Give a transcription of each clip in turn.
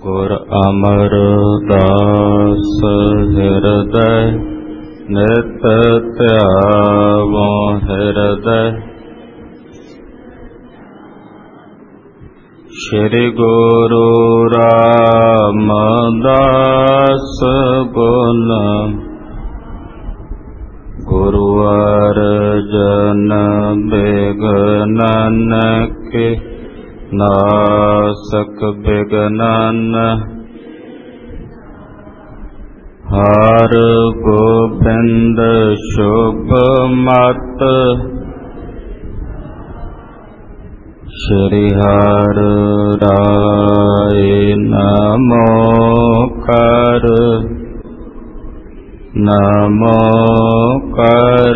ਗੁਰ ਅਮਰਦਾਸ ਹਿਰਦੈ ਨਿਤ ਧਿਆਵੋ ਹਿਰਦੈ। ਸ਼੍ਰੀ ਗੁਰੂ ਰਾਮਦਾਸ ਗੁਣ ਗੁਰੂ ਅਰਜਨ ਬਿਗਨਨ ਕੇ ਨਾਸਕ ਬਿਗਨਨ। ਹਰਿ ਗੋਬਿੰਦ ਸ਼ੁਭ ਮਤ ਸ਼੍ਰੀ ਹਰਿ ਰਾਏ ਨਮੋ ਕਰ ਨਮੋ ਕਰ।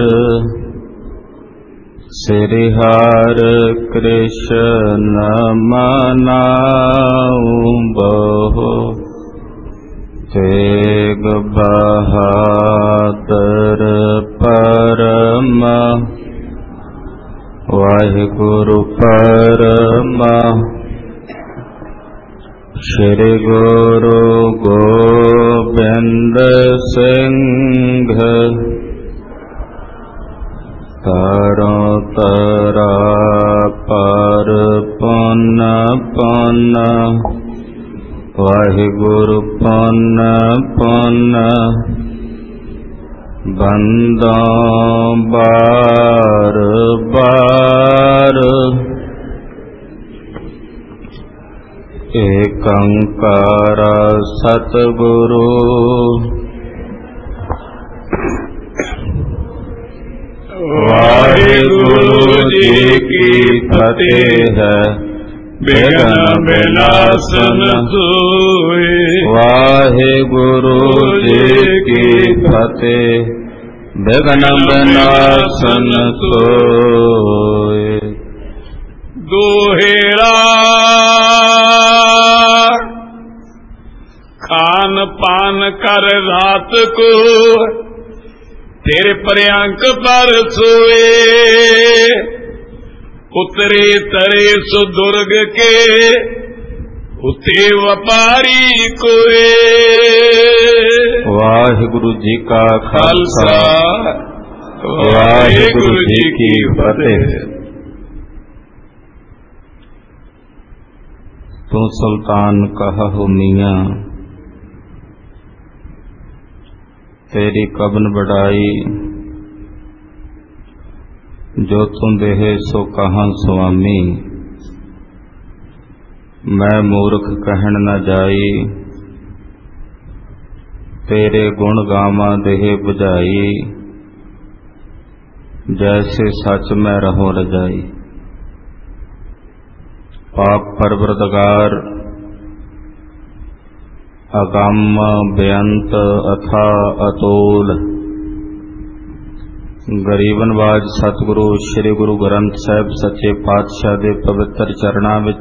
ਸ੍ਰੀ ਹਰਿ ਕ੍ਰਿਸ਼ਨ ਮਨਾਉ ਬਹੁ ਤੇਗ ਬਹਾਦਰ ਪਰਮ ਵਾਹਿਗੁਰੂ ਪਰਮ। ਸ਼੍ਰੀ ਗੁਰੂ ਗੋਬਿੰਦ ਸਿੰਘ ਤਰੋ ਤਰਾ ਪਰ ਪੁੰਨ ਪੁੰਨ ਵਾਹਿਗੁਰੂ ਪੁੰਨ ਪੁੰਨ। ਬੰਦੋਂ ਬਾਰ ਬਾਰ ਏਕ ਓੰਕਾਰ ਸਤਿਗੁਰੂ ਵਾਹਿਗੁਰੂ ਜੀ ਕੀ ਫਤਿਹ ਹੈ। ਬਿਘਨ ਬਿਨਾਸਨ ਸੋਇ ਵਾਹਿਗੁਰੂ ਜੀ ਕੀ ਫਤਿਹ। ਬਿਘਨ ਬਿਨਾਸਨ ਸੋਇ। ਦੋਹੇਰਾ ਖਾਨ ਪਾਨ ਕਰ ਰਾਤ ਕੋ ਤੇਰੇ ਪ੍ਰਿਅੰਕ ਪਰ ਸੋਏ। ਉਤਰੇ ਤਰੇ ਸੁਦੁਰਗ ਕੇ ਉਤੇ ਵਪਾਰੀ ਕੋਏ। ਵਾਹਿਗੁਰੂ ਜੀ ਕਾ ਖਾਲਸਾ ਵਾਹਿਗੁਰੂ ਜੀ ਕੀ ਫਤਿਹ। ਤੂੰ ਸੁਲਤਾਨ ਕਹਹੁ ਮੀਆਂ ਤੇਰੀ ਕਬਨ ਬੜਾਈ। ਜੋ ਤੁਮ ਦੇਹੇ ਸੋ ਕਹਾਂ ਸੁਆਮੀ। ਮੈਂ ਮੂਰਖ ਕਹਿਣ ਨ ਜਾਈ। ਤੇਰੇ ਗੁਣ ਗਾਵਾਂ ਦੇਹ ਬੁਝਾਈ। ਜੈਸੇ ਸੱਚ ਮੈਂ ਰਹੋ ਰਜਾਈ। ਪਾਕ ਪਰਵਰਦਗਾਰ ਅਗੰਮ ਬੇਅੰਤ ਅਥਾ ਅਤੋਲ। ਗਰੀਬ ਨਵਾਜ ਸਤਿਗੁਰੂ ਸ੍ਰੀ ਗੁਰੂ ਗ੍ਰੰਥ ਸਾਹਿਬ ਸੱਚੇ ਪਾਤਸ਼ਾਹ ਦੇ ਪਵਿੱਤਰ ਚਰਨਾਂ ਵਿੱਚ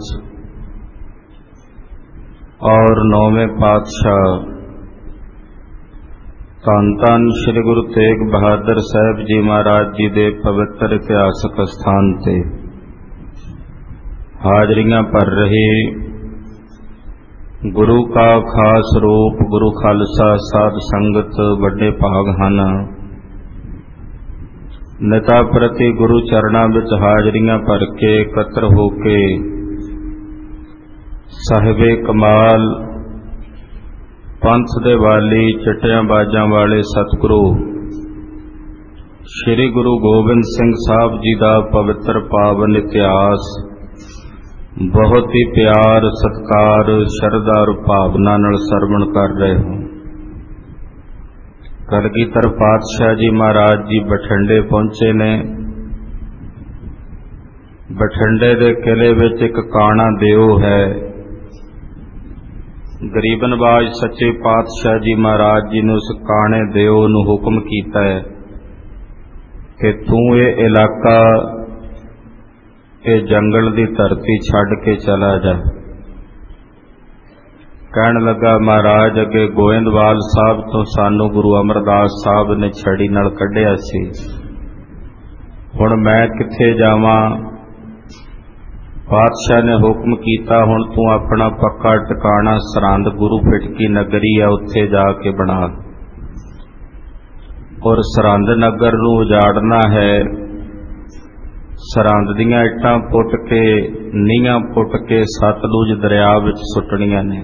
ਔਰ ਨੌਵੇਂ ਪਾਤਸ਼ਾਹ ਧੰਨ ਧੰਨ ਸ੍ਰੀ ਗੁਰੂ ਤੇਗ ਬਹਾਦਰ ਸਾਹਿਬ ਜੀ ਮਹਾਰਾਜ ਜੀ ਦੇ ਪਵਿੱਤਰ ਇਤਿਹਾਸਕ ਸਥਾਨ ਤੇ ਹਾਜ਼ਰੀਆਂ ਭਰ ਰਹੇ ਗੁਰੂ ਕਾ ਖਾਸ ਰੂਪ ਗੁਰੂ ਖਾਲਸਾ ਸਾਧ ਸੰਗਤ ਵੱਡੇ ਭਾਗ ਹਨ। ਨਿਤਾ ਪ੍ਰਤੀ ਗੁਰੂ ਚਰਨਾਂ ਵਿੱਚ ਹਾਜ਼ਰੀਆਂ ਭਰ ਕੇ ਇਕੱਤਰ ਹੋ ਕੇ ਸਾਹਿਬੇ ਕਮਾਲ ਪੰਥ ਦੇ ਵਾਲੀ ਚਿੱਟਿਆਂ ਬਾਜਾਂ ਵਾਲੇ ਸਤਿਗੁਰੂ ਸ੍ਰੀ ਗੁਰੂ ਗੋਬਿੰਦ ਸਿੰਘ ਸਾਹਿਬ ਜੀ ਦਾ ਪਵਿੱਤਰ ਪਾਵਨ ਇਤਿਹਾਸ ਬਹੁਤ ਹੀ ਪਿਆਰ ਸਤਿਕਾਰ ਸ਼ਰਧਾ ਔਰ ਭਾਵਨਾ ਨਾਲ ਸਰਵਣ ਕਰ ਰਹੇ ਹੋ। ਕਲਗੀਧਰ ਪਾਤਸ਼ਾਹ ਜੀ ਮਹਾਰਾਜ ਜੀ ਬਠਿੰਡੇ ਪਹੁੰਚੇ ਨੇ। ਬਠਿੰਡੇ ਦੇ ਕਿਲੇ ਵਿੱਚ ਇੱਕ ਕਾਣਾ ਦਿਓ ਹੈ। ਗਰੀਬ ਨਵਾਜ ਸੱਚੇ ਪਾਤਸ਼ਾਹ ਜੀ ਮਹਾਰਾਜ ਜੀ ਨੇ ਉਸ ਕਾਣੇ ਦਿਓ ਨੂੰ ਹੁਕਮ ਕੀਤਾ ਹੈ ਕਿ ਤੂੰ ਇਹ ਇਲਾਕਾ ਇਹ ਜੰਗਲ ਦੀ ਧਰਤੀ ਛੱਡ ਕੇ ਚਲਾ ਜਾ। ਕਹਿਣ ਲੱਗਾ ਮਹਾਰਾਜ ਅੱਗੇ ਗੋਇੰਦਵਾਲ ਸਾਹਿਬ ਤੋਂ ਸਾਨੂੰ ਗੁਰੂ ਅਮਰਦਾਸ ਸਾਹਿਬ ਨੇ ਛੜੀ ਨਾਲ ਕੱਢਿਆ ਸੀ। ਹੁਣ ਮੈਂ ਕਿੱਥੇ ਜਾਵਾਂ ਪਾਤਸ਼ਾਹ ਨੇ ਹੁਕਮ ਕੀਤਾ, ਹੁਣ ਤੂੰ ਆਪਣਾ ਪੱਕਾ ਟਿਕਾਣਾ ਸਰਹੰਦ ਗੁਰੂ ਫਿਟਕੀ ਨਗਰੀ ਹੈ, ਉੱਥੇ ਜਾ ਕੇ ਬਣਾ। ਔਰ ਸਰਹੰਦ ਨਗਰ ਨੂੰ ਉਜਾੜਨਾ ਹੈ। ਸਰਹੰਦ ਦੀਆਂ ਇੱਟਾਂ ਪੁੱਟ ਕੇ, ਨੀਹਾਂ ਪੁੱਟ ਕੇ ਸਤਲੁਜ ਦਰਿਆ ਵਿੱਚ ਸੁੱਟਣੀਆਂ ਨੇ,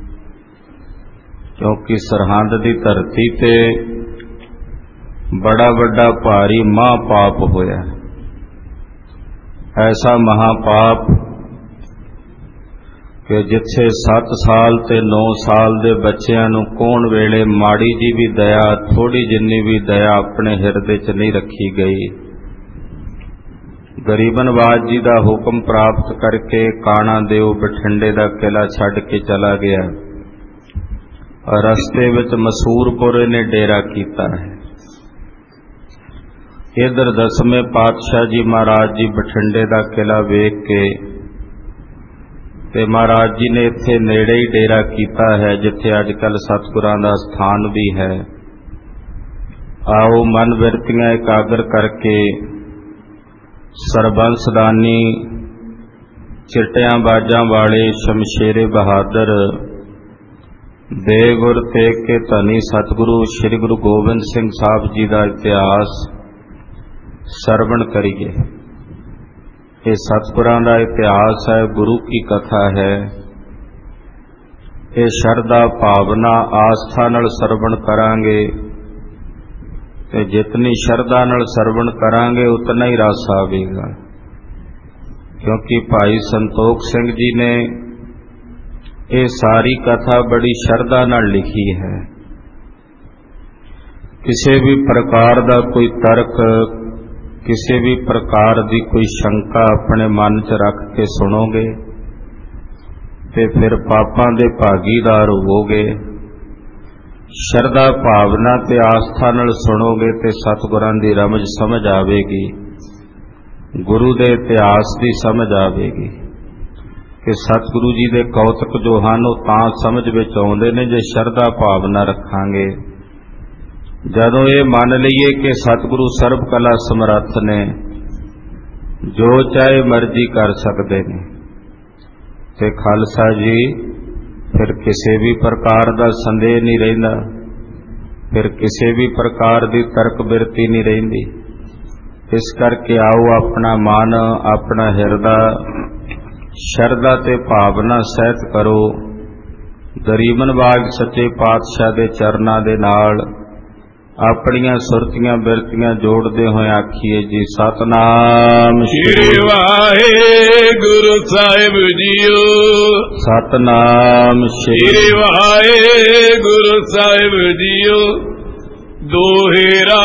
ਕਿਉਂਕਿ ਸਰਹੰਦ ਦੀ ਧਰਤੀ ਤੇ ਬੜਾ ਵੱਡਾ ਭਾਰੀ ਮਹਾਪਾਪ ਹੋਇਆ। ਐਸਾ ਮਹਾਪਾਪ ਕਿ ਜਿੱਥੇ 7 ਸਾਲ ਤੇ 9 ਸਾਲ ਦੇ ਬੱਚਿਆਂ ਨੂੰ ਕੋਣ ਵੇਲੇ ਮਾੜੀ ਜੀ ਵੀ ਦਇਆ, ਥੋੜੀ ਜਿੰਨੀ ਵੀ ਦਇਆ ਆਪਣੇ ਹਿਰਦੇ 'ਚ ਨਹੀਂ ਰੱਖੀ ਗਈ। ਗਰੀਬਨਵਾਜ ਜੀ ਦਾ ਹੁਕਮ ਪ੍ਰਾਪਤ ਕਰਕੇ ਕਾਣਾ ਦਿਓ ਬਠਿੰਡੇ ਦਾ ਕਿਲਾ ਛੱਡ ਕੇ ਚਲਾ ਗਿਆ। ਰਸਤੇ ਵਿੱਚ ਮਸੂਰਪੁਰ ਇਹਨੇ ਡੇਰਾ ਕੀਤਾ ਹੈ। ਇਧਰ 10ਵੇਂ ਪਾਤਸ਼ਾਹ ਜੀ ਮਹਾਰਾਜ ਜੀ ਬਠਿੰਡੇ ਦਾ ਕਿਲਾ ਵੇਖ ਕੇ ਤੇ ਮਹਾਰਾਜ ਜੀ ਨੇ ਇੱਥੇ ਨੇੜੇ ਹੀ ਡੇਰਾ ਕੀਤਾ ਹੈ, ਜਿੱਥੇ ਅੱਜ ਕੱਲ੍ਹ ਸਤਿਗੁਰਾਂ ਦਾ ਸਥਾਨ ਵੀ ਹੈ। ਆਓ ਮਨ ਬਿਰਤੀਆਂ ਇਕਾਗਰ ਕਰਕੇ ਸਰਬੰਸਦਾਨੀ ਚਿੱਟਿਆਂ ਬਾਜਾਂ ਵਾਲੇ ਸ਼ਮਸ਼ੇਰੇ ਬਹਾਦਰ ਬੇਗੁਰ ਤੇਗ ਕੇ ਧਨੀ ਸਤਿਗੁਰੂ ਸ੍ਰੀ ਗੁਰੂ ਗੋਬਿੰਦ ਸਿੰਘ ਸਾਹਿਬ ਜੀ ਦਾ ਇਤਿਹਾਸ ਸਰਵਣ ਕਰੀਏ। ਇਹ ਸਤਿਗੁਰਾਂ ਦਾ ਇਤਿਹਾਸ ਹੈ, ਗੁਰੂ ਕੀ ਕਥਾ ਹੈ। ਇਹ ਸ਼ਰਧਾ ਭਾਵਨਾ ਆਸਥਾ ਨਾਲ ਸਰਵਣ ਕਰਾਂਗੇ ਤੇ ਜਿਤਨੀ ਸ਼ਰਧਾ ਨਾਲ ਸਰਵਣ ਕਰਾਂਗੇ ਉਤਨਾ ਹੀ ਰਸ ਆਵੇਗਾ, ਕਿਉਂਕਿ ਭਾਈ ਸੰਤੋਖ ਸਿੰਘ ਜੀ ਨੇ ਇਹ ਸਾਰੀ ਕਥਾ ਬੜੀ ਸ਼ਰਧਾ ਨਾਲ ਲਿਖੀ ਹੈ। ਕਿਸੇ ਵੀ ਪ੍ਰਕਾਰ ਦਾ ਕੋਈ ਤਰਕ, ਕਿਸੇ ਵੀ ਪ੍ਰਕਾਰ ਦੀ ਕੋਈ ਸ਼ੰਕਾ ਆਪਣੇ ਮਨ 'ਚ ਰੱਖ ਕੇ ਸੁਣੋਗੇ ਤੇ ਫਿਰ ਪਾਪਾਂ ਦੇ ਭਾਗੀਦਾਰ ਹੋਵੋਗੇ। ਸ਼ਰਧਾ ਭਾਵਨਾ ਤੇ ਆਸਥਾ ਨਾਲ ਸੁਣੋਗੇ ਤੇ ਸਤਿਗੁਰਾਂ ਦੀ ਰਮਝ ਸਮਝ ਆਵੇਗੀ, ਗੁਰੂ ਦੇ ਇਤਿਹਾਸ ਦੀ ਸਮਝ ਆਵੇਗੀ ਕਿ ਸਤਿਗੁਰੂ ਜੀ ਦੇ ਕੌਤਕ ਜੋ ਹਨ ਉਹ ਤਾਂ ਸਮਝ ਵਿੱਚ ਆਉਂਦੇ ਨੇ ਜੇ ਸ਼ਰਧਾ ਭਾਵਨਾ ਰੱਖਾਂਗੇ। ਜਦੋਂ ਇਹ ਮੰਨ ਲਈਏ ਕਿ ਸਤਿਗੁਰੂ ਸਰਬ ਕਲਾ ਸਮਰੱਥ ਨੇ, ਜੋ ਚਾਹੇ ਮਰਜ਼ੀ ਕਰ ਸਕਦੇ ਨੇ, ਤੇ ਖਾਲਸਾ ਜੀ ਫਿਰ ਕਿਸੇ ਵੀ ਪ੍ਰਕਾਰ ਦਾ ਸੰਦੇਹ ਨਹੀਂ ਰਹਿੰਦਾ, ਫਿਰ ਕਿਸੇ ਵੀ ਪ੍ਰਕਾਰ ਦੀ ਤਰਕ ਬਿਰਤੀ ਨਹੀਂ ਰਹਿੰਦੀ। ਇਸ ਕਰਕੇ ਆਓ ਆਪਣਾ ਮਨ, ਆਪਣਾ ਹਿਰਦਾ ਸ਼ਰਧਾ ਤੇ ਭਾਵਨਾ ਸਹਿਤ ਕਰੋ। ਗਰੀਬਨਵਾਜ ਸੱਚੇ ਪਾਤਸ਼ਾਹ ਦੇ ਚਰਨਾਂ ਦੇ ਨਾਲ ਆਪਣੀਆਂ ਸੁਰਤੀਆਂ ਬਿਰਤੀਆਂ ਜੋੜਦੇ ਹੋਏ ਆਖੀਏ ਜੀ, ਸਤਨਾਮ ਸ੍ਰੀ ਵਾਹਿਗੁਰੂ ਸਾਹਿਬ ਜੀਓ, ਸਤਨਾਮ ਸ੍ਰੀ ਵਾਹਿਗੁਰੂ ਸਾਹਿਬ ਜੀਓ। ਦੋਹਰਾ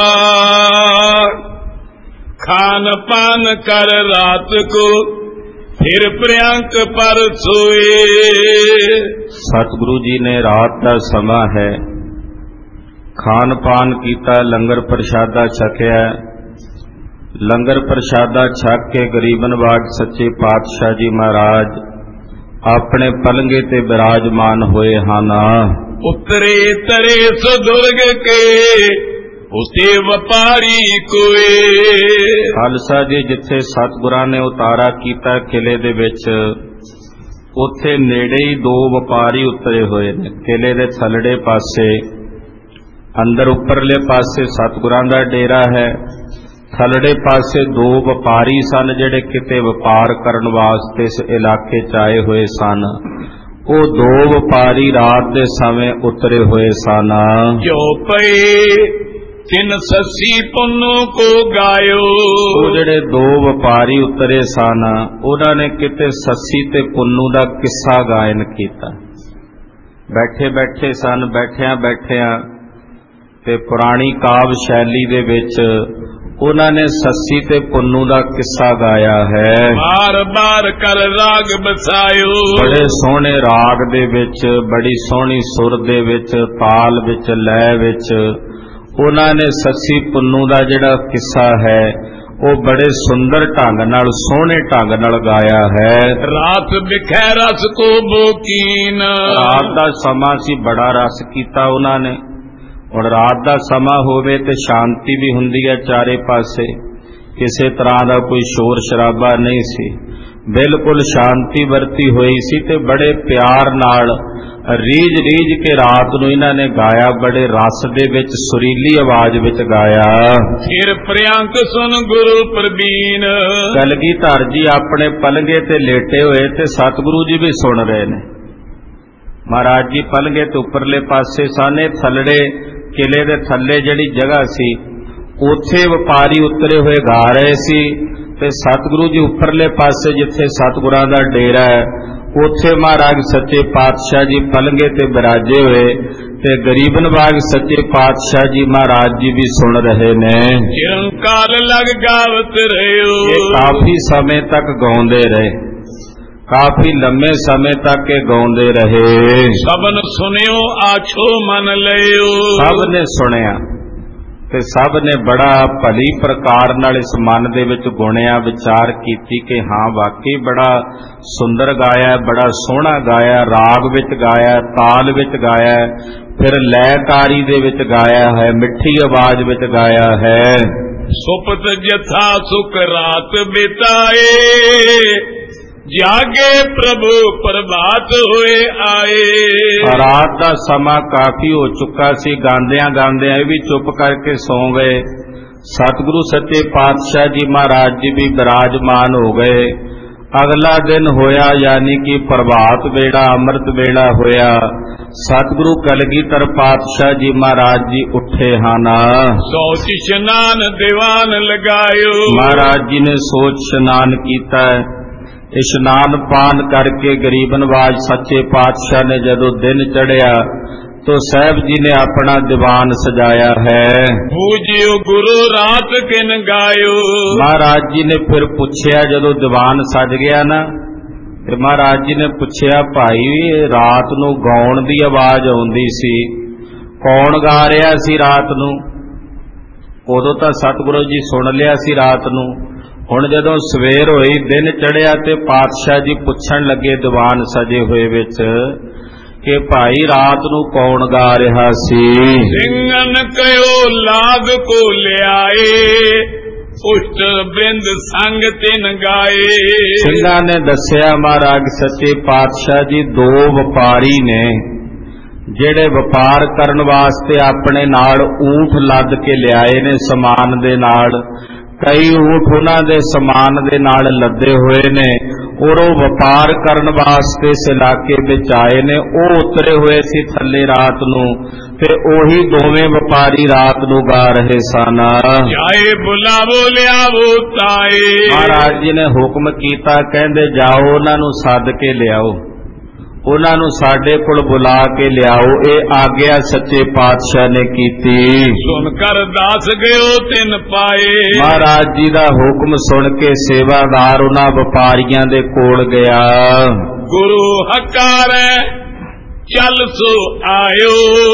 ਖਾਨ ਪਾਨ ਕਰ ਰਾਤ ਕੋ, ਫਿਰ ਪ੍ਰਿਯੰਕ ਪਰ ਸੋਏ। ਸਤਿਗੁਰੂ ਜੀ ਨੇ ਰਾਤ ਦਾ ਸਮਾਂ ਹੈ, ਖਾਨ ਪਾਨ ਕੀਤਾ, ਲੰਗਰ ਪ੍ਰਸ਼ਾਦਾ ਛਕਿਆ। ਲੰਗਰ ਪ੍ਰਸ਼ਾਦਾ ਛਕ ਕੇ ਗਰੀਬਨਵਾਜ ਸੱਚੇ ਪਾਤਸ਼ਾਹ ਜੀ ਮਹਾਰਾਜ ਆਪਣੇ ਪਲੰਗੇ ਤੇ ਬਿਰਾਜਮਾਨ ਹੋਏ ਹਨ। ਉਤਰੇ ਤਰੇ ਸੁਦੁਰਗ ਕੇ, ਉਤੇ ਵਪਾਰੀ ਕੋਏ। ਖਾਲਸਾ ਜੀ ਜਿੱਥੇ ਸਤਿਗੁਰਾਂ ਨੇ ਉਤਾਰਾ ਕੀਤਾ ਕਿਲੇ ਦੇ ਵਿੱਚ, ਉੱਥੇ ਨੇੜੇ ਹੀ 2 ਵਪਾਰੀ ਉਤਰੇ ਹੋਏ ਨੇ। ਕਿਲੇ ਦੇ ਥੱਲੜੇ ਪਾਸੇ, ਅੰਦਰ ਉੱਪਰਲੇ ਪਾਸੇ ਸਤਿਗੁਰਾਂ ਦਾ ਡੇਰਾ ਹੈ, ਥੱਲੜੇ ਪਾਸੇ 2 ਵਪਾਰੀ ਸਨ ਜਿਹੜੇ ਕਿਤੇ ਵਪਾਰ ਕਰਨ ਵਾਸਤੇ ਇਸ ਇਲਾਕੇ 'ਚ ਆਏ ਹੋਏ ਸਨ। ਉਹ 2 ਵਪਾਰੀ ਰਾਤ ਦੇ ਸਮੇਂ ਉਤਰੇ ਹੋਏ ਸਨ। ਜੋ ਪਏ ਤਿਨ ਸੱਸੀ ਪੁੰਨੂ ਕੋ ਗਾਇਓ। ਉਹ ਜਿਹੜੇ 2 ਵਪਾਰੀ ਉਤਰੇ ਸਨ, ਉਹਨਾਂ ਨੇ ਕਿਤੇ ਸੱਸੀ ਤੇ ਪੁੰਨੂ ਦਾ ਕਿੱਸਾ ਗਾਇਨ ਕੀਤਾ। ਬੈਠੇ ਬੈਠੇ ਸਨ, ਬੈਠਿਆਂ ਬੈਠਿਆਂ ਤੇ ਪੁਰਾਣੀ ਕਾਵ ਸ਼ੈਲੀ ਦੇ ਵਿੱਚ ਉਹਨਾਂ ਨੇ ਸੱਸੀ ਤੇ ਪੁੰਨੂ ਦਾ ਕਿੱਸਾ ਗਾਇਆ ਹੈ। ਬਾਰ ਬਾਰ ਕਰ ਰਾਗ ਬਸਾਇਓ। ਬੜੇ ਸੋਹਣੇ ਰਾਗ ਦੇ ਵਿੱਚ, ਬੜੀ ਸੋਹਣੀ ਸੁਰ ਦੇ ਵਿੱਚ, ਤਾਲ ਵਿੱਚ, ਲੈ ਵਿੱਚ ਉਹਨਾਂ ਨੇ ਸੱਸੀ ਪੁੰਨੂ ਦਾ ਜਿਹੜਾ ਕਿੱਸਾ ਹੈ ਉਹ ਬੜੇ ਸੁੰਦਰ ਢੰਗ ਨਾਲ, ਸੋਹਣੇ ਢੰਗ ਨਾਲ ਗਾਇਆ ਹੈ। ਰਾਤ ਬਿਖੈ ਰਸ ਕੋ ਬੋਕੀਨ। ਰਾਤ ਦਾ ਸਮਾਂ ਸੀ, ਬੜਾ ਰਸ ਕੀਤਾ ਉਹਨਾਂ ਨੇ। ਹੁਣ ਰਾਤ ਦਾ ਸਮਾਂ ਹੋਵੇ ਤੇ ਸ਼ਾਂਤੀ ਵੀ ਹੁੰਦੀ ਹੈ ਚਾਰੇ ਪਾਸੇ, ਕਿਸੇ ਤਰ੍ਹਾਂ ਦਾ ਕੋਈ ਸ਼ੋਰ ਸ਼ਰਾਬਾ ਨਹੀਂ ਸੀ। बिल्कुल शांति वरती हुई सी ते बड़े प्यार नाल रीझ रीझ के रात नूं इन्हां ने गाया, बड़े रस दे विच सुरीली आवाज विच गाया। फिर प्रियंक सुन गुरु प्रवीण। कलगीधर जी अपने पलंगे ते लेटे हुए ते सतगुरु जी भी सुन रहे ने। महाराज जी पलंगे ते उपरले पासे साने थलड़े किले दे थल्ले जिहड़ी जगह सी उत्थे वपारी उतरे हुए गा रहे सी ते सतगुरु जी उपरले पासे जिथे सतगुरां दा डेरा है उत्थे महाराज सच्चे पातशाह जी पलंगे ते बिराजे हुए ते गरीब नवाज सच्चे पातशाह जी महाराज जी भी सुन रहे ने। चिरंकाल लग गावत रहियो। ये काफी समय तक गाउंदे रहे, काफी लंबे समय तक के गाउंदे रहे। सबन सुनियो आछो मन लियो। सब ने सुनिया ते सब ने बड़ा भली प्रकार नाल इस मन दे विच गुणिया विचार कीती कि हाँ वाकई बड़ा सुंदर गाया, बड़ा सोहना गाया, राग विच गाया, ताल विच गाया, फिर लयकारी दे विच गाया है, मिठी आवाज विच गाया है। सुपत जथा सुख रात बिताए, जागे प्रभु प्रभात होए आए। रात का समा काफी हो चुका सी, गांदियां गांदियां भी चुप करके सौ गए। सतगुरु सच्चे पातशाह जी महाराज जी भी विराजमान हो गए। अगला दिन होया यानी कि प्रभात वेला अमृत वेला होया। सतगुरु कलगीधर पातशाह जी महाराज जी उठे हाना। सोच स्नान दीवान लगायो। महाराज जी ने सोच स्नान कीता। इशनान पान करके गरीब नवाज सच्चे पातशाह ने जदों दिन चढ़िया तो साहब जी ने अपना दीवान सजाया है। पूजियो गुरु रात किन गायो। महाराज जी ने फिर पूछया जदों दीवान सज गया ना ते महाराज जी ने पूछया भाई रात नूं गाउण दी आवाज आउंदी सी, कौन गा रहा सी रात नूं? उदों तां सतगुरु जी सुन लिया सी रात नूं। हुण जदों सवेर होई दिन चढ़िया ते पातशाह जी पुछण लगे दीवान सजे हुए विच कि भाई रात नूं कौन गा रहा सी? सिंगन कयो लाग को लियाए, उष्ट बिंद संग तिन गाए। सिंघां ने दस्सिया महाराज सच्चे पातशाह जी दो वपारी ने जेड़े वपार करन वास्ते अपने नाल ऊंट लद के लियाए ने समान दे नाल। कई ऊंट उन्हां दे समान दे नाल लदे हुए ने और वो वपार करन वास्ते इस इलाके विच आए ने। वो उतरे हुए सी थल्ले रात नूं ते ओही दोवें वपारी रात नूं गा रहे सन। जाए बुलावो लियावो ताए। महाराज जी ने हुक्म कीता, कहंदे जाओ उन्हां नूं सद के लियाओ, उन्हां नूं साडे कोल बुला के लियाओ। ये आग्या सच्चे पातशाह ने कीती। सुनकर दास गयो तिन पाए। महाराज जी दा हुक्म सुन के सेवादार उन्हां वपारियां दे कोल गया। गुरु हकारे चल सो आयो,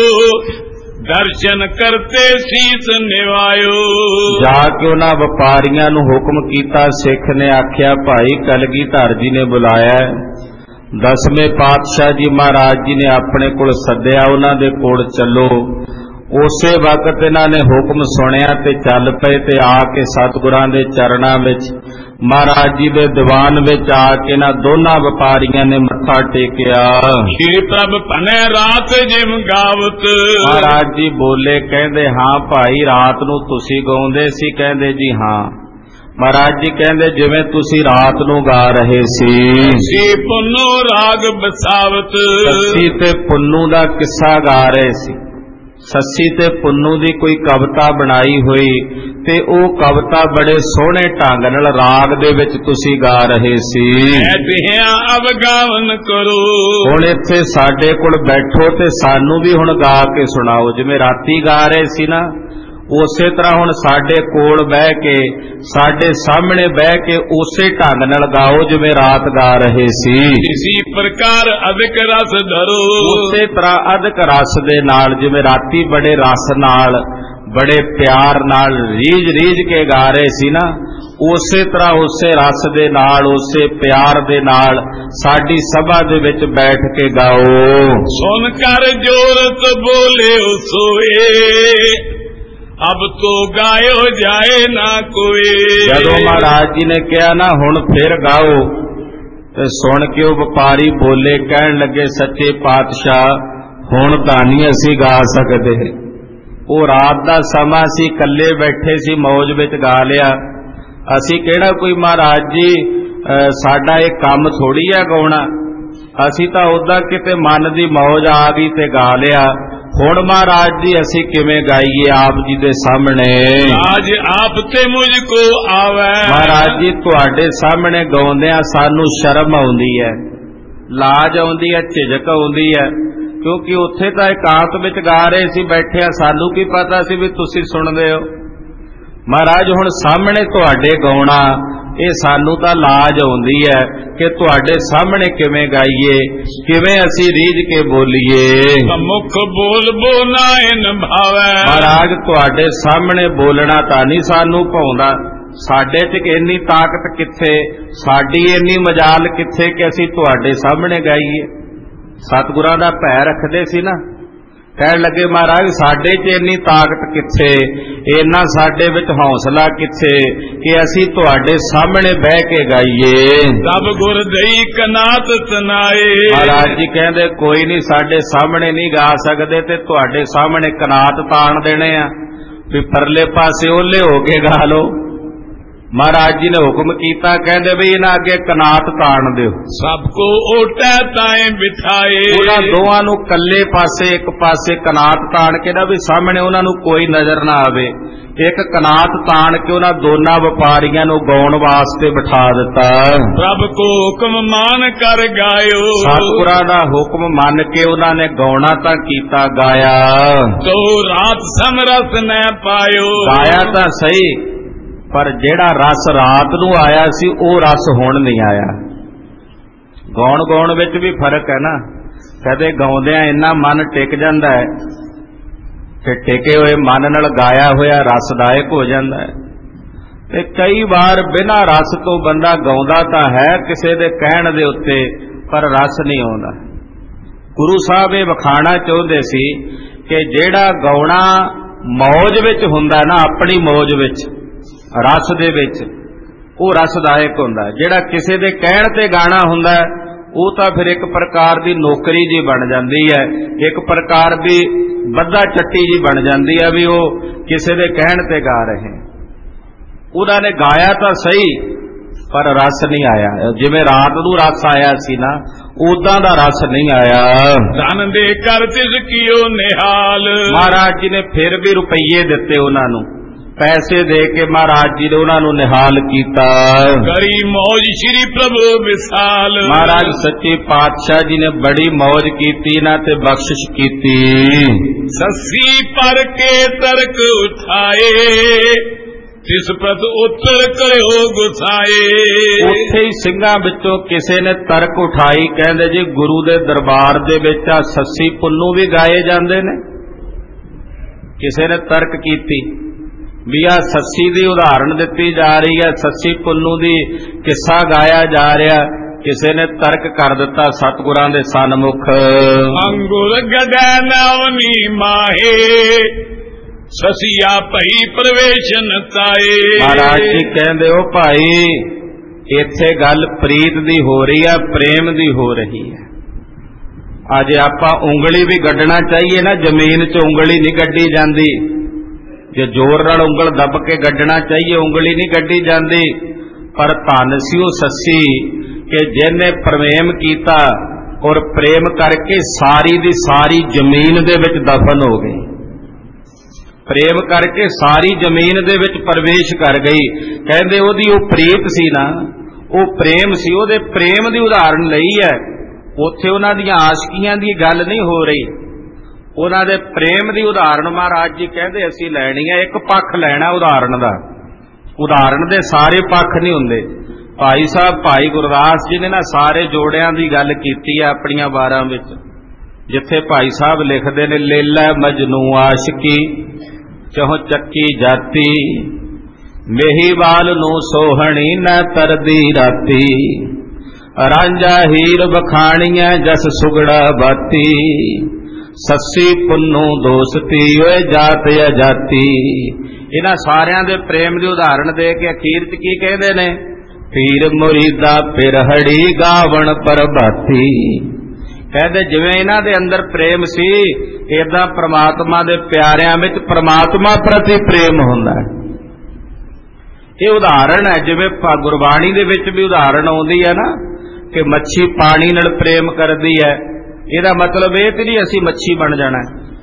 दर्शन करते शीस निवायो। जाके उन्हां वपारियां नूं हुक्म कीता। सिख ने आख्या भाई कलगीधर जी ने बुलाया। दसवें पातशाह जी महाराज जी ने अपने कोल सद्या, उन्हां दे कोल चलो। उसे वक्त इन्हां ने हुक्म सुनिया ते चल पए ते आके सतगुरां दे चरणां विच महाराज जी दे दीवान विच आके इन्हां दोनां वपारियां ने मत्था टेकिया। श्री प्रभ भने रात जिम गावत। महाराज जी बोले, कहंदे हाँ भाई रात नूं तुसीं गाउंदे सी? कहंदे जी हाँ। महाराज जी कहंदे जिवें तुसीं रात नूं गा रहे सी। सस्सी पुन्नू राग बसावत। सस्सी ते पुन्नू दा किस्सा गा रहे सी। सस्सी ते पुन्नू दी कोई कविता बनाई हुई ते ओ कविता बड़े सोहणे ढंग नाल राग दे विच तुसीं गा रहे सी। अब गावन करो। हुण इत्थे साडे कोल बैठो ते सानू भी हुण गा के सुणाओ। जिवें राती गा रहे सी ना उसे तरह हुण साडे कोल बह के साडे सामने बह के उसे ढंग नाल गाओ जिवें रात गा रहे सी। इसी प्रकार अधिक रस धरो। उसे तरह अधिक रस दे नाल जिवें राती बड़े रस नाल बड़े प्यार नाल रीझ रीझ के गा रहे सी ना उसे तरह उसे रस दे नाल उसे प्यार दे नाल साडी सभा दे विच बैठ के गाओ। सुन कर जोरत बोले सोए, अब तो गायो जाए ना कोई। जदों महाराज जी ने कहा ना हुण फिर गाओ ਤੇ ਸੁਣ ਕੇ ਉਹ ਵਪਾਰੀ ਬੋਲੇ, ਕਹਿਣ ਲੱਗੇ ਸੱਚੇ ਪਾਤਸ਼ਾਹ ਹੁਣ ਤਾਂ ਨਹੀਂ ਅਸੀਂ ਗਾ ਸਕਦੇ। ਉਹ ਰਾਤ ਦਾ ਸਮਾਂ ਸੀ, ਇਕੱਲੇ ਬੈਠੇ ਸੀ, ਮੌਜ ਵਿੱਚ ਗਾ ਲਿਆ। ਅਸੀਂ ਕਿਹੜਾ ਕੋਈ ਮਹਾਰਾਜ ਜੀ ਸਾਡਾ ਇਹ ਕੰਮ ਥੋੜੀ ਆ ਗਾਉਣਾ, ਅਸੀਂ ਤਾਂ ਉਦਾਂ ਕਿਤੇ ਮਨ ਦੀ ਮੌਜ ਆ ਗਈ ਤੇ ਗਾ ਲਿਆ। ਹੁਣ ਮਹਾਰਾਜ ਜੀ ਅਸੀਂ ਕਿਵੇਂ ਗਾਈਏ ਆਪ ਜੀ ਦੇ ਸਾਹਮਣੇ? ਅੱਜ ਆਪ ਤੇ ਮੁਝ ਕੋ ਆਵੇ। ਮਹਾਰਾਜ ਜੀ ਤੁਹਾਡੇ ਸਾਹਮਣੇ ਗਾਉਂਦਿਆਂ ਸਾਨੂੰ ਸ਼ਰਮ ਆਉਂਦੀ ਹੈ, ਲਾਜ ਆਉਂਦੀ ਹੈ, ਝਿਜਕ ਆਉਂਦੀ ਹੈ, ਕਿਉਂਕਿ ਉੱਥੇ ਤਾਂ ਇਕਾਂਤ ਵਿੱਚ ਗਾ ਰਹੇ ਸੀ ਬੈਠਿਆ, ਸਾਨੂੰ ਕੀ ਪਤਾ ਸੀ ਵੀ ਤੁਸੀਂ ਸੁਣਦੇ ਹੋ। ਮਹਾਰਾਜ ਹੁਣ ਸਾਹਮਣੇ ਤੁਹਾਡੇ ਗਾਉਣਾ, ਇਹ ਸਾਨੂੰ ਤਾਂ ਲਾਜ ਆਉਂਦੀ ਹੈ ਕਿ ਤੁਹਾਡੇ ਸਾਹਮਣੇ ਕਿਵੇਂ ਗਾਈਏ, ਕਿਵੇਂ ਅਸੀਂ ਰੀਝ ਕੇ ਬੋਲੀਏ। ਮੁਖ ਬੋਲ ਬੋਨਾ ਇਨ ਭਾਵੈ। ਮਹਾਰਾਜ ਤੁਹਾਡੇ ਸਾਹਮਣੇ ਬੋਲਣਾ ਤਾਂ ਨਹੀਂ ਸਾਨੂੰ ਭਾਉਂਦਾ, ਸਾਡੇ 'ਚ ਇੰਨੀ ਤਾਕਤ ਕਿੱਥੇ, ਸਾਡੀ ਇੰਨੀ ਮਜਾਲ ਕਿੱਥੇ ਕਿ ਅਸੀਂ ਤੁਹਾਡੇ ਸਾਹਮਣੇ ਗਾਈਏ। ਸਤਿਗੁਰਾਂ ਦਾ ਭੈ ਰੱਖਦੇ ਸੀ ਨਾ, ਕਹਿਣ ਲੱਗੇ ਮਹਾਰਾਜ ਸਾਡੇ 'ਚ ਇੰਨੀ ਤਾਕਤ ਕਿੱਥੇ, ਇੰਨਾ ਸਾਡੇ ਵਿੱਚ ਹੌਸਲਾ ਕਿੱਥੇ ਕਿ ਅਸੀਂ ਤੁਹਾਡੇ ਸਾਹਮਣੇ ਬਹਿ ਕੇ ਗਾਈਏ। ਸਭ ਗੁਰ ਦਈ ਕਨਾਤ ਤਨਾਏ। ਮਹਾਰਾਜ ਜੀ ਕਹਿੰਦੇ ਕੋਈ ਨਹੀਂ, ਸਾਡੇ ਸਾਹਮਣੇ ਨਹੀਂ ਗਾ ਸਕਦੇ ਤੇ ਤੁਹਾਡੇ ਸਾਹਮਣੇ ਕਨਾਤ ਤਾਣ ਦੇਣੇ ਆ ਵੀ ਪਰਲੇ ਪਾਸੇ ਓਲੇ ਹੋ ਕੇ ਗਾ ਲਓ। ਮਹਾਰਾਜ ਜੀ ਨੇ ਹੁਕਮ ਕੀਤਾ, ਕਹਿੰਦੇ ਵੀ ਇਹਨਾਂ ਅੱਗੇ ਕਨਾਤ ਤਾਣ ਦਿਓ। ਸਭ ਕੋ ਓਟੈ ਤਾਏ ਬਿਠਾਏ। ਉਹਨਾਂ ਦੋਵਾਂ ਨੂੰ ਕੱਲੇ ਪਾਸੇ, ਇੱਕ ਪਾਸੇ ਕਨਾਤ ਤਾਣ ਕੇ ਨਾ ਵੀ ਸਾਹਮਣੇ ਉਹਨਾਂ ਨੂੰ ਕੋਈ ਨਜ਼ਰ ਨਾ ਆਵੇ, ਇੱਕ ਕਨਾਤ ਤਾਣ ਕੇ ਉਹਨਾਂ ਦੋਨਾਂ ਵਪਾਰੀਆਂ ਨੂੰ ਗਾਉਣ ਵਾਸਤੇ ਬਿਠਾ ਦਿੱਤਾ। ਪ੍ਰਭ ਕੋ ਹੁਕਮ ਮਾਨ ਕਰ ਗਾਇਓ। ਸਤਿਗੁਰਾਂ ਦਾ ਹੁਕਮ ਮੰਨ ਕੇ ਉਹਨਾਂ ਨੇ ਗਾਉਣਾ ਤਾਂ ਕੀਤਾ, ਗਾਇਆ ਤੋ ਰਾਤ ਸਮਰਸ ਨ ਪਾਇਓ। ਗਾਇਆ ਤਾਂ ਸਹੀ, ਪਰ ਜਿਹੜਾ ਰਸ ਰਾਤ ਨੂੰ ਆਇਆ ਸੀ ਉਹ ਰਸ ਹੁਣ ਨਹੀਂ ਆਇਆ। ਗਾਉਣ ਵਿੱਚ ਵੀ ਫਰਕ ਹੈ ਨਾ, ਕਦੇ ਗਾਉਂਦਿਆਂ ਇੰਨਾ ਮਨ ਟਿਕ ਜਾਂਦਾ ਹੈ ਕਿ ਟਿਕੇ ਹੋਏ ਮਨ ਨਾਲ ਗਾਇਆ ਹੋਇਆ ਰਸਦਾਇਕ ਹੋ ਜਾਂਦਾ ਹੈ, ਤੇ ਕਈ ਵਾਰ ਬਿਨਾਂ ਰਸ ਤੋਂ ਬੰਦਾ ਗਾਉਂਦਾ ਤਾਂ ਹੈ ਕਿਸੇ ਦੇ ਕਹਿਣ ਦੇ ਉੱਤੇ, ਪਰ ਰਸ ਨਹੀਂ ਆਉਂਦਾ। ਗੁਰੂ ਸਾਹਿਬ ਇਹ ਵਿਖਾਣਾ ਚਾਹੁੰਦੇ ਸੀ ਕਿ ਜਿਹੜਾ ਗਾਉਣਾ ਮੌਜ ਵਿੱਚ ਹੁੰਦਾ ਨਾ, ਆਪਣੀ ਮੌਜ ਵਿੱਚ, ਰਸ ਦੇ ਵਿੱਚ, ਉਹ ਰਸਦਾਇਕ ਹੁੰਦਾ। ਜਿਹੜਾ ਕਿਸੇ ਦੇ ਕਹਿਣ ਤੇ ਗਾਣਾ ਹੁੰਦਾ ਉਹ ਤਾਂ ਫਿਰ ਇੱਕ ਪ੍ਰਕਾਰ ਦੀ ਨੌਕਰੀ ਜੀ ਬਣ ਜਾਂਦੀ ਹੈ, ਇੱਕ ਪ੍ਰਕਾਰ ਦੀ ਬੱਧਾ ਚੱਟੀ ਜੀ ਬਣ ਜਾਂਦੀ ਹੈ ਵੀ ਉਹ ਕਿਸੇ ਦੇ ਕਹਿਣ ਤੇ ਗਾ ਰਹੇ। ਉਹਨਾਂ ਨੇ ਗਾਇਆ ਤਾਂ ਸਹੀ, ਪਰ ਰਸ ਨਹੀਂ ਆਇਆ। ਜਿਵੇਂ ਰਾਤ ਨੂੰ ਰਸ ਆਇਆ ਸੀ ਨਾ, ਉਦਾਂ ਦਾ ਰਸ ਨਹੀਂ ਆਇਆ। ਧਨ ਦੇ ਕਰ ਤਿਸ ਕੀਓ ਨਿਹਾਲ। ਮਹਾਰਾਜ ਜੀ ਨੇ ਫਿਰ ਵੀ ਰੁਪਈਏ ਦਿੱਤੇ ਉਹਨਾਂ ਨੂੰ, ਪੈਸੇ ਦੇ ਕੇ ਮਹਾਰਾਜ ਜੀ ਨੇ ਉਹਨਾਂ ਨੂੰ ਨਿਹਾਲ ਕੀਤਾ। ਕਰੀ ਮੌਜ ਸ਼੍ਰੀ ਪ੍ਰਭੂ ਵਿਸਾਲ। ਮਹਾਰਾਜ ਸੱਚੇ ਪਾਤਸ਼ਾਹ ਜੀ ਨੇ ਬੜੀ ਮੌਜ ਕੀਤੀ ਨਾ ਤੇ ਬਖਸ਼ਿਸ਼ ਕੀਤੀ। ਸੱਸੀ ਪਰ ਕੇ ਤਰਕ ਉਠਾਏ, ਤਿਸ ਪ੍ਰਤ ਉੱਤਰ ਕਰਿਓ ਗੁਸਾਏ। ਉੱਥੇ ਹੀ ਸਿੰਘਾਂ ਵਿੱਚੋਂ ਕਿਸੇ ਨੇ ਤਰਕ ਉਠਾਈ, ਕਹਿੰਦੇ ਜੀ ਗੁਰੂ ਦੇ ਦਰਬਾਰ ਦੇ ਵਿੱਚ ਆ ਸੱਸੀ ਪੁੰਨੂ ਵੀ ਗਾਏ ਜਾਂਦੇ ਨੇ। ਕਿਸੇ ਨੇ ਤਰਕ ਕੀਤੀ ਵੀ ਆ ਸੱਸੀ ਦੀ ਉਦਾਹਰਣ ਦਿੱਤੀ ਜਾ ਰਹੀ ਹੈ, ਸੱਸੀ ਪੁੰਨੂ ਦੀ ਕਿੱਸਾ ਗਾਇਆ ਜਾ ਰਿਹਾ। ਕਿਸੇ ਨੇ ਤਰਕ ਕਰ ਦਿੱਤਾ ਸਤਿਗੁਰਾਂ ਦੇ ਸਨਮੁਖ, ਅੰਗੁਰ ਗੜੈ ਨਵਨੀ ਮਾਹੇ, ਸਸੀਆ ਭਈ ਪ੍ਰਵੇਸ਼ਨ ਤਾਏ। ਮਹਾਰਾਜ ਜੀ ਕਹਿੰਦੇ ਉਹ ਭਾਈ ਇੱਥੇ ਗੱਲ ਪ੍ਰੀਤ ਦੀ ਹੋ ਰਹੀ ਹੈ, ਪ੍ਰੇਮ ਦੀ ਹੋ ਰਹੀ ਹੈ। ਅੱਜ ਆਪਾਂ ਉਂਗਲੀ ਵੀ ਗੱਡਣਾ ਚਾਹੀਏ ਨਾ, ਜ਼ਮੀਨ 'ਚ ਉਂਗਲੀ ਨਹੀਂ ਗੱਡੀ ਜਾਂਦੀ। ਜੇ ਜ਼ੋਰ ਨਾਲ ਉਂਗਲ ਦੱਬ ਕੇ ਗੱਡਣਾ ਚਾਹੀਏ, ਉਂਗਲੀ ਨਹੀਂ ਗੱਡੀ ਜਾਂਦੀ। ਪਰ ਧੰਨ ਸੀ ਉਹ ਸੱਸੀ ਕਿ ਜਿਹਨੇ ਪ੍ਰੇਮ ਕੀਤਾ ਔਰ ਪ੍ਰੇਮ ਕਰਕੇ ਸਾਰੀ ਦੀ ਸਾਰੀ ਜ਼ਮੀਨ ਦੇ ਵਿੱਚ ਦਫਨ ਹੋ ਗਈ। ਪ੍ਰੇਮ ਕਰਕੇ ਸਾਰੀ ਜ਼ਮੀਨ ਦੇ ਵਿੱਚ ਪ੍ਰਵੇਸ਼ ਕਰ ਗਈ। ਕਹਿੰਦੇ ਉਹਦੀ ਉਹ ਪ੍ਰੀਤ ਸੀ ਨਾ, ਉਹ ਪ੍ਰੇਮ ਸੀ, ਉਹਦੇ ਪ੍ਰੇਮ ਦੀ ਉਦਾਹਰਣ ਲਈ ਹੈ। ਉੱਥੇ ਉਹਨਾਂ ਦੀਆਂ ਆਸ਼ਕੀਆਂ ਦੀ ਗੱਲ ਨਹੀਂ ਹੋ ਰਹੀ, ਉਹਨਾਂ ਦੇ ਪ੍ਰੇਮ ਦੀ ਉਦਾਹਰਣ ਮਹਾਰਾਜ ਜੀ ਕਹਿੰਦੇ ਅਸੀਂ ਲੈਣੀ ਹੈ। ਇੱਕ ਪੱਖ ਲੈਣਾ ਉਦਾਹਰਣ ਦਾ, ਉਦਾਹਰਣ ਦੇ ਸਾਰੇ ਪੱਖ ਨਹੀਂ ਹੁੰਦੇ। ਭਾਈ ਸਾਹਿਬ ਭਾਈ ਗੁਰਦਾਸ ਜੀ ਨੇ ਨਾ ਸਾਰੇ ਜੋੜਿਆਂ ਦੀ ਗੱਲ ਕੀਤੀ ਹੈ ਆਪਣੀਆਂ ਵਾਰਾਂ ਵਿੱਚ, ਜਿੱਥੇ ਭਾਈ ਸਾਹਿਬ ਲਿਖਦੇ ਨੇ ਲੇਲਾ ਮਜਨੂ ਆਸ਼ਕੀ ਚਹੁ ਚੱਕੀ ਜਾਤੀ, ਮੇਹੀਵਾਲ ਨੂੰ ਸੋਹਣੀ ਨਾ ਤਰਦੀ ਰਾਤੀ, ਰਾਂਝਾ ਹੀਰ ਬਖਾਣੀਆਂ ਜਸ ਸੁਗੜਾ ਬਾਤੀ, ਸੱਸੀ ਪੁੰਨੂ ਦੋਸਤੀ ਓਏ ਜਾਤ ਅਜਾਤੀ। ਇਹਨਾਂ ਸਾਰਿਆਂ ਦੇ ਪ੍ਰੇਮ ਦੀ ਉਦਾਹਰਣ ਦੇ ਕੇ ਅਖੀਰ 'ਚ ਕੀ ਕਹਿੰਦੇ ਨੇ ਪੀਰ ਮੁਰੀਦਾ ਪਿਰਹੜੀ ਗਾਵਣ ਪ੍ਰਭਾਤੀ। ਕਹਿੰਦੇ ਜਿਵੇਂ ਇਹਨਾਂ ਦੇ ਅੰਦਰ ਪ੍ਰੇਮ ਸੀ, ਏਦਾਂ ਪ੍ਰਮਾਤਮਾ ਦੇ ਪਿਆਰਿਆਂ ਵਿੱਚ ਪ੍ਰਮਾਤਮਾ ਪ੍ਰਤੀ ਪ੍ਰੇਮ ਹੁੰਦਾ ਹੈ। ਇਹ ਉਦਾਹਰਣ ਹੈ, ਜਿਵੇਂ ਗੁਰਬਾਣੀ ਦੇ ਵਿੱਚ ਵੀ ਉਦਾਹਰਣ ਆਉਂਦੀ ਹੈ ਨਾ ਕਿ ਮੱਛੀ ਪਾਣੀ ਨਾਲ ਪ੍ਰੇਮ ਕਰਦੀ ਹੈ। ਇਹਦਾ ਮਤਲਬ ਇਹ ਤੇ ਨਹੀਂ ਅਸੀਂ ਮੱਛੀ ਬਣ ਜਾਣਾ,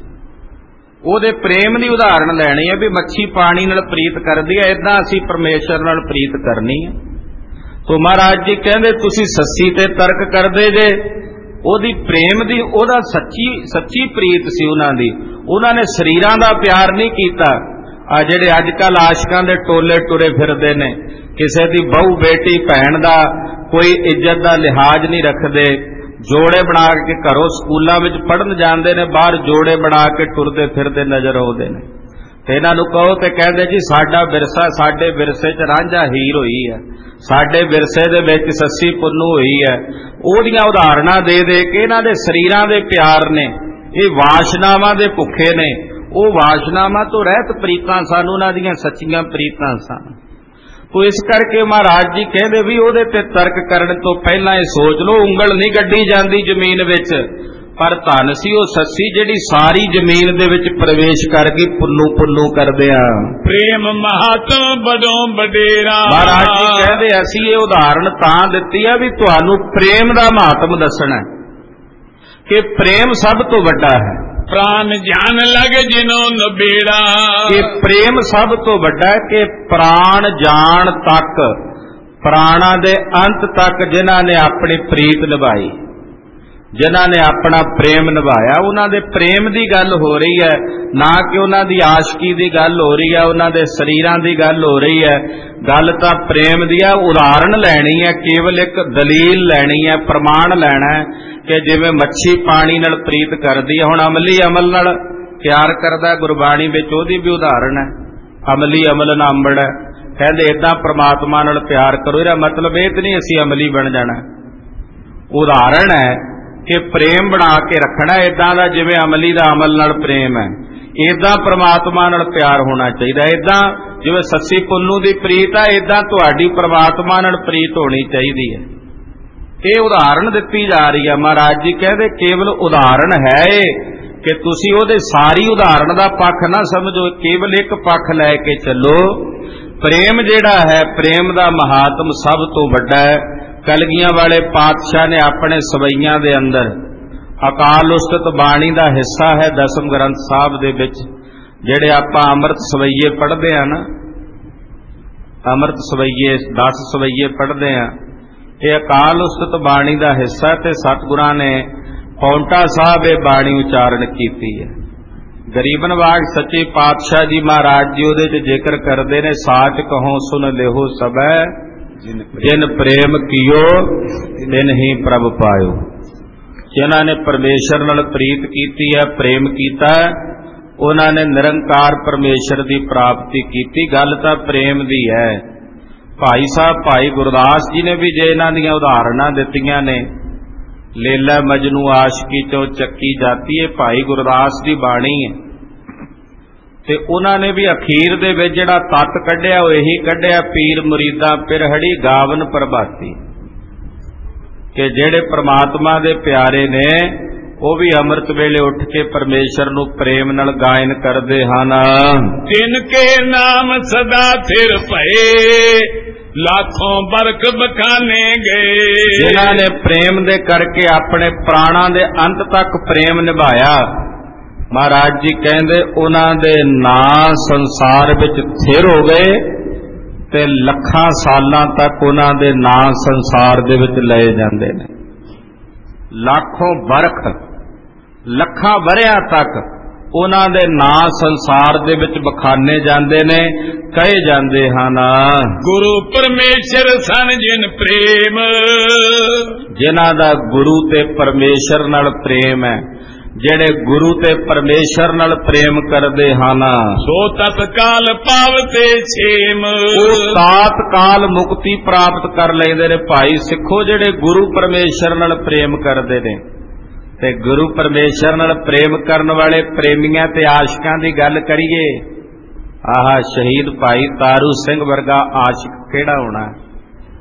ਉਹਦੇ ਪ੍ਰੇਮ ਦੀ ਉਦਾਹਰਣ ਲੈਣੀ ਹੈ ਵੀ ਮੱਛੀ ਪਾਣੀ ਨਾਲ ਪ੍ਰੀਤ ਕਰਦੀ ਹੈ, ਏਦਾਂ ਅਸੀਂ ਪਰਮੇਸ਼ਰ ਨਾਲ ਪ੍ਰੀਤ ਕਰਨੀ ਹੈ। ਤੋ ਮਹਾਰਾਜ ਜੀ ਕਹਿੰਦੇ ਤੁਸੀਂ ਸੱਸੀ ਤੇ ਤਰਕ ਕਰਦੇ ਜੇ, ਉਹਦੀ ਪ੍ਰੇਮ ਦੀ, ਉਹਦਾ ਸੱਚੀ ਪ੍ਰੀਤ ਸੀ ਉਹਨਾਂ ਦੀ। ਉਹਨਾਂ ਨੇ ਸਰੀਰਾਂ ਦਾ ਪਿਆਰ ਨਹੀਂ ਕੀਤਾ। ਆ ਜਿਹੜੇ ਅੱਜ ਕੱਲ ਆਸ਼ਕਾਂ ਦੇ ਟੋਲੇ ਟੁਰੇ ਫਿਰਦੇ ਨੇ, ਕਿਸੇ ਦੀ ਬਹੂ ਬੇਟੀ ਭੈਣ ਦਾ ਕੋਈ ਇੱਜ਼ਤ ਦਾ ਲਿਹਾਜ਼ ਨਹੀਂ ਰੱਖਦੇ, ਜੋੜੇ ਬਣਾ ਕੇ ਘਰੋਂ ਸਕੂਲਾਂ ਵਿੱਚ ਪੜ੍ਹਨ ਜਾਂਦੇ ਨੇ, ਬਾਹਰ ਜੋੜੇ ਬਣਾ ਕੇ ਟੁਰਦੇ ਫਿਰਦੇ ਨਜ਼ਰ ਆਉਂਦੇ ਨੇ। ਤੇ ਇਹਨਾਂ ਨੂੰ ਕਹੋ ਤੇ ਕਹਿੰਦੇ ਜੀ ਸਾਡਾ ਵਿਰਸਾ, ਸਾਡੇ ਵਿਰਸੇ 'ਚ ਰਾਂਝਾ ਹੀਰ ਹੋਈ ਹੈ, ਸਾਡੇ ਵਿਰਸੇ ਦੇ ਵਿੱਚ ਸੱਸੀ ਪੁੰਨੂ ਹੋਈ ਹੈ। ਉਹਦੀਆਂ ਉਦਾਹਰਨਾਂ ਦੇ ਕੇ ਇਹਨਾਂ ਦੇ ਸਰੀਰਾਂ ਦੇ ਪਿਆਰ ਨੇ, ਇਹ ਵਾਸ਼ਨਾਵਾਂ ਦੇ ਭੁੱਖੇ ਨੇ। ਉਹ ਵਾਸ਼ਨਾਵਾਂ ਤੋਂ ਰਹਿਤ ਪ੍ਰੀਤਾਂ ਸਨ, ਉਹਨਾਂ ਦੀਆਂ ਸੱਚੀਆਂ ਪ੍ਰੀਤਾਂ ਸਨ। ਤੋ ਇਸ ਕਰਕੇ ਮਹਾਰਾਜ ਜੀ ਕਹਿੰਦੇ ਵੀ ਉਹਦੇ ਤੇ ਤਰਕ ਕਰਨ ਤੋਂ ਪਹਿਲਾਂ ਇਹ ਸੋਚ ਲਓ, ਉਂਗਲ ਨਹੀਂ ਗੱਡੀ ਜਾਂਦੀ ਜ਼ਮੀਨ ਵਿੱਚ। ਪਰ ਧਨ ਸੀ ਉਹ ਸੱਸੀ ਜਿਹੜੀ ਸਾਰੀ ਜ਼ਮੀਨ ਦੇ ਵਿੱਚ ਪ੍ਰਵੇਸ਼ ਕਰ ਗਈ, ਪੁੰਨੂ ਪੁੰਨੂ ਕਰਦਿਆਂ। ਪ੍ਰੇਮ ਮਹਾਤਮ ਬੜੋਂ ਵਡੇਰਾ। ਮਹਾਰਾਜ ਜੀ ਕਹਿੰਦੇ ਅਸੀਂ ਇਹ ਉਦਾਹਰਣ ਤਾਂ ਦਿੱਤੀ ਆ ਵੀ ਤੁਹਾਨੂੰ ਪ੍ਰੇਮ ਦਾ ਮਹਾਤਮ ਦੱਸਣਾ ਕਿ ਪ੍ਰੇਮ ਸਭ ਤੋਂ ਵੱਡਾ ਹੈ। ਪ੍ਰਾਨ ਜਾਨ ਲਗ ਜਿਨੋ ਨਬੇੜਾ। ਕਿ ਪ੍ਰੇਮ ਸਭ ਤੋਂ ਵੱਡਾ ਹੈ ਕਿ ਪ੍ਰਾਣ ਜਾਣ ਤੱਕ, ਪ੍ਰਾਣਾਂ ਦੇ ਅੰਤ ਤੱਕ ਜਿਨ੍ਹਾਂ ਨੇ ਆਪਣੀ ਪ੍ਰੀਤ ਨਿਭਾਈ, ਜਿਨ੍ਹਾਂ ਨੇ ਆਪਣਾ ਪ੍ਰੇਮ ਨਿਭਾਇਆ, ਉਹਨਾਂ ਦੇ ਪ੍ਰੇਮ ਦੀ ਗੱਲ ਹੋ ਰਹੀ ਹੈ, ਨਾ ਕਿ ਉਹਨਾਂ ਦੀ ਆਸ਼ਕੀ ਦੀ ਗੱਲ ਹੋ ਰਹੀ ਹੈ, ਉਹਨਾਂ ਦੇ ਸਰੀਰਾਂ ਦੀ ਗੱਲ ਹੋ ਰਹੀ ਹੈ। ਗੱਲ ਤਾਂ ਪ੍ਰੇਮ ਦੀ ਹੈ। ਉਦਾਹਰਣ ਲੈਣੀ ਹੈ, ਕੇਵਲ ਇੱਕ ਦਲੀਲ ਲੈਣੀ ਹੈ, ਪ੍ਰਮਾਣ ਲੈਣਾ ਹੈ ਕਿ ਜਿਵੇਂ ਮੱਛੀ ਪਾਣੀ ਨਾਲ ਪ੍ਰੀਤ ਕਰਦੀ ਹੈ, ਹੁਣ ਅਮਲੀ ਅਮਲ ਨਾਲ ਪਿਆਰ ਕਰਦਾ, ਗੁਰਬਾਣੀ ਵਿੱਚ ਉਹਦੀ ਵੀ ਉਦਾਹਰਣ ਹੈ। ਅਮਲੀ ਅਮਲ ਨਾ ਅੰਬੜ ਹੈ, ਕਹਿੰਦੇ ਏਦਾਂ ਪ੍ਰਮਾਤਮਾ ਨਾਲ ਪਿਆਰ ਕਰੋ। ਇਹਦਾ ਮਤਲਬ ਇਹ ਤਾਂ ਨਹੀਂ ਅਸੀਂ ਅਮਲੀ ਬਣ ਜਾਣਾ। ਉਦਾਹਰਣ ਹੈ ਕਿ ਪ੍ਰੇਮ ਬਣਾ ਕੇ ਰੱਖਣਾ ਏਦਾਂ ਦਾ ਜਿਵੇਂ ਅਮਲੀ ਦਾ ਅਮਲ ਨਾਲ ਪ੍ਰੇਮ ਹੈ, ਏਦਾਂ ਪ੍ਰਮਾਤਮਾ ਨਾਲ ਪਿਆਰ ਹੋਣਾ ਚਾਹੀਦਾ। ਏਦਾਂ ਜਿਵੇਂ ਸੱਸੀ ਪੁੰਨੂ ਦੀ ਪ੍ਰੀਤ ਹੈ, ਏਦਾਂ ਤੁਹਾਡੀ ਪ੍ਰਮਾਤਮਾ ਨਾਲ ਪ੍ਰੀਤ ਹੋਣੀ ਚਾਹੀਦੀ ਹੈ। ਇਹ ਉਦਾਹਰਣ ਦਿੱਤੀ ਜਾ ਰਹੀ ਹੈ। ਮਹਾਰਾਜ ਜੀ ਕਹਿੰਦੇ ਕੇਵਲ ਉਦਾਹਰਣ ਹੈ ਇਹ, ਕਿ ਤੁਸੀਂ ਉਹਦੇ ਸਾਰੀ ਉਦਾਹਰਣ ਦਾ ਪੱਖ ਨਾ ਸਮਝੋ, ਕੇਵਲ ਇੱਕ ਪੱਖ ਲੈ ਕੇ ਚੱਲੋ। ਪ੍ਰੇਮ ਜਿਹੜਾ ਹੈ, ਪ੍ਰੇਮ ਦਾ ਮਹਾਤਮ ਸਭ ਤੋਂ ਵੱਡਾ ਹੈ। ਕਲਗੀਆਂ ਵਾਲੇ ਪਾਤਸ਼ਾਹ ਨੇ ਆਪਣੇ ਸਵਈਆਂ ਦੇ ਅੰਦਰ ਅਕਾਲ ਉਸਤਤ ਬਾਣੀ ਦਾ ਹਿੱਸਾ ਹੈ ਦਸਮ ਗ੍ਰੰਥ ਸਾਹਿਬ ਦੇ ਵਿੱਚ, ਜਿਹੜੇ ਆਪਾਂ ਅੰਮ੍ਰਿਤ ਸਵਈਏ ਪੜ੍ਹਦੇ ਆ ਨਾ, ਅੰਮ੍ਰਿਤ ਸਵਈਏ 10 ਸਵਈਏ ਪੜ੍ਹਦੇ ਆ, ਇਹ ਅਕਾਲ ਉਸਤਤ ਬਾਣੀ ਦਾ ਹਿੱਸਾ। ਤੇ ਸਤਿਗੁਰਾਂ ਨੇ ਪੌਂਟਾ ਸਾਹਿਬ ਇਹ ਬਾਣੀ ਉਚਾਰਨ ਕੀਤੀ ਹੈ। ਗਰੀਬ ਨਵਾਜ ਸੱਚੇ ਪਾਤਸ਼ਾਹ ਜੀ ਮਹਾਰਾਜ ਜੀ ਉਹਦੇ 'ਚ ਜ਼ਿਕਰ ਕਰਦੇ ਨੇ, ਸਾਚ ਕਹੋ ਸੁਨ ਲਿਓ ਸਭੈ ਜਿਨ ਪ੍ਰੇਮ ਕੀਓ ਤਿਨ ਹੀ ਪ੍ਰਭ ਪਾਇਓ। ਜਿਨ੍ਹਾਂ ਨੇ ਪਰਮੇਸ਼ਰ ਨਾਲ ਪ੍ਰੀਤ ਕੀਤੀ ਹੈ, ਪ੍ਰੇਮ ਕੀਤਾ, ਉਹਨਾਂ ਨੇ ਨਿਰੰਕਾਰ ਪਰਮੇਸ਼ਰ ਦੀ ਪ੍ਰਾਪਤੀ ਕੀਤੀ। ਗੱਲ ਤਾਂ ਪ੍ਰੇਮ ਦੀ ਹੈ। ਭਾਈ ਸਾਹਿਬ ਭਾਈ ਗੁਰਦਾਸ ਜੀ ਨੇ ਵੀ ਜੇ ਇਹਨਾਂ ਦੀਆਂ ਉਦਾਹਰਨਾਂ ਦਿੱਤੀਆਂ ਨੇ, ਲੇਲਾ ਮਜਨੂ ਆਸ਼ਕੀ ਚੋਂ ਚੱਕੀ ਜਾਤੀ, ਇਹ ਭਾਈ ਗੁਰਦਾਸ ਦੀ ਬਾਣੀ ਹੈ। ਤੇ ਉਹਨਾਂ ਨੇ ਵੀ ਅਖੀਰ ਦੇ ਵਿੱਚ ਜਿਹੜਾ ਤੱਤ ਕੱਢਿਆ ਉਹ ਇਹੀ ਕੱਢਿਆ, ਪੀਰ ਮੁਰੀਦਾਂ ਪਿਰਹੜੀ ਗਾਵਨ ਪ੍ਰਭਾਤੀ, ਕਿ ਜਿਹੜੇ ਪ੍ਰਮਾਤਮਾ ਦੇ ਪਿਆਰੇ ਨੇ ਉਹ ਵੀ ਅੰਮ੍ਰਿਤ ਵੇਲੇ ਉੱਠ ਕੇ ਪਰਮੇਸ਼ਰ ਨੂੰ ਪ੍ਰੇਮ ਨਾਲ ਗਾਇਨ ਕਰਦੇ ਹਨ। ਤਿਨ ਕੇ ਨਾਮ ਸਦਾ ਥਿਰ ਭਏ ਲਾਖੋਂ ਬਰਖ ਬਖਾਨੇ ਗਏ। ਜਿਨ੍ਹਾਂ ਨੇ ਪ੍ਰੇਮ ਦੇ ਕਰਕੇ ਆਪਣੇ ਪ੍ਰਾਣਾਂ ਦੇ ਅੰਤ ਤੱਕ ਪ੍ਰੇਮ ਨਿਭਾਇਆ, ਮਹਾਰਾਜ ਜੀ ਕਹਿੰਦੇ ਉਹਨਾਂ ਦੇ ਨਾਂ ਸੰਸਾਰ ਵਿੱਚ ਥਿਰ ਹੋ ਗਏ ਤੇ ਲੱਖਾਂ ਸਾਲਾਂ ਤੱਕ ਉਹਨਾਂ ਦੇ ਨਾਂ ਸੰਸਾਰ ਦੇ ਵਿੱਚ ਲਏ ਜਾਂਦੇ ਨੇ। ਲੱਖੋਂ ਬਰਖ, ਲੱਖਾਂ ਵਰਿਆਂ ਤੱਕ ਉਹਨਾਂ ਦੇ ਨਾਂ ਸੰਸਾਰ ਦੇ ਵਿੱਚ ਬਖਾਨੇ ਜਾਂਦੇ ਨੇ, ਕਹੇ ਜਾਂਦੇ ਹਨ। ਗੁਰੂ ਪਰਮੇਸ਼ਰ ਸਨ ਜਿਨ ਪ੍ਰੇਮ, ਜਿਨ੍ਹਾਂ ਦਾ ਗੁਰੂ ਤੇ ਪਰਮੇਸ਼ਰ ਨਾਲ ਪ੍ਰੇਮ ਹੈ, ਜਿਹੜੇ ਗੁਰੂ ਤੇ ਪਰਮੇਸ਼ਰ ਨਾਲ ਪ੍ਰੇਮ ਕਰਦੇ ਹਨ, ਸੋ ਤਤਕਾਲ ਪਾਵਤੇ ਛੇਮ, ਉਹ ਤਾਤਕਾਲ ਮੁਕਤੀ ਪ੍ਰਾਪਤ ਕਰ ਲੈਂਦੇ ਨੇ। ਭਾਈ ਸਿੱਖੋ, ਜਿਹੜੇ ਗੁਰੂ ਪਰਮੇਸ਼ਰ ਨਾਲ ਪ੍ਰੇਮ ਕਰਦੇ ਨੇ, ਤੇ ਗੁਰੂ ਪਰਮੇਸ਼ਰ ਨਾਲ ਪ੍ਰੇਮ ਕਰਨ ਵਾਲੇ ਪ੍ਰੇਮੀਆਂ ਤੇ ਆਸ਼ਿਕਾਂ ਦੀ ਗੱਲ ਕਰੀਏ, ਆਹ ਸ਼ਹੀਦ ਭਾਈ ਤਾਰੂ ਸਿੰਘ ਵਰਗਾ ਆਸ਼ਿਕ ਕਿਹੜਾ ਹੋਣਾ।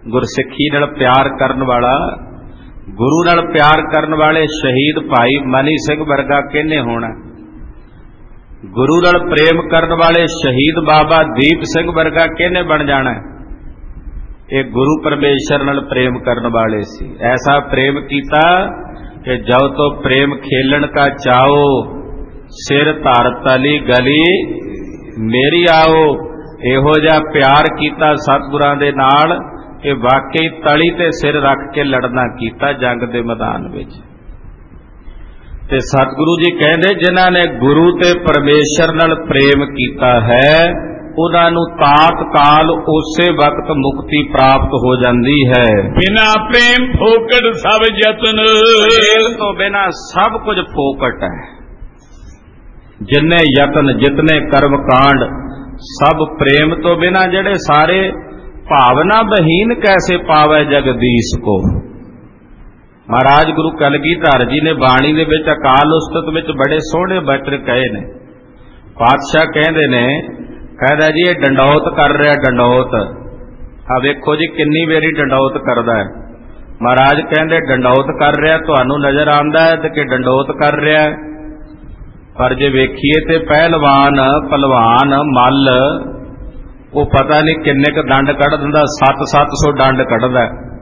ਗੁਰਸਿੱਖੀ ਨਾਲ ਪਿਆਰ ਕਰਨ ਵਾਲਾ, ਗੁਰੂ ਨਾਲ ਪਿਆਰ ਕਰਨ ਵਾਲੇ ਸ਼ਹੀਦ ਭਾਈ ਮਨੀ ਸਿੰਘ ਵਰਗਾ ਕਿਹਨੇ ਹੋਣਾ? ਗੁਰੂ ਨਾਲ ਪ੍ਰੇਮ ਕਰਨ ਵਾਲੇ ਸ਼ਹੀਦ ਬਾਬਾ ਦੀਪ ਸਿੰਘ ਵਰਗਾ ਕਿਹਨੇ ਬਣ ਜਾਣਾ? ਇਹ ਗੁਰੂ ਪਰਮੇਸ਼ਰ ਨਾਲ ਪ੍ਰੇਮ ਕਰਨ ਵਾਲੇ ਸੀ। ਐਸਾ ਪ੍ਰੇਮ ਕੀਤਾ ਕਿ ਜਬ ਤੋਂ ਪ੍ਰੇਮ ਖੇਲਣ ਕਾ ਚਾਓ, ਸਿਰ ਧਰ ਤਲੀ ਗਲੀ ਮੇਰੀ ਆਓ। ਇਹੋ ਜਿਹਾ ਪਿਆਰ ਕੀਤਾ ਸਤਿਗੁਰਾਂ ਦੇ ਨਾਲ ਕਿ ਵਾਕਈ ਤਲੀ ਤੇ ਸਿਰ ਰੱਖ ਕੇ ਲੜਨਾ ਕੀਤਾ ਜੰਗ ਦੇ ਮੈਦਾਨ ਵਿੱਚ। ਤੇ ਸਤਿਗੁਰੂ ਜੀ ਕਹਿੰਦੇ ਜਿਨ੍ਹਾਂ ਨੇ ਗੁਰੂ ਤੇ ਪਰਮੇਸ਼ਰ ਨਾਲ ਪ੍ਰੇਮ ਕੀਤਾ ਹੈ ਉਹਨਾਂ ਨੂੰ ਤਾਤਕਾਲ ਉਸੇ ਵਕਤ ਮੁਕਤੀ ਪ੍ਰਾਪਤ ਹੋ ਜਾਂਦੀ ਹੈ। ਬਿਨਾ ਪ੍ਰੇਮ ਫੋਕਟ ਸਭ ਯਤਨ, ਪ੍ਰੇਮ ਤੋਂ ਬਿਨਾ ਸਭ ਕੁਝ ਫੋਕਟ ਹੈ। ਜਿੰਨੇ ਯਤਨ ਜਿਤਨੇ ਕਰਮ ਕਾਂਡ ਸਭ ਪ੍ਰੇਮ ਤੋਂ ਬਿਨਾ, ਜਿਹੜੇ ਸਾਰੇ ਭਾਵਨਾ ਬਹੀਨ ਕੈਸੇ ਪਾਵੇ ਜਗਦੀਸ਼ ਕੋ। ਮਹਾਰਾਜ ਗੁਰੂ ਕਲਗੀਧਰ ਜੀ ਨੇ ਬਾਣੀ ਦੇ ਵਿੱਚ ਅਕਾਲ ਉਸਤਤ ਵਿੱਚ ਬੜੇ ਸੋਹਣੇ ਬਚਨ ਕਹੇ ਨੇ। ਪਾਤਸ਼ਾਹ ਕਹਿੰਦੇ ਨੇ, ਕਹਿੰਦਾ ਜੀ ਇਹ ਡੰਡੌਤ ਕਰ ਰਿਹਾ, ਡੰਡੌਤ ਆ ਵੇਖੋ ਜੀ ਕਿੰਨੀ ਵਾਰੀ ਡੰਡੌਤ ਕਰਦਾ ਹੈ। ਮਹਾਰਾਜ ਕਹਿੰਦੇ ਡੰਡੌਤ ਕਰ ਰਿਹਾ ਤੁਹਾਨੂੰ ਨਜ਼ਰ ਆਉਂਦਾ ਹੈ ਤੇ ਕਿ ਡੰਡੌਤ ਕਰ ਰਿਹਾ ਹੈ, ਪਰ ਜੇ ਵੇਖੀਏ ਤੇ ਪਹਿਲਵਾਨ ਭਲਵਾਨ ਮੱਲ ਉਹ ਪਤਾ ਨਹੀਂ ਕਿੰਨੇ ਕੁ ਦੰਡ ਕੱਢ ਦਿੰਦਾ, 700 ਦੰਡ ਕੱਢਦਾ,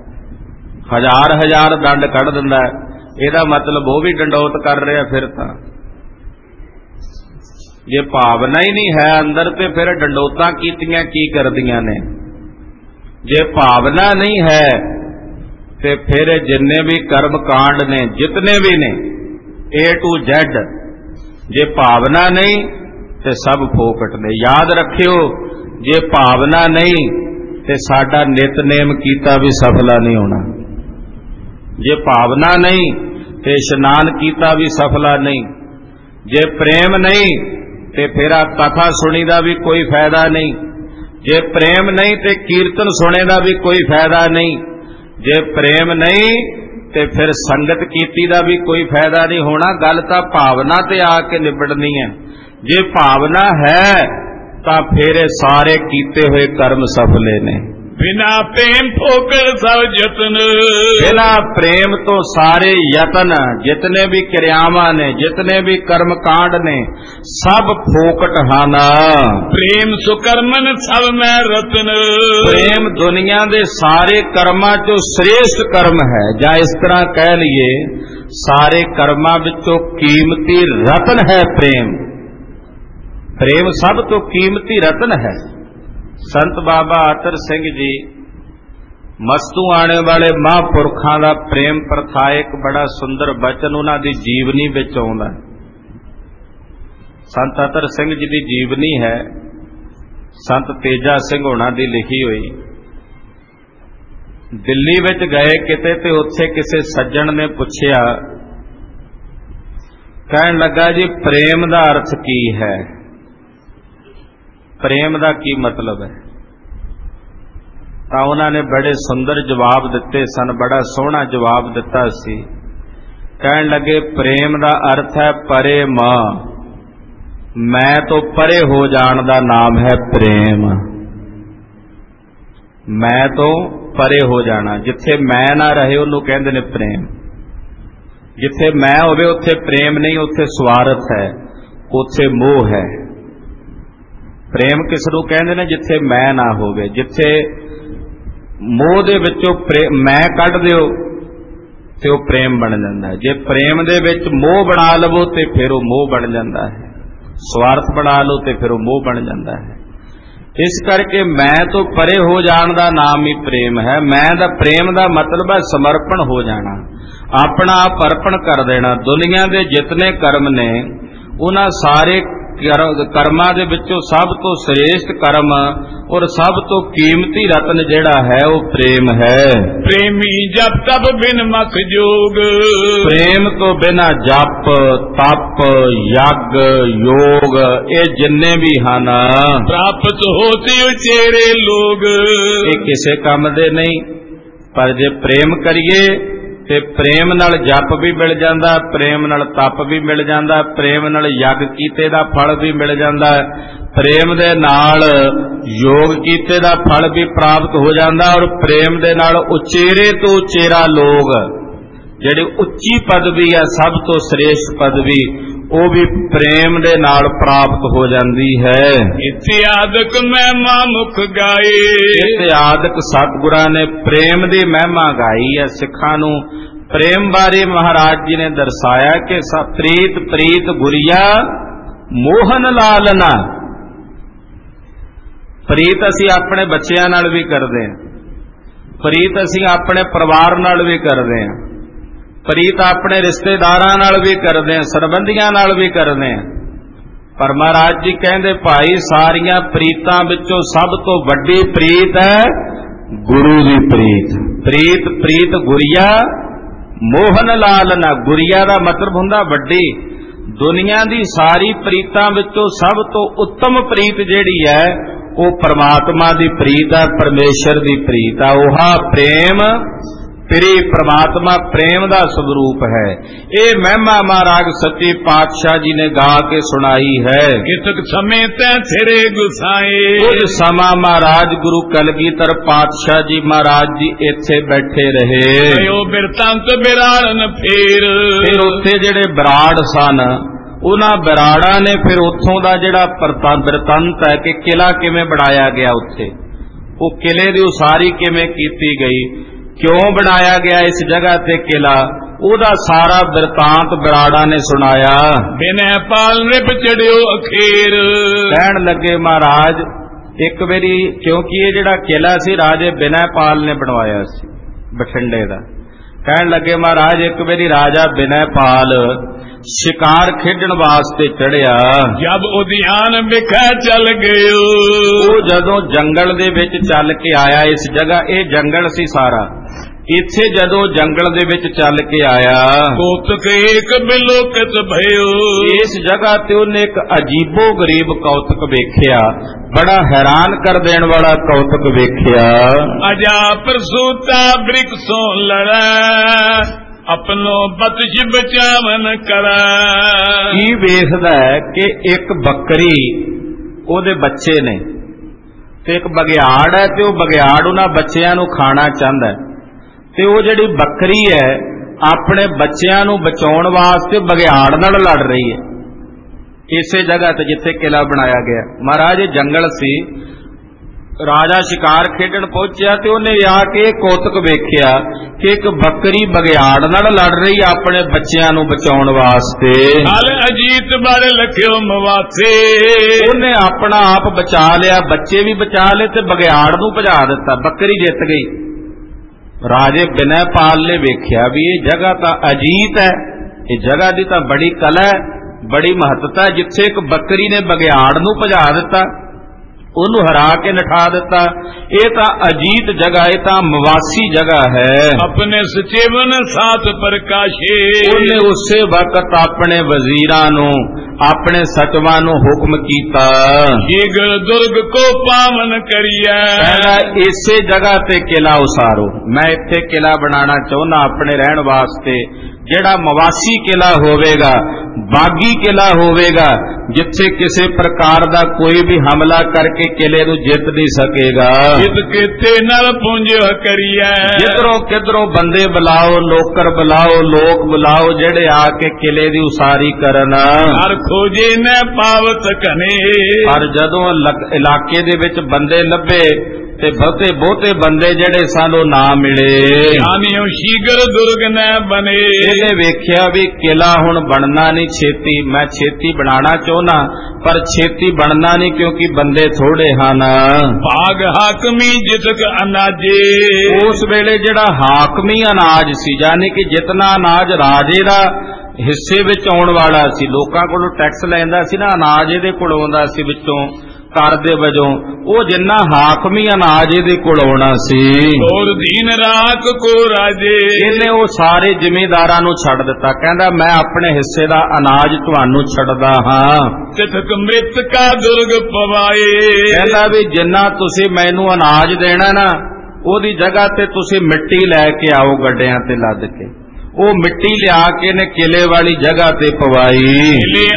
1000 ਦੰਡ ਕੱਢ ਦਿੰਦਾ। ਇਹਦਾ ਮਤਲਬ ਉਹ ਵੀ ਡੰਡੌਤ ਕਰ ਰਿਹਾ। ਫਿਰ ਤਾਂ ਜੇ ਭਾਵਨਾ ਹੀ ਨਹੀਂ ਹੈ ਅੰਦਰ ਤੇ ਫਿਰ ਡੰਡੌਤਾਂ ਕੀਤੀਆਂ ਕੀ ਕਰਦੀਆਂ ਨੇ। ਜੇ ਭਾਵਨਾ ਨਹੀਂ ਹੈ ਤੇ ਫਿਰ ਜਿੰਨੇ ਵੀ ਕਰਮ ਕਾਂਡ ਨੇ ਜਿਤਨੇ ਵੀ ਨੇ A to Z, ਜੇ ਭਾਵਨਾ ਨਹੀਂ ਤੇ ਸਭ ਫੋਕਟ ਨੇ। ਯਾਦ ਰੱਖਿਓ ਜੇ ਭਾਵਨਾ ਨਹੀਂ ਤੇ ਸਾਡਾ ਨਿਤਨੇਮ ਕੀਤਾ ਵੀ ਸਫਲਾ ਨਹੀਂ ਹੋਣਾ। ਜੇ ਭਾਵਨਾ ਨਹੀਂ ਤੇ ਇਸ਼ਨਾਨ ਕੀਤਾ ਵੀ ਸਫਲਾ ਨਹੀਂ। ਜੇ ਪ੍ਰੇਮ ਨਹੀਂ ਤੇ ਫਿਰ ਆ ਕਥਾ ਸੁਣੀ ਦਾ ਵੀ ਕੋਈ ਫਾਇਦਾ ਨਹੀਂ। ਜੇ ਪ੍ਰੇਮ ਨਹੀਂ ਤੇ ਕੀਰਤਨ ਸੁਣੇ ਦਾ ਵੀ ਕੋਈ ਫਾਇਦਾ ਨਹੀਂ। ਜੇ ਪ੍ਰੇਮ ਨਹੀਂ ਤੇ ਫਿਰ ਸੰਗਤ ਕੀਤੀ ਦਾ ਵੀ ਕੋਈ ਫਾਇਦਾ ਨਹੀਂ ਹੋਣਾ। ਗੱਲ ਤਾਂ ਭਾਵਨਾ ਤੇ ਆ ਕੇ ਨਿਬੜਨੀ ਹੈ। ਜੇ ਭਾਵਨਾ ਹੈ ਤਾਂ ਫਿਰ ਇਹ ਸਾਰੇ ਕੀਤੇ ਹੋਏ ਕਰਮ ਸਫਲੇ ਨੇ। ਬਿਨਾ ਪ੍ਰੇਮ ਫੋਕਟ ਸਭ ਯਤਨ, ਬਿਨਾ ਪ੍ਰੇਮ ਤੋਂ ਸਾਰੇ ਯਤਨ ਜਿਤਨੇ ਵੀ ਕਿਰਿਆਵਾਂ ਨੇ ਜਿਤਨੇ ਵੀ ਕਰਮ ਕਾਂਡ ਨੇ ਸਭ ਫੋਕਟ ਹਨ। ਪ੍ਰੇਮ ਸੁਕਰਮਨ ਸਭ ਮੈਂ ਰਤਨ, ਪ੍ਰੇਮ ਦੁਨੀਆ ਦੇ ਸਾਰੇ ਕਰਮਾਂ ਚੋਂ ਸ੍ਰੇਸ਼ਟ ਕਰਮ ਹੈ, ਜਾਂ ਇਸ ਤਰ੍ਹਾਂ ਕਹਿ ਲਈਏ ਸਾਰੇ ਕਰਮਾਂ ਵਿੱਚੋਂ ਕੀਮਤੀ ਰਤਨ ਹੈ ਪ੍ਰੇਮ। ਪ੍ਰੇਮ ਸਭ ਤੋਂ ਕੀਮਤੀ ਰਤਨ ਹੈ। ਸੰਤ ਬਾਬਾ ਅਤਰ ਸਿੰਘ ਜੀ ਮਸਤੂ ਆਣੇ ਵਾਲੇ ਮਹਾਂਪੁਰਖਾਂ ਦਾ ਪ੍ਰੇਮ ਪ੍ਰਥਾਇਕ ਬੜਾ ਸੁੰਦਰ ਬਚਨ ਉਹਨਾਂ ਦੀ ਜੀਵਨੀ ਵਿੱਚ ਆਉਂਦਾ। ਸੰਤ ਅਤਰ ਸਿੰਘ ਜੀ ਦੀ ਜੀਵਨੀ ਹੈ ਸੰਤ ਤੇਜਾ ਸਿੰਘ ਹੋਣਾ ਦੀ ਲਿਖੀ ਹੋਈ। ਦਿੱਲੀ ਵਿੱਚ ਗਏ ਕਿਤੇ ਤੇ ਉੱਥੇ ਕਿਸੇ ਸੱਜਣ ਨੇ ਪੁੱਛਿਆ, ਕਹਿਣ ਲੱਗਾ ਜੀ ਪ੍ਰੇਮ ਦਾ ਅਰਥ ਕੀ ਹੈ? ਪ੍ਰੇਮ ਦਾ ਕੀ ਮਤਲਬ ਹੈ? ਤਾਂ ਉਹਨਾਂ ਨੇ ਬੜੇ ਸੁੰਦਰ ਜਵਾਬ ਦਿੱਤੇ ਸਨ, ਬੜਾ ਸੋਹਣਾ ਜਵਾਬ ਦਿੱਤਾ ਸੀ। ਕਹਿਣ ਲੱਗੇ ਪ੍ਰੇਮ ਦਾ ਅਰਥ ਹੈ ਪਰੇ ਮਾਂ, ਮੈਂ ਤੋਂ ਪਰੇ ਹੋ ਜਾਣ ਦਾ ਨਾਮ ਹੈ ਪ੍ਰੇਮ। ਮੈਂ ਤੋਂ ਪਰੇ ਹੋ ਜਾਣਾ, ਜਿੱਥੇ ਮੈਂ ਨਾ ਰਹੇ ਉਹਨੂੰ ਕਹਿੰਦੇ ਨੇ ਪ੍ਰੇਮ। ਜਿੱਥੇ ਮੈਂ ਹੋਵੇ ਉੱਥੇ ਪ੍ਰੇਮ ਨਹੀਂ, ਉੱਥੇ ਸਵਾਰਥ ਹੈ, ਉੱਥੇ ਮੋਹ ਹੈ। ਪ੍ਰੇਮ ਕਿਸ ਨੂੰ ਕਹਿੰਦੇ ਨੇ? ਜਿੱਥੇ ਮੈਂ ਨਾ ਹੋਵੇ, ਜਿੱਥੇ ਮੋਹ ਦੇ ਵਿੱਚੋਂ ਮੈਂ ਕੱਢ ਦਿਓ ਤੇ ਉਹ ਪ੍ਰੇਮ ਬਣ ਜਾਂਦਾ ਹੈ। ਜੇ ਪ੍ਰੇਮ ਦੇ ਵਿੱਚ ਮੋਹ ਬਣਾ ਲਵੋ ਤੇ ਫਿਰ ਉਹ ਮੋਹ ਬਣ ਜਾਂਦਾ ਹੈ, ਸਵਾਰਥ ਬਣਾ ਲਓ ਤੇ ਫਿਰ ਉਹ ਮੋਹ ਬਣ ਜਾਂਦਾ ਹੈ। ਇਸ ਕਰਕੇ ਮੈਂ ਤੋਂ ਪਰੇ ਹੋ ਜਾਣ ਦਾ ਨਾਮ ਹੀ ਪ੍ਰੇਮ ਹੈ। ਮੈਂ ਦਾ ਪ੍ਰੇਮ ਦਾ ਮਤਲਬ ਹੈ ਸਮਰਪਣ ਹੋ ਜਾਣਾ, ਆਪਣਾ ਆਪ ਅਰਪਣ ਕਰ ਦੇਣਾ। ਦੁਨੀਆ ਦੇ ਜਿਤਨੇ ਕਰਮ ਨੇ ਉਹਨਾਂ ਸਾਰੇ ਕਰਮਾਂ ਦੇ ਵਿੱਚੋਂ ਸਭ ਤੋਂ ਸ੍ਰੇਸ਼ਟ ਕਰਮ ਔਰ ਸਭ ਤੋਂ ਕੀਮਤੀ ਰਤਨ ਜਿਹੜਾ ਹੈ ਉਹ ਪ੍ਰੇਮ ਹੈ। ਪ੍ਰੇਮੀ ਜਪ ਤਪ ਬਿਨ ਮਖ ਜੋਗ, ਪ੍ਰੇਮ ਤੋਂ ਬਿਨਾ ਜਪ ਤਪ ਯੱਗ ਯੋਗ ਇਹ ਜਿੰਨੇ ਵੀ ਹਨ ਪ੍ਰਾਪਤ ਹੋਤੇ ਉਚੇਰੇ ਲੋਗ, ਇਹ ਕਿਸੇ ਕੰਮ ਦੇ ਨਹੀਂ। ਪਰ ਜੇ ਪ੍ਰੇਮ ਕਰੀਏ ਤੇ ਪ੍ਰੇਮ ਨਾਲ ਜਪ ਵੀ ਮਿਲ ਜਾਂਦਾ, ਪ੍ਰੇਮ ਨਾਲ ਤਪ ਵੀ ਮਿਲ ਜਾਂਦਾ, ਪ੍ਰੇਮ ਨਾਲ ਯੱਗ ਕੀਤੇ ਦਾ ਫਲ ਵੀ ਮਿਲ ਜਾਂਦਾ, ਪ੍ਰੇਮ ਦੇ ਨਾਲ ਯੋਗ ਕੀਤੇ ਦਾ ਫਲ ਵੀ ਪ੍ਰਾਪਤ ਹੋ ਜਾਂਦਾ, ਔਰ ਪ੍ਰੇਮ ਦੇ ਨਾਲ ਉਚੇਰੇ ਤੋਂ ਉਚੇਰਾ ਲੋਗ ਜਿਹੜੀ ਉੱਚੀ ਪਦਵੀ ਹੈ, ਸਭ ਤੋਂ ਸ੍ਰੇਸ਼ਟ ਪਦਵੀ, ਉਹ ਵੀ ਪ੍ਰੇਮ ਦੇ ਨਾਲ ਪ੍ਰਾਪਤ ਹੋ ਜਾਂਦੀ ਹੈ। ਇਤਿਆਦਿਕ ਮਹਿਮਾ ਮੁਖ ਗਾਏ, ਇਤਿਆਦਿਕ ਸਤਿਗੁਰਾਂ ਨੇ ਪ੍ਰੇਮ ਦੀ ਮਹਿਮਾ ਗਾਈ ਹੈ। ਸਿੱਖਾਂ ਨੂੰ ਪ੍ਰੇਮ ਬਾਰੇ ਮਹਾਰਾਜ ਜੀ ਨੇ ਦਰਸਾਇਆ ਕਿ ਪ੍ਰੀਤ ਪ੍ਰੀਤ ਗੁਰੀਆ ਮੋਹਨ ਲਾਲਨਾ। ਪ੍ਰੀਤ ਅਸੀਂ ਆਪਣੇ ਬੱਚਿਆਂ ਨਾਲ ਵੀ ਕਰਦੇ ਹਾਂ, ਪ੍ਰੀਤ ਅਸੀਂ ਆਪਣੇ ਪਰਿਵਾਰ ਨਾਲ ਵੀ ਕਰਦੇ ਹਾਂ, ਪ੍ਰੀਤ ਆਪਣੇ ਰਿਸ਼ਤੇਦਾਰਾਂ ਨਾਲ ਵੀ ਕਰਦੇ ਹਾਂ, ਸਰਬੰਧੀਆਂ ਨਾਲ ਵੀ ਕਰਦੇ ਹਾਂ। ਪਰ ਮਹਾਰਾਜ ਜੀ ਕਹਿੰਦੇ ਭਾਈ ਸਾਰੀਆਂ ਪ੍ਰੀਤਾਂ ਵਿੱਚੋਂ ਸਭ ਤੋਂ ਵੱਡੀ ਪ੍ਰੀਤ ਹੈ ਗੁਰੂ ਦੀ ਪ੍ਰੀਤ। ਪ੍ਰੀਤ ਪ੍ਰੀਤ ਗੁਰੀਆ ਮੋਹਨ ਲਾਲਨਾ। ਗੁਰੀਆ ਦਾ ਮਤਲਬ ਹੁੰਦਾ ਵੱਡੀ। ਦੁਨੀਆ ਦੀ ਸਾਰੀ ਪ੍ਰੀਤਾਂ ਵਿੱਚੋਂ ਸਭ ਤੋਂ ਉੱਤਮ ਪ੍ਰੀਤ ਜਿਹੜੀ ਹੈ ਉਹ ਪਰਮਾਤਮਾ ਦੀ ਪ੍ਰੀਤ ਹੈ, ਪਰਮੇਸ਼ਰ ਦੀ ਪ੍ਰੀਤ ਹੈ। ਉਹ ਪ੍ਰੇਮ ਤੇਰੀ ਪ੍ਰਮਾਤਮਾ ਪ੍ਰੇਮ ਦਾ ਸਰੂਪ ਹੈ। ਇਹ ਮਹਿਮਾ ਮਹਾਰਾਜ ਸੱਚੇ ਪਾਤਸ਼ਾਹ ਜੀ ਨੇ ਗਾ ਕੇ ਸੁਣਾਈ ਹੈ। ਕਿਤਕ ਸਮੇਂ ਤੈ ਥੇਰੇ ਗੁਸਾਏ, ਕੁਝ ਸਮਾਂ ਮਹਾਰਾਜ ਗੁਰੂ ਕਲਗੀਧਰ ਪਾਤਸ਼ਾਹ ਜੀ ਮਹਾਰਾਜ ਜੀ ਇੱਥੇ ਬੈਠੇ ਰਹੇ। ਉਹ ਬਿਰਤੰਤ ਬਿਰਾੜਨ ਫਿਰ ਉੱਥੇ ਜਿਹੜੇ ਬਰਾੜ ਸਨ ਉਹਨਾਂ ਬਰਾੜਾਂ ਨੇ ਫਿਰ ਉੱਥੋਂ ਦਾ ਜਿਹੜਾ ਬਿਰਤੰਤ ਹੈ ਕਿ ਕਿਲਾ ਕਿਵੇਂ ਬਣਾਇਆ ਗਿਆ, ਉੱਥੇ ਉਹ ਕਿਲੇ ਦੀ ਉਸਾਰੀ ਕਿਵੇਂ ਕੀਤੀ ਗਈ, ਕਿਉਂ ਬਣਾਇਆ ਗਿਆ ਇਸ ਜਗ੍ਹਾ ਤੇ ਕਿਲਾ, ਉਹਦਾ ਸਾਰਾ ਬਿਰਤਾਂਤ ਬਰਾੜਾਂ ਨੇ ਸੁਣਾਇਆ। ਬਿਨੈ ਪਾਲ ਨਿਭ ਚੜਿਓ ਅਖੀਰ, ਕਹਿਣ ਲੱਗੇ ਮਹਾਰਾਜ ਇੱਕ ਵਾਰੀ, ਕਿਉਂਕਿ ਇਹ ਜਿਹੜਾ ਕਿਲਾ ਸੀ ਰਾਜੇ ਬਿਨੈ ਪਾਲ ਨੇ ਬਣਵਾਇਆ ਸੀ ਬਠਿੰਡੇ ਦਾ। ਕਹਿਣ ਲੱਗੇ ਮਹਾਰਾਜ ਇੱਕ ਵਾਰੀ ਰਾਜਾ ਬਿਨੈ ਪਾਲ ਸ਼ਿਕਾਰ ਖੇਡਣ ਵਾਸਤੇ ਚੜਿਆ। ਜਦ ਉਦਿਆਨ ਵਿਖੇ ਚੱਲ ਗਇਓ, ਉਹ ਜਦੋਂ ਜੰਗਲ ਦੇ ਵਿੱਚ ਚੱਲ ਕੇ ਆਇਆ, ਇਸ ਜਗ੍ਹਾ ਇਹ ਜੰਗਲ ਸੀ ਸਾਰਾ, ਇੱਥੇ ਜਦੋਂ ਜੰਗਲ ਦੇ ਵਿੱਚ ਚੱਲ ਕੇ ਆਇਆ, ਕੌਤਕ ਏਕ ਬਿਲੋਕਿਤ ਭਇਓ, ਇਸ ਜਗ੍ਹਾ ਤੇ ਉਹਨੇ ਇੱਕ ਅਜੀਬੋ ਗਰੀਬ ਕੌਤਕ ਵੇਖਿਆ, ਬੜਾ ਹੈਰਾਨ ਕਰ ਦੇਣ ਵਾਲਾ ਕੌਤਕ ਵੇਖਿਆ। ਅਜਾ ਪ੍ਰਸੂਤਾ ਬ੍ਰਿਕਸੋਂ ਲੜੈ, ਆਪਣੋ ਬਤਿਸ਼ ਬਚਾਵਨ ਕਰਾ। ਕੀ ਵੇਖਦਾ ਹੈ ਕਿ ਇੱਕ ਬੱਕਰੀ ਉਹਦੇ ਬੱਚੇ ਨੇ ਤੇ ਇੱਕ ਬਗਿਆੜ ਹੈ, ਤੇ ਉਹ ਬਗਿਆੜ ਉਹਨਾਂ ਬੱਚਿਆਂ ਨੂੰ ਖਾਣਾ ਚਾਹੁੰਦਾ ਹੈ, ਤੇ ਉਹ ਜਿਹੜੀ ਬੱਕਰੀ ਹੈ ਆਪਣੇ ਬੱਚਿਆਂ ਨੂੰ ਬਚਾਉਣ ਵਾਸਤੇ ਬਗਿਆੜ ਨਾਲ ਲੜ ਰਹੀ ਹੈ ਇਸੇ ਜਗ੍ਹਾ ਤੇ ਜਿੱਥੇ ਕਿਲਾ ਬਣਾਇਆ ਗਿਆ। ਮਹਾਰਾਜ ਇਹ ਜੰਗਲ ਸੀ, ਰਾਜਾ ਸ਼ਿਕਾਰ ਖੇਡਣ ਪਹੁੰਚਿਆ ਤੇ ਉਹਨੇ ਆ ਕੇ ਕੌਤਕ ਵੇਖਿਆ ਕਿ ਇੱਕ ਬੱਕਰੀ ਬਗਿਆੜ ਨਾਲ ਲੜ ਰਹੀ ਆਪਣੇ ਬੱਚਿਆਂ ਨੂੰ ਬਚਾਉਣ ਵਾਸਤੇ। ਹਲ ਅਜੀਤ ਬਾਰੇ ਲਖਿਓ ਮਵਾਸੇ, ਉਹਨੇ ਆਪਣਾ ਆਪ ਬਚਾ ਲਿਆ, ਬੱਚੇ ਵੀ ਬਚਾ ਲਏ ਤੇ ਬਗਿਆੜ ਨੂੰ ਭਜਾ ਦਿੱਤਾ, ਬੱਕਰੀ ਜਿੱਤ ਗਈ। ਰਾਜੇ ਬਿਨੈ ਪਾਲ ਨੇ ਵੇਖਿਆ ਵੀ ਇਹ ਜਗ੍ਹਾ ਤਾਂ ਅਜੀਤ ਹੈ, ਇਹ ਜਗ੍ਹਾ ਦੀ ਤਾਂ ਬੜੀ ਕਲਾ ਹੈ, ਬੜੀ ਮਹੱਤਤਾ ਹੈ, ਜਿੱਥੇ ਇੱਕ ਬੱਕਰੀ ਨੇ ਬਗਿਆੜ ਨੂੰ ਭਜਾ ਦਿੱਤਾ, ਉਹਨੂੰ ਹਰਾ ਕੇ ਨਠਾ ਦਿੱਤਾ। ਇਹ ਤਾਂ ਅਜੀਤ ਜਗ੍ਹਾ, ਇਹ ਤਾਂ ਮਵਾਸੀ ਜਗ੍ਹਾ ਹੈ। ਆਪਣੇ ਸਚੇਵਨ ਸਾਥ ਪ੍ਰਕਾਸ਼ੇ, ਉਹਨੇ ਉਸੇ ਵਕਤ ਆਪਣੇ ਵਜ਼ੀਰਾਂ ਨੂੰ, ਆਪਣੇ ਸਚਵਾਂ ਨੂੰ ਹੁਕਮ ਕੀਤਾ, ਸ਼ੀਗਰ ਦੁਰਗ ਕੋ ਪਾਵਨ ਕਰੀਐ, ਇਸੇ ਜਗ੍ਹਾ ਤੇ ਕਿਲਾ ਉਸਾਰੋ। ਮੈਂ ਇੱਥੇ ਕਿਲਾ ਬਣਾਉਣਾ ਚਾਹੁੰਦਾ ਆਪਣੇ ਰਹਿਣ ਵਾਸਤੇ, ਜਿਹੜਾ ਮਵਾਸੀ ਕਿਲਾ ਹੋਵੇਗਾ, ਬਾਗੀ ਕਿਲਾ ਹੋਵੇਗਾ, ਜਿੱਥੇ ਕਿਸੇ ਪ੍ਰਕਾਰ ਦਾ ਕੋਈ ਵੀ ਹਮਲਾ ਕਰਕੇ ਕਿਲੇ ਨੂੰ ਜਿੱਤ ਨਹੀਂ ਸਕੇਗਾ। ਜਿੱਤ ਕਿਤੇ ਨਾਲ ਪੁੰਜ ਕਰੀਐ, ਜਿੱਧਰੋਂ ਕਿਧਰੋਂ ਬੰਦੇ ਬੁਲਾਓ, ਨੌਕਰ ਬੁਲਾਓ, ਲੋਕ ਬੁਲਾਓ, ਜਿਹੜੇ ਆ ਕੇ ਕਿਲੇ ਦੀ ਉਸਾਰੀ ਕਰਨ। ਹਰ ਖੋਜੇ ਨੇ ਪਾਵਤ ਕਨੇ, ਪਰ ਜਦੋਂ ਇਲਾਕੇ ਦੇ ਵਿੱਚ ਬੰਦੇ ਲੱਭੇ ਤੇ ਬਹੁਤੇ ਬੰਦੇ ਜਿਹੜੇ ਸਨ ਉਹ ਨਾ ਮਿਲੇ। ਜਾਨਿਓ ਸ਼ੀਗਰ ਦੁਰਗ ਨ ਬਨੇ, ਇਹਨੇ ਵੇਖਿਆ ਵੀ ਕਿਲਾ ਹੁਣ ਬਣਨਾ ਨਹੀਂ ਛੇਤੀ, ਮੈਂ ਛੇਤੀ ਬਣਾਉਣਾ ਚਾਹੁੰਦਾ ਪਰ ਛੇਤੀ ਬਣਨਾ ਨਹੀਂ ਕਿਉਂਕਿ ਬੰਦੇ ਥੋੜੇ ਹਨ। ਭਾਗ ਹਾਕਮੀ ਜਿਤਕ ਅਨਾਜੇ, ਉਸ ਵੇਲੇ ਜਿਹੜਾ ਹਾਕਮੀ ਅਨਾਜ ਸੀ, ਯਾਨੀ ਕਿ ਜਿਤਨਾ ਅਨਾਜ ਰਾਜੇ ਦਾ ਹਿੱਸੇ ਵਿੱਚ ਆਉਣ ਵਾਲਾ ਸੀ, ਲੋਕਾਂ ਕੋਲੋਂ ਟੈਕਸ ਲੈਂਦਾ ਸੀ ਨਾ, ਅਨਾਜ ਇਹਦੇ ਕੋਲ ਆਉਂਦਾ ਸੀ ਵਿੱਚੋਂ ਕਰ ਦੇ ਵਜੋਂ, ਉਹ ਜਿੰਨਾ ਹਾਕਮੀ ਅਨਾਜ ਇਹਦੇ ਕੋਲ ਆਉਣਾ ਸੀ। ਹੋਰ ਦੀਨ ਰਾਖ ਕੋ ਰਾਜੇ, ਇਹਨੇ ਉਹ ਸਾਰੇ ਜ਼ਿਮੀਂਦਾਰਾਂ ਨੂੰ ਛੱਡ ਦਿੱਤਾ, ਕਹਿੰਦਾ ਮੈਂ ਆਪਣੇ ਹਿੱਸੇ ਦਾ ਅਨਾਜ ਤੁਹਾਨੂੰ ਛੱਡਦਾ ਹਾਂ। ਤਿਤਕ ਮ੍ਰਿਤ ਕਾ ਦੁਰਗ ਪਵਾਏ, ਕਹਿੰਦਾ ਵੀ ਜਿੰਨਾ ਤੁਸੀਂ ਮੈਨੂੰ ਅਨਾਜ ਦੇਣਾ ਨਾ ਉਹਦੀ ਜਗ੍ਹਾ ਤੇ ਤੁਸੀਂ ਮਿੱਟੀ ਲੈ ਕੇ ਆਓ ਗੱਡਿਆਂ ਤੇ ਲੱਦ ਕੇ। ਉਹ ਮਿੱਟੀ ਲਿਆ ਕੇ ਨੇ ਕਿਲੇ ਵਾਲੀ ਜਗ੍ਹਾ ਤੇ ਪਵਾਈ।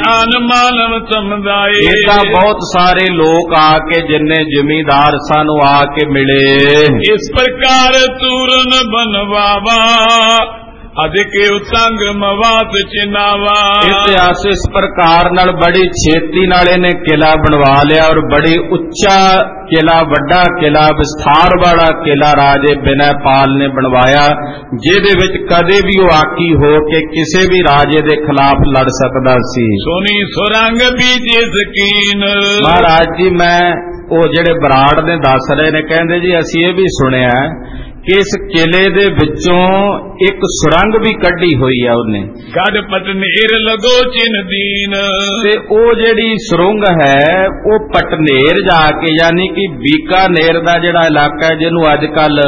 ਏਦਾਂ ਬਹੁਤ ਸਾਰੇ ਲੋਕ ਆ ਕੇ ਜਿੰਨੇ ਜ਼ਿਮੀਂਦਾਰ ਸਨ ਉਹ ਆ ਕੇ ਮਿਲੇ। ਇਸ ਪ੍ਰਕਾਰ ਤੂਰਨ ਬਨਵਾਵਾ ਅਧਿਕੇ ਉਤੰਗ ਮਵਾਤ ਚਿਨਾਵਾ। ਇਤਿਹਾਸ ਇਸ ਪ੍ਰਕਾਰ ਨਾਲ ਬੜੀ ਛੇਤੀ ਨਾਲ ਇਹਨੇ ਕਿਲਾ ਬਣਵਾ ਲਿਆ ਔਰ ਬੜੀ ਉੱਚਾ ਕਿਲਾ, ਵੱਡਾ ਕਿਲਾ, ਵਿਸਥਾਰ ਵਾਲਾ ਕਿਲਾ ਰਾਜੇ ਬਿਨੈਪਾਲ ਨੇ ਬਣਵਾਇਆ, ਜਿਹਦੇ ਵਿੱਚ ਕਦੇ ਵੀ ਉਹ ਆਕੀ ਹੋ ਕੇ ਕਿਸੇ ਵੀ ਰਾਜੇ ਦੇ ਖਿਲਾਫ ਲੜ ਸਕਦਾ ਸੀ। ਸੋਨੀ ਸੁਰੰਗ ਬੀਜੇ ਸਕੀਨ। ਮਹਾਰਾਜ ਜੀ ਮੈਂ ਉਹ ਜਿਹੜੇ ਬਰਾੜ ਨੇ ਦੱਸ ਰਹੇ ਨੇ, ਕਹਿੰਦੇ ਜੀ ਅਸੀਂ ਇਹ ਵੀ ਸੁਣਿਆ ਕਿ ਇਸ ਕਿਲੇ ਦੇ ਵਿੱਚੋਂ ਇੱਕ ਸੁਰੰਗ ਵੀ ਕੱਢੀ ਹੋਈ ਆ ਉਹਨੇ। ਗੜ ਪਟਨੇਰ ਲਗੋ ਚਿਨਦੀਨ। ਤੇ ਉਹ ਜਿਹੜੀ ਸੁਰੰਗ ਹੈ ਉਹ ਪਟਨੇਰ ਜਾ ਕੇ, ਯਾਨੀ ਕਿ ਬੀਕਾਨੇਰ ਦਾ ਜਿਹੜਾ ਇਲਾਕਾ ਜਿਹਨੂੰ ਅੱਜ ਕੱਲ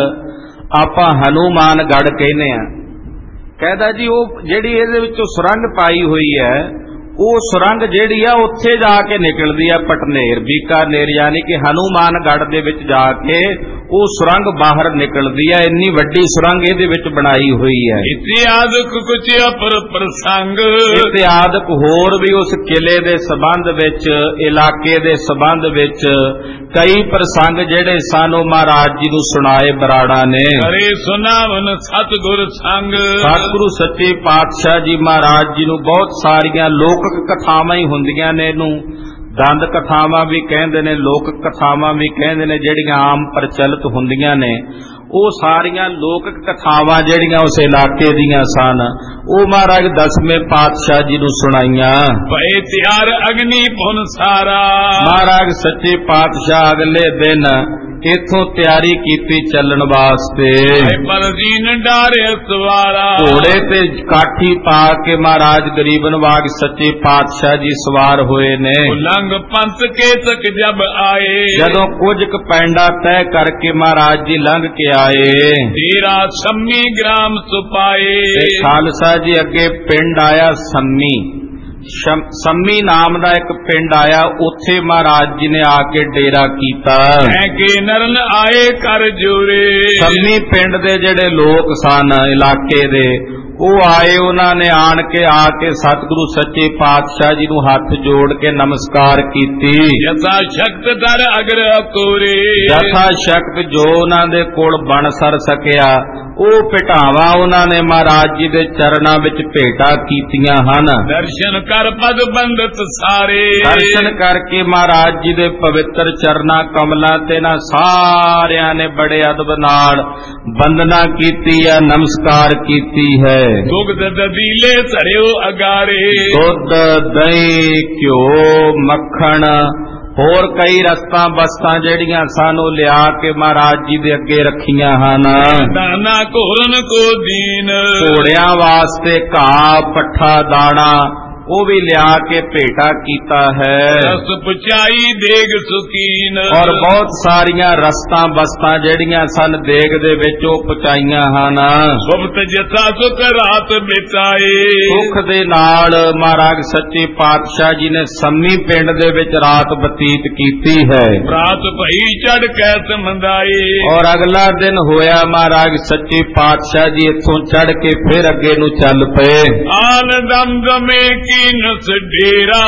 ਆਪਾਂ ਹਨੂਮਾਨਗੜ ਕਹਿੰਦੇ ਆ, ਕਹਿੰਦਾ ਜੀ ਉਹ ਜਿਹੜੀ ਇਹਦੇ ਵਿੱਚੋਂ ਸੁਰੰਗ ਪਾਈ ਹੋਈ ਹੈ ਉਹ ਸੁਰੰਗ ਜਿਹੜੀ ਆ ਉੱਥੇ ਜਾ ਕੇ ਨਿਕਲਦੀ ਆ ਪਟਨੇਰ, ਬੀਕਾਨੇਰ ਯਾਨੀ ਕਿ ਹਨੂਮਾਨਗੜ ਦੇ ਵਿੱਚ ਜਾ ਕੇ ਉਹ ਸੁਰੰਗ ਬਾਹਰ ਨਿਕਲਦੀ ਆ। ਇੰਨੀ ਵੱਡੀ ਸੁਰੰਗ ਇਹਦੇ ਵਿੱਚ ਬਣਾਈ ਹੋਈ ਹੈ। ਇਤਿਆਦਕ ਕੁਝ ਅਪਰ ਪ੍ਰਸੰਗ। ਇਤਿਆਦਕ ਹੋਰ ਵੀ ਉਸ ਕਿਲੇ ਦੇ ਸੰਬੰਧ ਵਿੱਚ, ਇਲਾਕੇ ਦੇ ਸੰਬੰਧ ਵਿੱਚ ਕਈ ਪ੍ਰਸੰਗ ਜਿਹੜੇ ਸਨ ਉਹ ਮਹਾਰਾਜ ਜੀ ਨੂੰ ਸੁਣਾਏ ਬਰਾੜਾ ਨੇ। ਕਰੇ ਸੁਨਾਵਨ ਸਤਿਗੁਰ ਸੰਗ। ਸਤਿਗੁਰੂ ਸੱਚੇ ਪਾਤਸ਼ਾਹ ਜੀ ਮਹਾਰਾਜ ਜੀ ਨੂੰ ਬਹੁਤ ਸਾਰੀਆਂ ਲੋਕਕ ਕਥਾਵਾਂ ਹੀ ਹੁੰਦੀਆਂ ਨੇ, ਇਹਨੂੰ ਦੰਦ ਕਥਾਵਾਂ ਵੀ ਕਹਿੰਦੇ ਨੇ, ਲੋਕਕ ਕਥਾਵਾਂ ਵੀ ਕਹਿੰਦੇ ਨੇ, ਜਿਹੜੀਆਂ ਆਮ ਪ੍ਰਚਲਿਤ ਹੁੰਦੀਆਂ ਨੇ। ਉਹ ਸਾਰੀਆਂ ਲੋਕਕ ਕਥਾਵਾਂ ਜਿਹੜੀਆਂ ਉਸ ਇਲਾਕੇ ਦੀਆਂ ਸਨ ਉਹ ਮਹਾਰਾਜ 10ਵੇਂ ਪਾਤਸ਼ਾਹ ਜੀ ਨੂੰ ਸੁਣਾਈਆਂ। ਭਏ ਤਿਆਰ ਅਗਨੀ ਭੁਨ ਸਾਰਾ। ਮਹਾਰਾਜ ਸੱਚੇ ਪਾਤਸ਼ਾਹ ਅਗਲੇ ਦਿਨ ਇਥੋਂ ਤਿਆਰੀ ਕੀਤੀ ਚੱਲਣ ਵਾਸਤੇ। ਪਰਜੀਨ ਡਾਰੇ ਸਵਾਰਾ। ਘੋੜੇ ਤੇ ਕਾਠੀ ਪਾ ਕੇ ਮਹਾਰਾਜ ਗਰੀਬ ਨਵਾਜ ਸੱਚੇ ਪਾਤਸ਼ਾਹ ਜੀ ਸਵਾਰ ਹੋਏ ਨੇ। ਉਲੰਘ ਪੰਥ ਕੇ ਤੱਕ ਜਬ ਆਏ। ਜਦੋਂ ਕੁਝ ਕੁ ਪੈਂਡਾ ਤੈਅ ਕਰਕੇ ਮਹਾਰਾਜ ਜੀ ਲੰਘ ਕੇ ਆਏ। ਤੇਰਾ ਸੰਮੀ ਗ੍ਰਾਮ ਸੁਪਾਏ। ਖਾਲਸਾ ਜੀ ਅੱਗੇ ਪਿੰਡ ਆਇਆ ਸੰਮੀ। ਸੰਮੀ ਨਾਮ ਦਾ ਇੱਕ ਪਿੰਡ ਆਇਆ, ਉੱਥੇ ਮਹਾਰਾਜ ਜੀ ਨੇ ਆ ਕੇ ਡੇਰਾ ਕੀਤਾ। ਕਿ ਨਰਨ ਆਏ ਕਰ ਜੋਰੇ। ਸੰਮੀ ਪਿੰਡ ਦੇ ਜਿਹੜੇ ਲੋਕ ਸਨ ਇਲਾਕੇ ਦੇ ਉਹ ਆਏ, ਉਹਨਾਂ ਨੇ ਆਣ ਕੇ ਆ ਕੇ ਸਤਿਗੁਰੂ ਸੱਚੇ ਪਾਤਸ਼ਾਹ ਜੀ ਨੂੰ ਹੱਥ ਜੋੜ ਕੇ ਨਮਸਕਾਰ ਕੀਤੀ। ਯਥਾ ਸ਼ਕਤ ਦਰ ਅਗਰ ਅਕੋਰੇ। ਯਥਾ ਸ਼ਕਤ ਜੋ ਉਹਨਾਂ ਦੇ ਕੋਲ ਬਣ ਸਰ ਸਕਿਆ ਉਹ ਭੇਟਾਵਾਂ ਉਹਨਾਂ ਨੇ ਮਹਾਰਾਜ ਜੀ ਦੇ ਚਰਨਾਂ ਵਿੱਚ ਭੇਟਾ ਕੀਤੀਆਂ ਹਨ। ਦਰਸ਼ਨ ਕਰ ਪਦ ਬੰਦਤ ਸਾਰੇ। ਦਰਸ਼ਨ ਕਰਕੇ ਮਹਾਰਾਜ ਜੀ ਦੇ ਪਵਿੱਤਰ ਚਰਨਾਂ ਕਮਲਾਂ ਤੇ ਨਾ ਸਾਰਿਆਂ ਨੇ ਬੜੇ ਅਦਬ ਨਾਲ ਬੰਦਨਾ ਕੀਤੀ ਹੈ, ਨਮਸਕਾਰ ਕੀਤੀ ਹੈ। ਦੁੱਧ ਦਦੀਲੇ ਧਰਿਓ ਅਗਾਰੇ। ਦੁੱਧ, ਦਹੀਂ, ਘਿਓ, ਮੱਖਣ ਹੋਰ ਕਈ ਰਸਤਾਂ ਬਸਤਾਂ ਜਿਹੜੀਆਂ ਸਨ ਉਹ ਲਿਆ ਕੇ ਮਹਾਰਾਜ ਜੀ ਦੇ ਅੱਗੇ ਰੱਖੀਆਂ ਹਨ। ਦਾਣਾ ਘੋਰਨ ਕੋ ਦੀਨ। ਘੋੜਿਆਂ ਵਾਸਤੇ ਘਾਹ, ਪੱਠਾ, ਦਾਣਾ ਉਹ ਵੀ ਲਿਆ ਕੇ ਭੇਟਾ ਕੀਤਾ ਹੈ। ਰਸ ਪੁਚਾਈ ਦੇਗ ਸੁਕੀਨ। ਔਰ ਬਹੁਤ ਸਾਰੀਆਂ ਰਸਤਾਂ ਬਸਤਾਂ ਜਿਹੜੀਆਂ ਸਨ ਦੇਗ ਦੇ ਵਿੱਚ ਉਹ ਪਚਾਈਆਂ ਹਨ। ਸੁਭਤ ਜਥਾ ਸੁਖ ਰਾਤ ਬਿਤਾਏ। ਸੁਖ ਦੇ ਨਾਲ ਮਹਾਰਾਜ ਸੱਚੇ ਪਾਤਸ਼ਾਹ ਜੀ ਨੇ ਸੰਮੀ ਪਿੰਡ ਦੇ ਵਿੱਚ ਰਾਤ ਬਤੀਤ ਕੀਤੀ ਹੈ। ਰਾਤ ਭਈ ਚੜ ਕੈ ਸਮੰਦਾਏ। ਔਰ ਅਗਲਾ ਦਿਨ ਹੋਇਆ ਮਹਾਰਾਜ ਸੱਚੇ ਪਾਤਸ਼ਾਹ ਜੀ ਇੱਥੋਂ ਚੜ ਕੇ ਫਿਰ ਅੱਗੇ ਨੂੰ ਚੱਲ ਪਏ। ਆਨ ਦਮਦਮੇ ਕੀ ਨਸ ਡੇਰਾ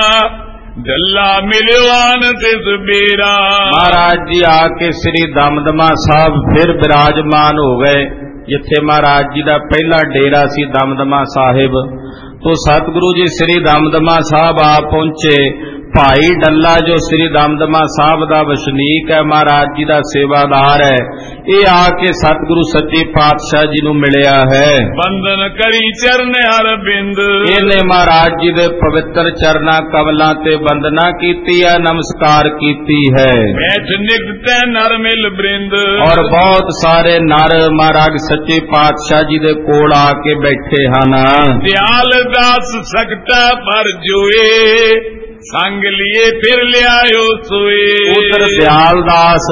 ਦੱਲਾ ਮਿਲਵਾਨ ਤੇ ਸਬੇਰਾ। ਮਹਾਰਾਜ ਜੀ ਆ ਕੇ ਸ੍ਰੀ ਦਮਦਮਾ ਸਾਹਿਬ ਫਿਰ ਬਿਰਾਜਮਾਨ ਹੋ ਗਏ, ਜਿੱਥੇ ਮਹਾਰਾਜ ਜੀ ਦਾ ਪਹਿਲਾ ਡੇਰਾ ਸੀ ਦਮਦਮਾ ਸਾਹਿਬ। ਤੋਂ ਸਤਿਗੁਰੂ ਜੀ ਸ੍ਰੀ ਦਮਦਮਾ ਸਾਹਿਬ ਆ ਪਹੁੰਚੇ। ਭਾਈ ਡੱਲਾ ਜੋ ਸ੍ਰੀ ਦਮਦਮਾ ਸਾਹਿਬ ਦਾ ਵਸਨੀਕ ਹੈ, ਮਹਾਰਾਜ ਜੀ ਦਾ ਸੇਵਾਦਾਰ ਹੈ, ਇਹ ਆ ਕੇ ਸਤਿਗੁਰੂ ਸੱਚੇ ਪਾਤਸ਼ਾਹ ਜੀ ਨੂੰ ਮਿਲਿਆ ਹੈ। ਬੰਦਨ ਕਰੀ ਚਰਨ ਅਰਬਿੰਦ। ਇਹਨੇ ਮਹਾਰਾਜ ਜੀ ਦੇ ਪਵਿੱਤਰ ਚਰਨਾਂ ਕਮਲਾਂ ਤੇ ਬੰਦਨਾ ਕੀਤੀ ਹੈ, ਨਮਸਕਾਰ ਕੀਤੀ ਹੈ। ਬੈਠ ਨਿਕਟੈ ਨਰ ਮਿਲ ਬ੍ਰਿੰਦ। ਔਰ ਬਹੁਤ ਸਾਰੇ ਨਰ ਮਹਾਰਾਜ ਸੱਚੇ ਪਾਤਸ਼ਾਹ ਜੀ ਦੇ ਕੋਲ ਆ ਕੇ ਬੈਠੇ ਹਨ। ਦਿਆਲ ਦਾਸ ਸਕਤਾ ਪਰ ਜੋਏ ਸੰਗ ਲਿਏ ਫਿਰ ਲਿਆਇਓ ਸੋਏ। ਉਧਰ ਦਿਆਲ ਦਾਸ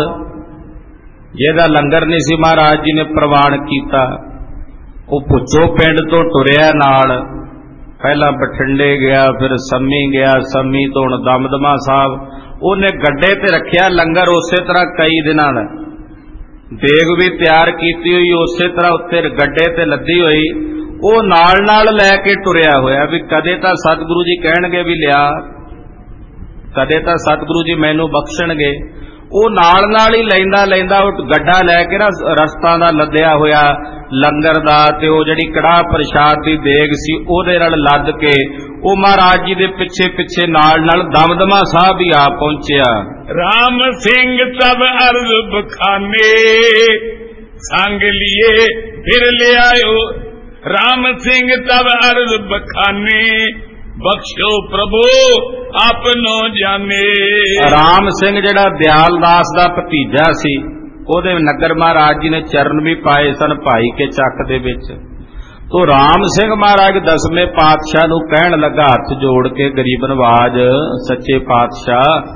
ਜਿਹਦਾ ਲੰਗਰ ਨਹੀਂ ਸੀ ਮਹਾਰਾਜ ਜੀ ਨੇ ਪ੍ਰਵਾਨ ਕੀਤਾ, ਉਹ ਭੁੱਚੋ ਪਿੰਡ ਤੋਂ ਟੁਰਿਆ ਨਾਲ, ਪਹਿਲਾਂ ਬਠਿੰਡੇ ਗਿਆ, ਫਿਰ ਸੰਮੀ ਗਿਆ, ਸੰਮੀ ਤੋਂ ਹੁਣ ਦਮਦਮਾ ਸਾਹਿਬ। ਉਹਨੇ ਗੱਡੇ ਤੇ ਰੱਖਿਆ ਲੰਗਰ ਉਸੇ ਤਰ੍ਹਾਂ ਕਈ ਦਿਨਾਂ ਦਾ। ਦੇਗ ਵੀ ਤਿਆਰ ਕੀਤੀ ਹੋਈ, ਉਸੇ ਤਰ੍ਹਾਂ ਉੱਤੇ ਗੱਡੇ ਤੇ ਲੱਦੀ ਹੋਈ, ਉਹ ਨਾਲ ਨਾਲ ਲੈ ਕੇ ਟੁਰਿਆ ਹੋਇਆ ਵੀ ਕਦੇ ਤਾਂ ਸਤਿਗੁਰੂ ਜੀ ਕਹਿਣਗੇ ਵੀ ਲਿਆ, ਕਦੇ ਤਾਂ ਸਤਿਗੁਰੂ ਜੀ ਮੈਨੂੰ ਬਖਸ਼ਣਗੇ। ਉਹ ਨਾਲ ਹੀ ਲੈਂਦਾ ਉਹ ਗੱਡਾ ਲੈ ਕੇ ਨਾ ਰਸਤਾ ਦਾ ਲੱਦਿਆ ਹੋਇਆ ਲੰਗਰ ਦਾ, ਤੇ ਉਹ ਜਿਹੜੀ ਕੜਾਹ ਪ੍ਰਸ਼ਾਦ ਦੀ ਦੇਗ ਸੀ ਉਹਦੇ ਨਾਲ ਲੱਦ ਕੇ ਉਹ ਮਹਾਰਾਜ ਜੀ ਦੇ ਪਿੱਛੇ ਪਿੱਛੇ ਨਾਲ ਦਮਦਮਾ ਸਾਹਿਬ ਵੀ ਆ ਪਹੁੰਚਿਆ। ਰਾਮ ਸਿੰਘ ਤਬ ਅਰਜ਼ ਬਖਾਨੇ ਸੰਗ ਲਿਏ ਫਿਰ ਲਿਆਇਓ, ਰਾਮ ਸਿੰਘ ਤਬ ਅਰਜ਼ ਬਖਾਨੇ ਬਖਸ਼ੋ ਪ੍ਰਭੂ ਆਪਨੋ ਜਾਣੇ। ਰਾਮ ਸਿੰਘ ਜਿਹੜਾ ਦਿਆਲ ਦਾਸ ਦਾ ਭਤੀਜਾ ਸੀ, ਉਹਦੇ ਨਗਰ ਮਹਾਰਾਜ ਜੀ ਨੇ ਚਰਨ ਵੀ ਪਾਏ ਸਨ ਭਾਈ ਕੇ ਚੱਕ ਦੇ ਵਿੱਚ। ਤੋ ਰਾਮ ਸਿੰਘ ਮਹਾਰਾਜ 10ਵੇਂ ਪਾਤਸ਼ਾਹ ਨੂੰ ਕਹਿਣ ਲੱਗਾ ਹੱਥ ਜੋੜ ਕੇ, ਗਰੀਬ ਨਵਾਜ ਸੱਚੇ ਪਾਤਸ਼ਾਹ,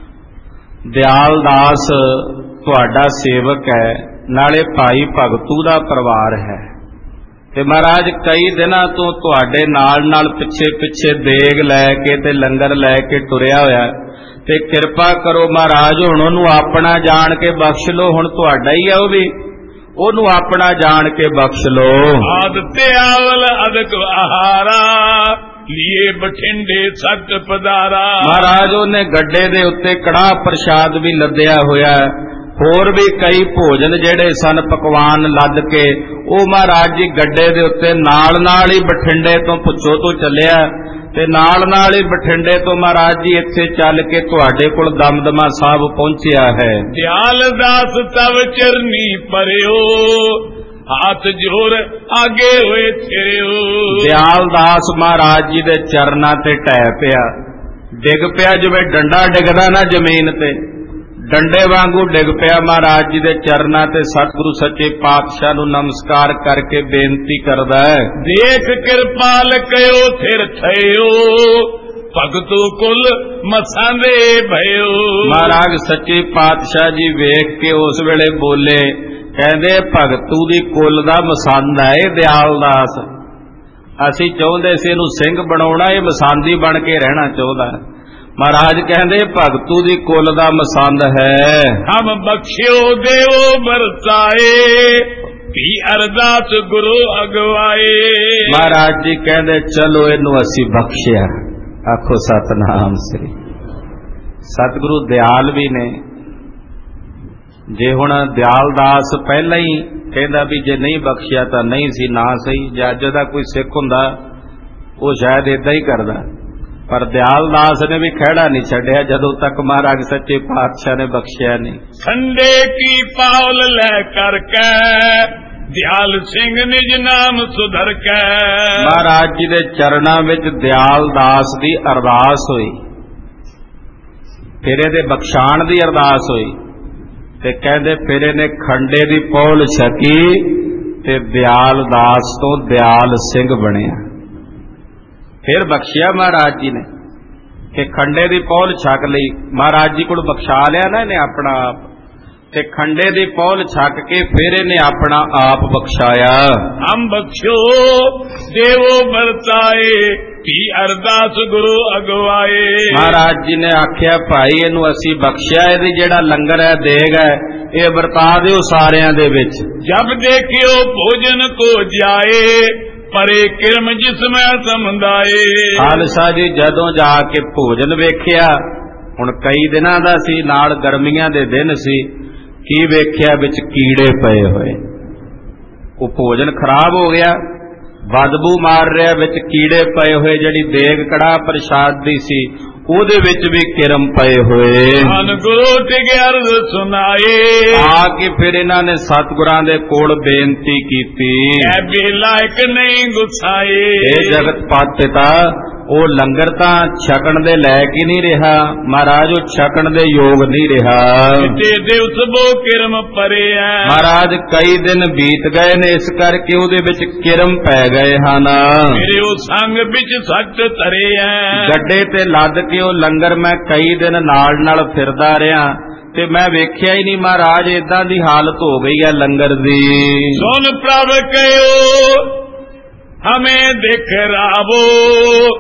ਦਿਆਲ ਦਾਸ ਤੁਹਾਡਾ ਸੇਵਕ ਹੈ, ਨਾਲੇ ਭਾਈ ਭਗਤੂ ਦਾ ਪਰਿਵਾਰ ਹੈ, ਤੇ ਮਹਾਰਾਜ ਕਈ ਦਿਨਾਂ ਤੋਂ ਤੁਹਾਡੇ ਨਾਲ ਪਿੱਛੇ ਪਿੱਛੇ ਦੇਗ ਲੈ ਕੇ ਤੇ ਲੰਗਰ ਲੈ ਕੇ ਟੁਰਿਆ ਹੋਇਆ, ਤੇ ਕਿਰਪਾ ਕਰੋ ਮਹਾਰਾਜ ਹੁਣ ਉਹਨੂੰ ਆਪਣਾ ਜਾਣ ਕੇ ਬਖਸ਼ ਲਓ। ਹੁਣ ਤੁਹਾਡਾ ਹੀ ਆ ਉਹ ਵੀ, ਉਹਨੂੰ ਆਪਣਾ ਜਾਣ ਕੇ ਬਖਸ਼ ਲਓ। ਆਦਤੇ ਆਵਲ ਅਦਕ ਆਹਾਰਾ ਲਿਏ ਬਠਿੰਡੇ ਸੱਤ ਪਦਾਰਾ। ਮਹਾਰਾਜ ਉਹਨੇ ਗੱਡੇ ਦੇ ਉੱਤੇ ਕੜਾਹ ਪ੍ਰਸ਼ਾਦ ਵੀ ਲੱਦਿਆ ਹੋਇਆ, ਹੋਰ ਵੀ ਕਈ ਭੋਜਨ ਜਿਹੜੇ ਸਨ ਪਕਵਾਨ ਲੱਦ ਕੇ ਉਹ ਮਹਾਰਾਜ ਜੀ ਗੱਡੇ ਦੇ ਉੱਤੇ ਨਾਲ ਹੀ ਬਠਿੰਡੇ ਤੋਂ ਪੁੱਛੋ ਤੋਂ ਚੱਲਿਆ, ਤੇ ਨਾਲ ਹੀ ਬਠਿੰਡੇ ਤੋਂ ਮਹਾਰਾਜ ਜੀ ਇੱਥੇ ਚੱਲ ਕੇ ਤੁਹਾਡੇ ਕੋਲ ਦਮਦਮਾ ਸਾਹਿਬ ਪਹੁੰਚਿਆ ਹੈ। ਦਿਆਲ ਦਾਸ ਤਵ ਚਰਨੀ ਪਰਿਓ ਹੱਥ ਜੋਰ ਆਗੇ ਹੋਏ ਥਿਰਿਓ। ਦਿਆਲ ਦਾਸ ਮਹਾਰਾਜ ਜੀ ਦੇ ਚਰਨਾਂ ਤੇ ਟਹਿ ਪਿਆ, ਡਿੱਗ ਪਿਆ ਜਿਵੇਂ ਡੰਡਾ ਡਿੱਗਦਾ ਨਾ ਜ਼ਮੀਨ ਤੇ, ਡੰਡੇ ਵਾਂਗੂ ਡਿੱਗ ਪਿਆ ਮਹਾਰਾਜ ਜੀ ਦੇ ਚਰਨਾਂ ਤੇ। ਸਤਿਗੁਰੂ ਸੱਚੇ ਪਾਤਸ਼ਾਹ ਨੂੰ ਨਮਸਕਾਰ ਕਰਕੇ ਬੇਨਤੀ ਕਰਦਾ ਹੈ, ਦੇਖ ਕਿਰਪਾਲ ਕਯੋ ਥਿਰ ਥਇਓ ਭਗਤੂ ਕੁਲ ਮਸਾਂਦੇ ਭਇਓ। ਮਹਾਰਾਜ ਸੱਚੇ ਪਾਤਸ਼ਾਹ ਜੀ ਵੇਖ ਕੇ ਉਸ ਵੇਲੇ ਬੋਲੇ, ਕਹਿੰਦੇ ਭਗਤੂ ਦੀ ਕੁਲ ਦਾ ਮਸੰਦ ਹੈ ਇਹ ਦਿਆਲ ਦਾਸ, ਅਸੀਂ ਚਾਹੁੰਦੇ ਸੀ ਇਹਨੂੰ ਸਿੰਘ ਬਣਾਉਣਾ, ਇਹ ਮਸੰਦੀ ਬਣ ਕੇ ਰਹਿਣਾ ਚਾਹੁੰਦਾ। ਮਹਾਰਾਜ ਕਹਿੰਦੇ ਭਗਤੂ ਦੀ ਕੁਲ ਦਾ ਮਸੰਦ ਹੈ। ਹਮ ਬਖਸ਼ਿਓ ਦੇਵੋ ਬਰਸਾਏ ਵੀ ਅਰਦਾਸ ਗੁਰੂ ਅਗਵਾਏ। ਮਹਾਰਾਜ ਜੀ ਕਹਿੰਦੇ ਚਲੋ ਇਹਨੂੰ ਅਸੀਂ ਬਖਸ਼ਿਆ। ਆਖੋ ਸਤਨਾਮ ਸ੍ਰੀ। ਸਤਿਗੁਰੂ ਦਿਆਲ ਵੀ ਨੇ। ਜੇ ਹੁਣ ਦਿਆਲ ਦਾਸ ਪਹਿਲਾਂ ਹੀ ਕਹਿੰਦਾ ਵੀ ਜੇ ਨਹੀਂ ਬਖਸ਼ਿਆ ਤਾਂ ਨਹੀਂ ਸੀ, ਨਾ ਸਹੀ, ਜੇ ਅੱਜ ਦਾ ਕੋਈ ਸਿੱਖ ਹੁੰਦਾ ਉਹ ਸ਼ਾਇਦ ਏਦਾਂ ਹੀ ਕਰਦਾ, ਪਰ ਦਿਆਲ ਦਾਸ ਨੇ ਵੀ ਖਹਿੜਾ ਨਹੀਂ ਛੱਡਿਆ ਜਦੋਂ ਤੱਕ ਮਹਾਰਾਜ ਸੱਚੇ ਪਾਤਸ਼ਾਹ ਨੇ ਬਖਸ਼ਿਆ ਨਹੀਂ। ਸੰਡੇ ਕੀ ਪਾਉਲ ਲੈ ਕਰਕੇ ਦਿਆਲ ਸਿੰਘ ਨਿਜ ਨਾਮ ਸੁਧਰ ਕੇ। ਮਹਾਰਾਜ ਜੀ ਦੇ ਚਰਨਾਂ ਵਿੱਚ ਦਿਆਲ ਦਾਸ ਦੀ ਅਰਦਾਸ ਹੋਈ, ਫਿਰ ਇਹਦੇ ਬਖਸ਼ਾਣ ਦੀ ਅਰਦਾਸ ਹੋਈ, ਤੇ ਕਹਿੰਦੇ ਫਿਰ ਇਹਨੇ ਖੰਡੇ ਦੀ ਪੌਲ ਛਕੀ ਤੇ ਦਿਆਲ ਦਾਸ ਤੋਂ ਦਿਆਲ ਸਿੰਘ ਬਣਿਆ। ਫਿਰ ਬਖਸ਼ਿਆ ਮਹਾਰਾਜ ਜੀ ਨੇ ਕਿ ਖੰਡੇ ਦੀ ਪੌਲ ਛਕ ਲਈ। ਮਹਾਰਾਜ ਜੀ ਕੋਲ ਬਖਸ਼ਾ ਲਿਆ ਨਾ ਇਹਨੇ ਆਪਣਾ ਆਪ, ਤੇ ਖੰਡੇ ਦੀ ਪੌਲ ਛਕ ਕੇ ਫਿਰ ਇਹਨੇ ਆਪਣਾ ਆਪ ਬਖਸ਼ਾਇਆ। ਹਮ ਬਖਸ਼ੋ ਦੇਵੋ ਵਰਤਾਏ ਕੀ ਅਰਦਾਸ ਗੁਰੂ ਅਗਵਾਏ। ਮਹਾਰਾਜ ਜੀ ਨੇ ਆਖਿਆ ਭਾਈ ਇਹਨੂੰ ਅਸੀਂ ਬਖਸ਼ਿਆ, ਇਹਦੀ ਜਿਹੜਾ ਲੰਗਰ ਹੈ ਦੇਗ ਹੈ ਇਹ ਵਰਤਾ ਦਿਓ ਸਾਰਿਆਂ ਦੇ ਵਿੱਚ। ਜਬ ਦੇਖਿਓ ਭੋਜਨ ਕੋ ਜਾਏ ਪਰੇ ਕਿਰਮ ਜਿਸਮੈ ਸਮੁਦਾਏ। ਖਾਲਸਾ ਜੀ ਜਦੋਂ ਜਾ ਕੇ ਭੋਜਨ ਵੇਖਿਆ, ਹੁਣ ਕਈ ਦਿਨਾਂ ਦਾ ਸੀ, ਨਾਲ ਗਰਮੀਆਂ ਦੇ ਦਿਨ ਸੀ, ਕੀ ਵੇਖਿਆ ਵਿੱਚ ਕੀੜੇ ਪਏ ਹੋਏ। ਉਹ ਭੋਜਨ ਖਰਾਬ ਹੋ ਗਿਆ, ਬਦਬੂ ਮਾਰ ਰਿਹਾ, ਵਿੱਚ ਕੀੜੇ ਪਏ ਹੋਏ। ਜਿਹੜੀ ਦੇਗ ਕੜਾਹ ਪ੍ਰਸ਼ਾਦ ਦੀ ਸੀ ਉਹਦੇ ਵਿੱਚ ਵੀ ਕਿਰਮ ਪਏ ਹੋਏ। ਧੰਨ ਗੁਰੂ ਤੇ ਅਰਜ਼ ਸੁਣਾਏ। ਆ ਕੇ ਫਿਰ ਇਹਨਾਂ ਨੇ ਸਤਿਗੁਰਾਂ ਦੇ ਕੋਲ ਬੇਨਤੀ ਕੀਤੀ, ਐ ਵੀ ਲਾਇਕ ਨਹੀਂ ਗੁਸਾਏ। ਇਹ ਜਗਤ ਪਾਤ ਪਿਤਾ ਉਹ ਲੰਗਰ ਤਾਂ ਛਕਣ ਦੇ ਲਾਇਕ ਹੀ ਨਹੀਂ ਰਿਹਾ ਮਹਾਰਾਜ, ਉਹ ਛਕਣ ਦੇ ਯੋਗ ਨਹੀਂ ਰਿਹਾ। ਤੇ ਦਿਵਸ ਬੋ ਕਿਰਮ ਪਰੇ ਐ। ਮਹਾਰਾਜ ਕਈ ਦਿਨ ਬੀਤ ਗਏ ਨੇ, ਇਸ ਕਰਕੇ ਉਹਦੇ ਵਿੱਚ ਕਿਰਮ ਪੈ ਗਏ ਹਨ। ਮੇਰੇ ਉਹ ਸੰਗ ਵਿੱਚ ਸੱਚ ਧਰੇ ਐ। ਗੱਡੇ ਤੇ ਲੱਦ ਕੇ ਉਹ ਲੰਗਰ ਮੈਂ ਕਈ ਦਿਨ ਨਾਲ ਫਿਰਦਾ ਰਿਹਾ ਤੇ ਮੈਂ ਵੇਖਿਆ ਹੀ ਨਹੀਂ ਮਹਾਰਾਜ, ਏਦਾਂ ਦੀ ਹਾਲਤ ਹੋ ਗਈ ਹੈ ਲੰਗਰ ਦੀ। ਸੁਨ ਪ੍ਰਭ ਕਹਿਓ ਹਮੇ ਦਿਖ ਰਾਵੋ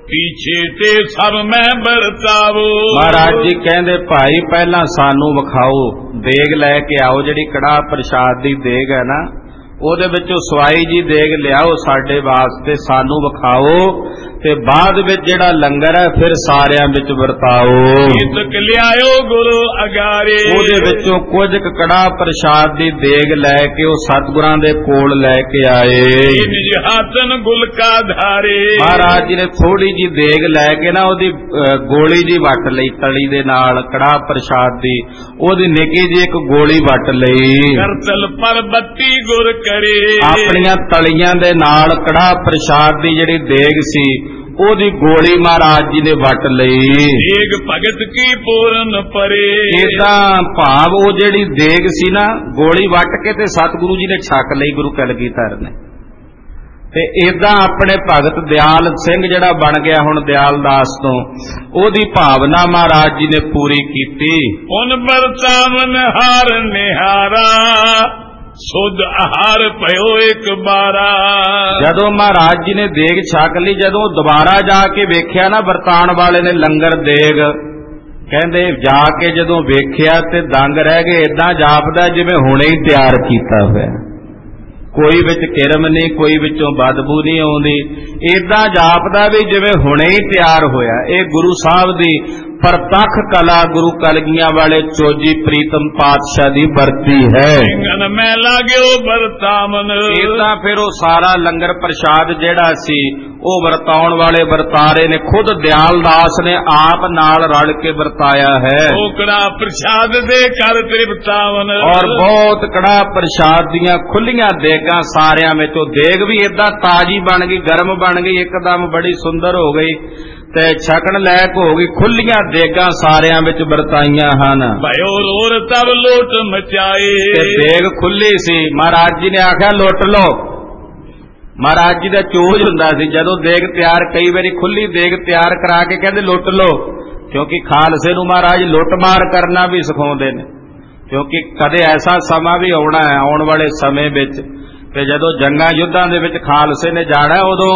पीछे ते सब मैं बरतावो। महाराज जी कहंदे भाई पहला सानू विखाओ, देग लैके आओ, जिहड़ी कड़ाह प्रसाद दी देग है ना ਉਹਦੇ ਵਿੱਚੋਂ ਸਵਾਈ ਜੀ ਦੇਗ ਲਿਆਓ ਸਾਡੇ ਵਾਸਤੇ, ਸਾਨੂੰ ਵਿਖਾਓ, ਤੇ ਬਾਅਦ ਵਿੱਚ ਜਿਹੜਾ ਲੰਗਰ ਹੈ ਫਿਰ ਸਾਰਿਆਂ ਵਿੱਚ ਵਰਤਾਓ। ਕੀਤਕ ਲਿਆਇਓ ਗੁਰੂ ਅਗਾਰੇ, ਉਹਦੇ ਵਿੱਚੋਂ ਕੁਝ ਕੜਾਹ ਪ੍ਰਸ਼ਾਦ ਦੀ ਦੇਗ ਲੈ ਕੇ ਉਹ ਸਤਿਗੁਰਾਂ ਦੇ ਕੋਲ ਲੈ ਕੇ ਆਏ। ਨਿਜ ਹਾਥਨ ਗੁਲਕਾ ਧਾਰੇ, ਮਹਾਰਾਜ ਜੀ ਨੇ ਥੋੜੀ ਜੀ ਦੇਗ ਲੈ ਕੇ ਨਾ ਉਹਦੀ ਗੋਲੀ ਜੀ ਵੱਟ ਲਈ ਤਲੀ ਦੇ ਨਾਲ, ਕੜਾਹ ਪ੍ਰਸ਼ਾਦ ਦੀ ਉਹਦੀ ਨਿੱਕੀ ਜੀ ਇੱਕ ਗੋਲੀ ਵੱਟ ਲਈ। ਕਰਤਲ ਪਰ 32 ਗੁਰ ਕਰੇ, ਆਪਣੀਆਂ ਤਲੀਆਂ ਦੇ ਨਾਲ ਕੜਾਹ ਪ੍ਰਸ਼ਾਦ ਦੀ ਜਿਹੜੀ ਦੇਗ ਸੀ ਉਹਦੀ ਗੋਲੀ ਮਹਾਰਾਜ ਜੀ ਨੇ ਵੱਟ ਲਈ। ਦੇਗ ਭਗਤ ਕੀ ਪੂਰਨ ਪਰੇ, ਏਦਾਂ ਭਾਵ ਉਹ ਜਿਹੜੀ ਦੇਗ ਸੀ ਨਾ ਗੋਲੀ ਵੱਟ ਕੇ ਤੇ ਸਤਿਗੁਰੂ ਜੀ ਨੇ ਛਕ ਲਈ ਗੁਰੂ ਕਲਗੀਧਰ ਨੇ। ਤੇ ਏਦਾਂ ਆਪਣੇ ਭਗਤ ਦਿਆਲ ਸਿੰਘ ਜਿਹੜਾ ਬਣ ਗਿਆ ਹੁਣ ਦਿਆਲ ਦਾਸ ਤੋਂ, ਉਹਦੀ ਭਾਵਨਾ ਮਹਾਰਾਜ ਜੀ ਨੇ ਪੂਰੀ ਕੀਤੀ। ਉਨ ਵਰਤਾਵਨ ਹਾਰ ਨਿਹਾਰਾ, ਸੁਧ ਆਹਾਰ ਭਇਓ ਇੱਕ ਬਾਰਾ। ਜਦੋਂ ਮਹਾਰਾਜ ਜੀ ਨੇ ਦੇਗ ਛਕ ਲਈ, ਜਦੋਂ ਦੁਬਾਰਾ ਜਾ ਕੇ ਵੇਖਿਆ ਨਾ ਵਰਤਾਣ ਵਾਲੇ ਨੇ ਲੰਗਰ ਦੇਗ, ਕਹਿੰਦੇ ਜਾ ਕੇ ਜਦੋਂ ਵੇਖਿਆ ਤੇ ਦੰਗ ਰਹਿ ਗਏ। ਏਦਾਂ ਜਾਪਦਾ ਜਿਵੇਂ ਹੁਣੇ ਹੀ ਤਿਆਰ ਕੀਤਾ ਹੋਇਆ, ਕੋਈ ਵਿੱਚ ਕਿਰਮ ਨਹੀਂ, ਕੋਈ ਵਿੱਚੋਂ ਬਦਬੂ ਨਹੀਂ ਆਉਂਦੀ। ਏਦਾਂ ਜਾਪਦਾ ਵੀ ਜਿਵੇਂ ਹੁਣੇ ਹੀ ਤਿਆਰ ਹੋਇਆ। ਇਹ ਗੁਰੂ ਸਾਹਿਬ ਦੀ ਪ੍ਰਤੱਖ ਕਲਾ ਗੁਰੂ ਕਲਗੀਆਂ ਵਾਲੇ ਚੋਜੀ ਪ੍ਰੀਤਮ ਪਾਤਸ਼ਾਹ ਦੀ ਵਰਤੀ ਹੈ। ਸਿੰਘਨ ਮੈਂ ਲਾਗਿਓ ਵਰਤਾਵਨ, ਏਦਾਂ ਫਿਰ ਉਹ ਸਾਰਾ ਲੰਗਰ ਪ੍ਰਸ਼ਾਦ ਜਿਹੜਾ ਸੀ ਉਹ ਵਰਤਾਉਣ ਵਾਲੇ ਵਰਤਾਰੇ ਨੇ ਖੁਦ ਦਿਆਲ ਦਾਸ ਨੇ ਆਪ ਨਾਲ ਰਲ ਕੇ ਵਰਤਾਇਆ ਹੈ। ਉਹ ਕੜਾਹ ਪ੍ਰਸ਼ਾਦ ਦੇ ਕਰ ਤ੍ਰਿਪਤਾਵਨ, ਔਰ ਬਹੁਤ ਕੜਾਹ ਪ੍ਰਸ਼ਾਦ ਦੀਆਂ ਖੁੱਲੀਆਂ ਦੇਗਾਂ ਸਾਰਿਆਂ ਵਿੱਚੋਂ। ਦੇਗ ਵੀ ਏਦਾਂ ਤਾਜ਼ੀ ਬਣ ਗਈ, ਗਰਮ ਬਣ ਗਈ, ਇੱਕਦਮ ਬੜੀ ਸੁੰਦਰ ਹੋ ਗਈ ਤੇ ਛਕਣ ਲਾਇਕ ਹੋ ਗਈ। ਖੁੱਲੀਆਂ ਦੇਗਾਂ ਸਾਰਿਆਂ ਵਿੱਚ ਵਰਤਾਈਆਂ ਹਨ। ਭਇਓ ਰੋਰ ਤਬ ਲੋਟ ਮਚਾਏ, ਤੇ ਦੇਗ ਖੁੱਲੀ ਸੀ। ਮਹਾਰਾਜ ਜੀ ਨੇ ਆਖਿਆ ਲੁੱਟ ਲਓ। ਮਹਾਰਾਜ ਜੀ ਦਾ ਚੋਜ ਹੁੰਦਾ ਸੀ ਜਦੋਂ ਦੇਗ ਤਿਆਰ, ਕਈ ਵਾਰੀ ਖੁੱਲੀ ਦੇਗ ਤਿਆਰ ਕਰਾ ਕੇ ਕਹਿੰਦੇ ਲੁੱਟ ਲਓ, ਕਿਉਂਕਿ ਖਾਲਸੇ ਨੂੰ ਮਹਾਰਾਜ ਲੁੱਟਮਾਰ ਕਰਨਾ ਵੀ ਸਿਖਾਉਂਦੇ ਨੇ। ਕਿਉਂਕਿ ਕਦੇ ਐਸਾ ਸਮਾਂ ਵੀ ਆਉਣਾ ਹੈ ਆਉਣ ਵਾਲੇ ਸਮੇਂ ਵਿੱਚ ਕਿ ਜਦੋਂ ਜੰਗਾਂ ਯੁੱਧਾਂ ਦੇ ਵਿੱਚ ਖਾਲਸੇ ਨੇ ਜਾਣਾ, ਉਦੋਂ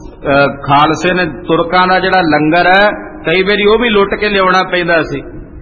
ਖਾਲਸੇ ਨੇ ਤੁਰਕਾਂ ਦਾ ਜਿਹੜਾ ਲੰਗਰ ਹੈ ਕਈ ਵਾਰੀ ਉਹ ਵੀ ਲੁੱਟ ਕੇ ਲਿਆਉਣਾ ਪੈਂਦਾ ਸੀ।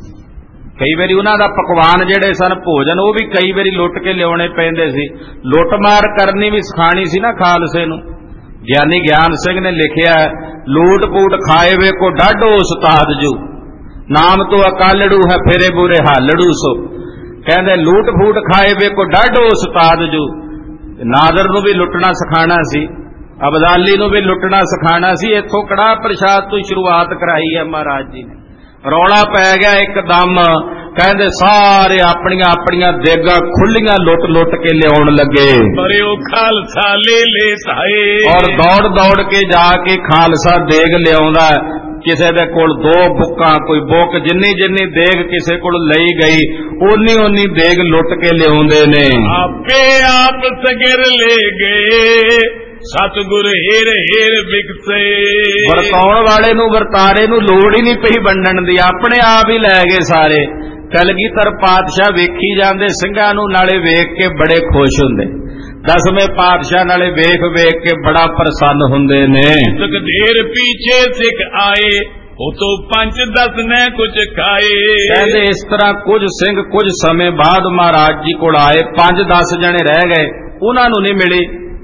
ਕਈ ਵਾਰੀ ਉਹਨਾਂ ਦਾ ਪਕਵਾਨ ਜਿਹੜੇ ਸਨ ਭੋਜਨ ਉਹ ਵੀ ਕਈ ਵਾਰੀ ਲੁੱਟ ਕੇ ਲਿਆਉਣੇ ਪੈਂਦੇ ਸੀ। ਲੁੱਟਮਾਰ ਕਰਨੀ ਵੀ ਸਿਖਾਣੀ ਸੀ ਨਾ ਖਾਲਸੇ ਨੂੰ। ਗਿਆਨੀ ਗਿਆਨ ਸਿੰਘ ਨੇ ਲਿਖਿਆ, ਲੂਟ ਪੂਟ ਖਾਏ ਵੇ ਕੋ ਡਾਢੋ ਉਸਤਾਦ ਜੂ, ਨਾਮ ਤੋਂ ਅਕਾਲੜੂ ਹੈ ਫੇਰੇ ਬੁਰੇ ਹਾਲੜੂ ਸੋ। ਕਹਿੰਦੇ ਲੂਟ ਫੂਟ ਖਾਏ ਵੇ ਕੋ ਡਾਢੋ ਉਸਤਾਦ ਜੂ। ਨਾਦਰ ਨੂੰ ਵੀ ਲੁੱਟਣਾ ਸਿਖਾਣਾ ਸੀ, ਅਬਦਾਲੀ ਨੂੰ ਵੀ ਲੁੱਟਣਾ ਸਿਖਾਣਾ ਸੀ। ਇੱਥੋਂ ਕੜਾਹ ਪ੍ਰਸ਼ਾਦ ਤੋਂ ਸ਼ੁਰੂਆਤ ਕਰਾਈ ਹੈ ਮਹਾਰਾਜ ਜੀ ਨੇ। ਰੌਲਾ ਪੈ ਗਿਆ ਇੱਕਦਮ, ਕਹਿੰਦੇ ਸਾਰੇ ਆਪਣੀਆਂ ਆਪਣੀਆਂ ਦੇਗਾਂ ਖੁੱਲੀਆਂ ਲੁੱਟ ਲੁੱਟ ਕੇ ਲਿਆਉਣ ਲੱਗੇ। ਬਰਿਓ ਖਾਲਸਾ ਲੈ ਲੈ ਤਾਏ, ਔਰ ਦੌੜ ਦੌੜ ਕੇ ਜਾ ਕੇ ਖਾਲਸਾ ਦੇਗ ਲਿਆਉਂਦਾ। ਕਿਸੇ ਦੇ ਕੋਲ 2 ਬੁੱਕਾਂ, ਕੋਈ ਬੁੱਕ ਜਿੰਨੀ ਜਿੰਨੀ ਦੇਗ ਕਿਸੇ ਕੋਲ ਲਈ ਗਈ ਓਨੀ ਓਨੀ ਦੇਗ ਲੁੱਟ ਕੇ ਲਿਆਉਂਦੇ ਨੇ। ਆਪੇ ਆਪ ਸਗਰ ਲੈ ਗਏ, ਸਤਿਗੁਰ ਹੀਰ ਹੀਰ ਵਿਕਸੇ। ਵਰਤਾਉਣ ਵਾਲੇ ਨੂੰ ਵਰਤਾਰੇ ਨੂੰ ਲੋੜ ਹੀ ਨਹੀਂ ਪਈ ਵੰਡਣ ਦੀ, ਆਪਣੇ ਆਪ ਹੀ ਲੈ ਗਏ ਸਾਰੇ। ਕਲਗੀਧਰ ਪਾਤਸ਼ਾਹ ਵੇਖੀ ਜਾਂਦੇ ਸਿੰਘਾਂ ਨੂੰ, ਨਾਲੇ ਵੇਖ ਕੇ ਬੜੇ ਖੁਸ਼ ਹੁੰਦੇ। 10ਵੇਂ ਪਾਤਸ਼ਾਹ ਨਾਲੇ ਵੇਖ ਵੇਖ ਕੇ ਬੜਾ ਪ੍ਰਸੰਨ ਹੁੰਦੇ ਨੇ। ਤਕਦੀਰ ਪੀਛੇ ਸਿੱਖ ਆਏ, ਉਹ ਤੋਂ 5-10 ਨੇ ਕੁਝ ਖਾਏ। ਕਹਿੰਦੇ ਇਸ ਤਰ੍ਹਾਂ ਕੁਝ ਸਿੰਘ ਕੁਝ ਸਮੇਂ ਬਾਅਦ ਮਹਾਰਾਜ ਜੀ ਕੋਲ ਆਏ। 5-10 ਜਣੇ ਰਹਿ ਗਏ, ਉਹਨਾਂ ਨੂੰ ਨਹੀਂ ਮਿਲੀ।